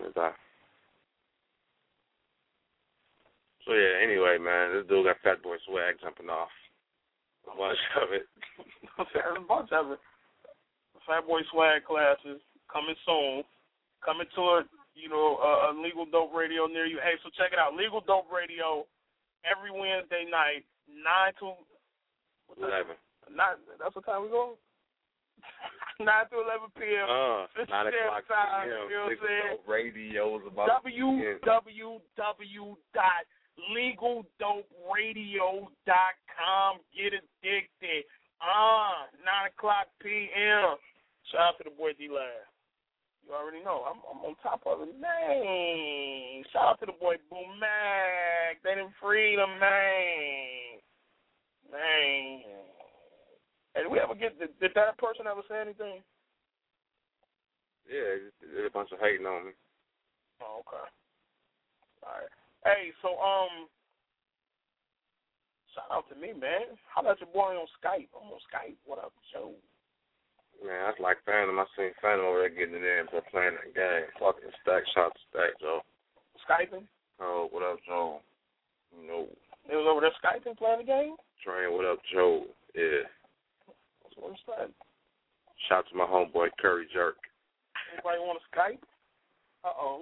So yeah, anyway, man, this dude got Fat Boy Swag jumping off. A bunch of it. There's a bunch of it. Fat Boy Swag classes coming soon. Coming to a, you know, a, a Legal Dope Radio near you. Hey, so check it out. Legal Dope Radio every Wednesday night, nine to eleven. Nine. That's what time we go. Nine to eleven p.m. Uh, This nine is o'clock time, p.m. you know what I'm saying? Radio is about w w w dot legal dope radio dot com. Get addicted. Ah, uh, nine o'clock p.m. Shout out to the boy D-Lab. You already know. I'm, I'm on top of it. Man. Shout out to the boy Boom Mac. They done freed him, man. Man. Hey, did we ever get, did, did that person ever say anything? Yeah, there's a bunch of hating on me. Oh, okay. All right. Hey, so, um, shout out to me, man. How about your boy on Skype? I'm on Skype. What up, Joe? Man, that's like Phantom. I seen Phantom over there getting it in for playing that game. Fucking Stack, shout out to Stack, Joe. Skyping? Oh, what up, Joe? No. They was over there Skyping playing the game? Train, what up, Joe? Yeah. That's what I'm saying. Shout out to my homeboy, Curry Jerk. Anybody want to Skype? Uh-oh.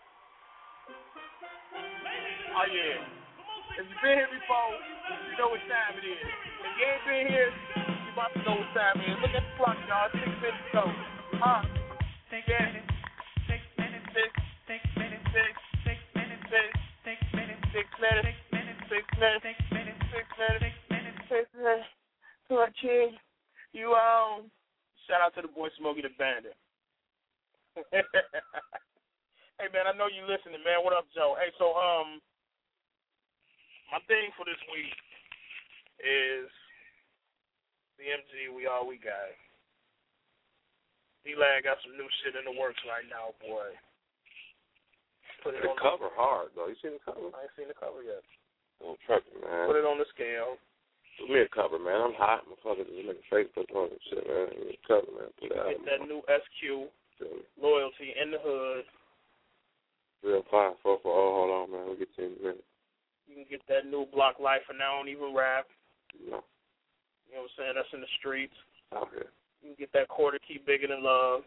Oh, yeah. If you've been here before, you know what time it is. If you ain't been here, you about to know what time it is. Look at the clock, y'all. Six minutes ago. Huh? Six minutes. Six minutes. Six, six minutes. minutes, six minutes, six minutes, six minutes. What king? You um. Shout out to the boy Smokey the Bandit. Hey man, I know you listening, man. What up, Joe? Hey, so um, my thing for this week is the M G We All We Got. D-Lag got some new shit in the works right now, boy. Put it the on cover the, hard though. You seen the cover? I ain't seen the cover yet. Don't trust me, man. Put it on the scale. Put me a cover, man. I'm hot. My fucker just making Facebook on and shit, man. Give me a cover, man. Put it out. Get that new S Q, Loyalty in the Hood. Real five, four, four. Oh, hold on, man. We'll get to you in a minute. You can get that new Block Life and I Don't Even Rap. No. You know what I'm saying? That's in the streets. Out here. You can get that Quarter Key Bigger Than Love.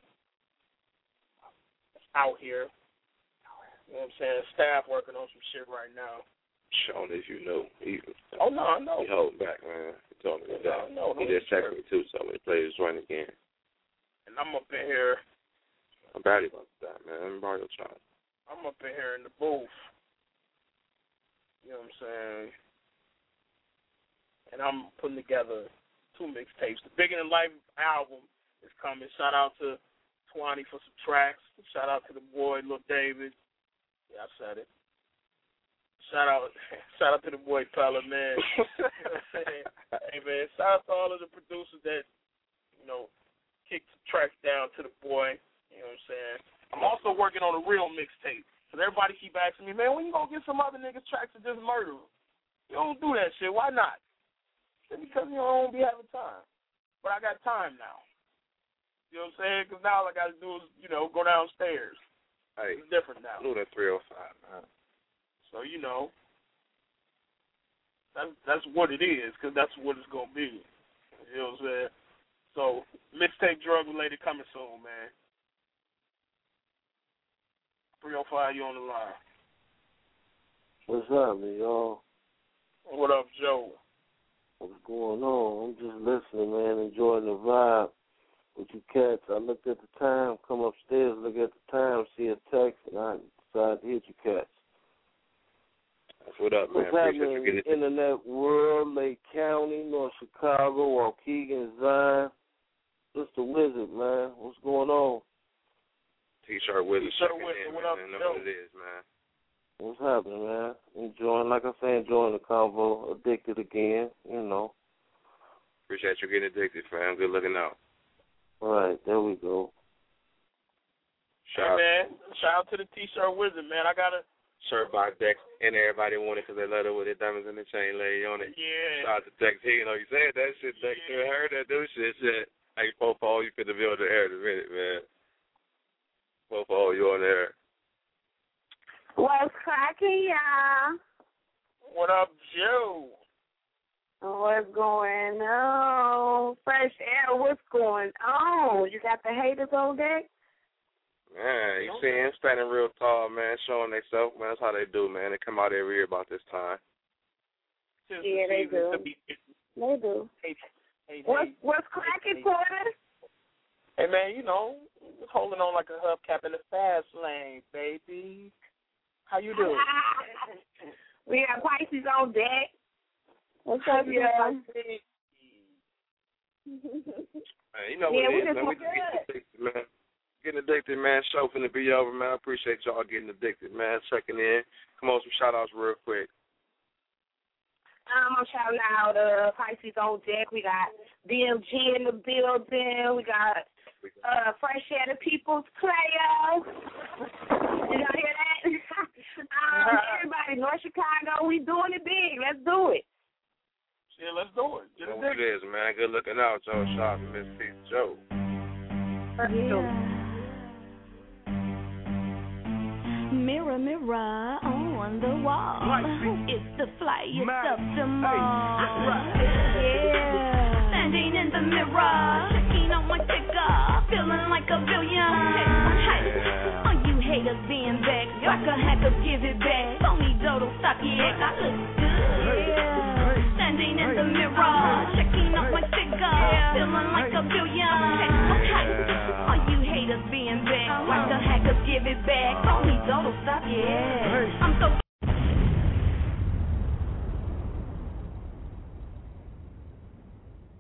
It's out here. You know what I'm saying? Staff working on some shit right now. Sean, as you know, he, oh no, I know. He holding back, man. He told me that. No, no, he just texted me too, so I'm gonna play this joint again. And I'm up in here. I'm badly about that, man. I'm Mario Child. I'm up in here in the booth. You know what I'm saying? And I'm putting together two mixtapes. The Bigger Than Life album is coming. Shout out to Twani for some tracks. Shout out to the boy Lil David. Yeah, I said it. Shout out, shout out to the boy Pella, man. Hey man, shout out to all of the producers that, you know, kicked the tracks down to the boy. You know what I'm saying? I'm also working on a real mixtape. Cause everybody keep asking me, man, when you gonna get some other niggas tracks to just murder them? You don't do that shit. Why not? It's because you don't be having time. But I got time now. You know what I'm saying? Because now all I got to do is, you know, go downstairs. Hey, it's different now. Blue that three oh five, man. So, you know, that's, that's what it is, because that's what it's going to be. You know what I'm saying? So, mixtape drug-related coming soon, man. three oh five, you on the line. What's happening, y'all? What up, Joe? What's going on? I'm just listening, man, enjoying the vibe with you cats. I looked at the time, come upstairs, look at the time, see a text, and I decided to hit you cats. That's what up, man. What's happening in the internet world, Lake County, North Chicago, Waukegan, Zion? Just the Wizard, man. What's going on? T-shirt Wizard. T-shirt Wizard, what up, man? Know what it is, man. What's happening, man? Enjoying, like I say, enjoying the convo. Addicted again, you know. Appreciate you getting addicted, fam. Good looking out. All right, there we go. Shout hey, man. Shout out to the T-shirt Wizard, man. I got a shirt by Dex, and everybody wanted because they let her with their diamonds and the chain lady on it. Yeah. Shout out to Dex. He, you know, you said that shit, Dex. Yeah. You heard that dude shit, shit. Hey, Popo, you finna be on the air in a minute, man. Popo, you on the air. What's cracking, y'all? What up, Joe? What's going on? Fresh air, what's going on? You got the haters on deck? Man, you see him standing real tall, man, showing themselves, man. That's how they do, man. They come out every year about this time. Yeah, they do. They do. Hey, hey, what's hey, what's cracking, hey, Porter? Hey, man, you know, holding on like a hubcap in the fast lane, baby. How you doing? We got Pisces on deck. What's up, y'all? Hey, you know yeah, what it is, we man. We just get addicted, man. Getting addicted, man. Show finna be over, man. I appreciate y'all getting addicted, man. Checking in. Come on, some shout-outs real quick. Um, I'm shouting out uh, Pisces on deck. We got D M G in the building. We got uh, Fresh Air the People's Player. Did y'all hear that? um, everybody, North Chicago, we doing it big. Let's do it. Yeah, let's do it. Get it, it is, man. Good looking out, Joe Sharp and Miss Peace Joe. Yeah. Mirror, mirror on the wall. It's the flyest of them all. Yeah. Standing in the mirror, checking on my ticker, feeling like a billion. Yeah. All you haters being back, like a hacker, give it back. Tony Dodo, stocky egg, I look good. Yeah. Standing in the mirror, checking on my ticker, feeling like a billion. Okay. All you haters being back, like a hacker, give it back. Tony Dodo, stop, yeah. I'm so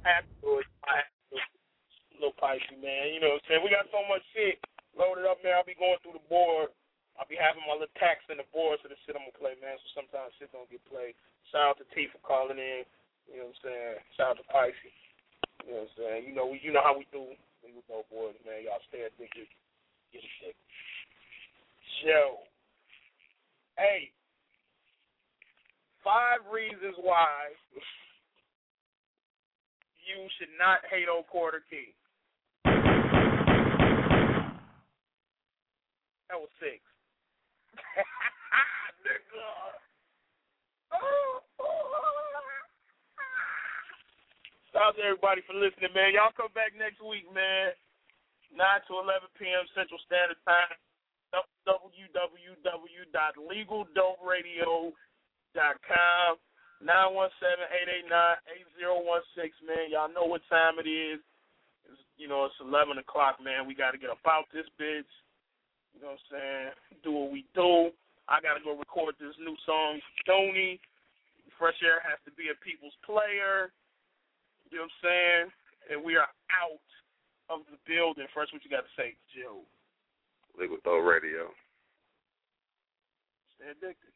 I have to do it. I have to do it. A little pricey, man. You know what I'm saying? We got so much shit loaded up, man. I'll be going through the board. I'll be having my little tax in the board so the shit I'm going to play, man. So sometimes shit don't get played. Shout out to T for calling in. You know what I'm saying? Shout out to Pricey. You know what I'm saying? You know, we, you know how we do. We go boys, man. Y'all stay addicted. Get a shit. Show. Hey. Five reasons why you should not hate old Quarter Key. That was six. Nigga. Shout out to everybody for listening, man. Y'all come back next week, man. nine to eleven p.m. Central Standard Time. w w w dot legal dope radio dot com. nine one seven, eight eight nine, eight zero one six, man. Y'all know what time it is. It's, you know, it's eleven o'clock, man. We got to get about this bitch. You know what I'm saying? Do what we do. I got to go record this new song, Stoney. Fresh Air has to be a people's player. You know what I'm saying? And we are out of the building. Fresh, what you got to say, Joe? Legal Dope Radio. Stay addicted.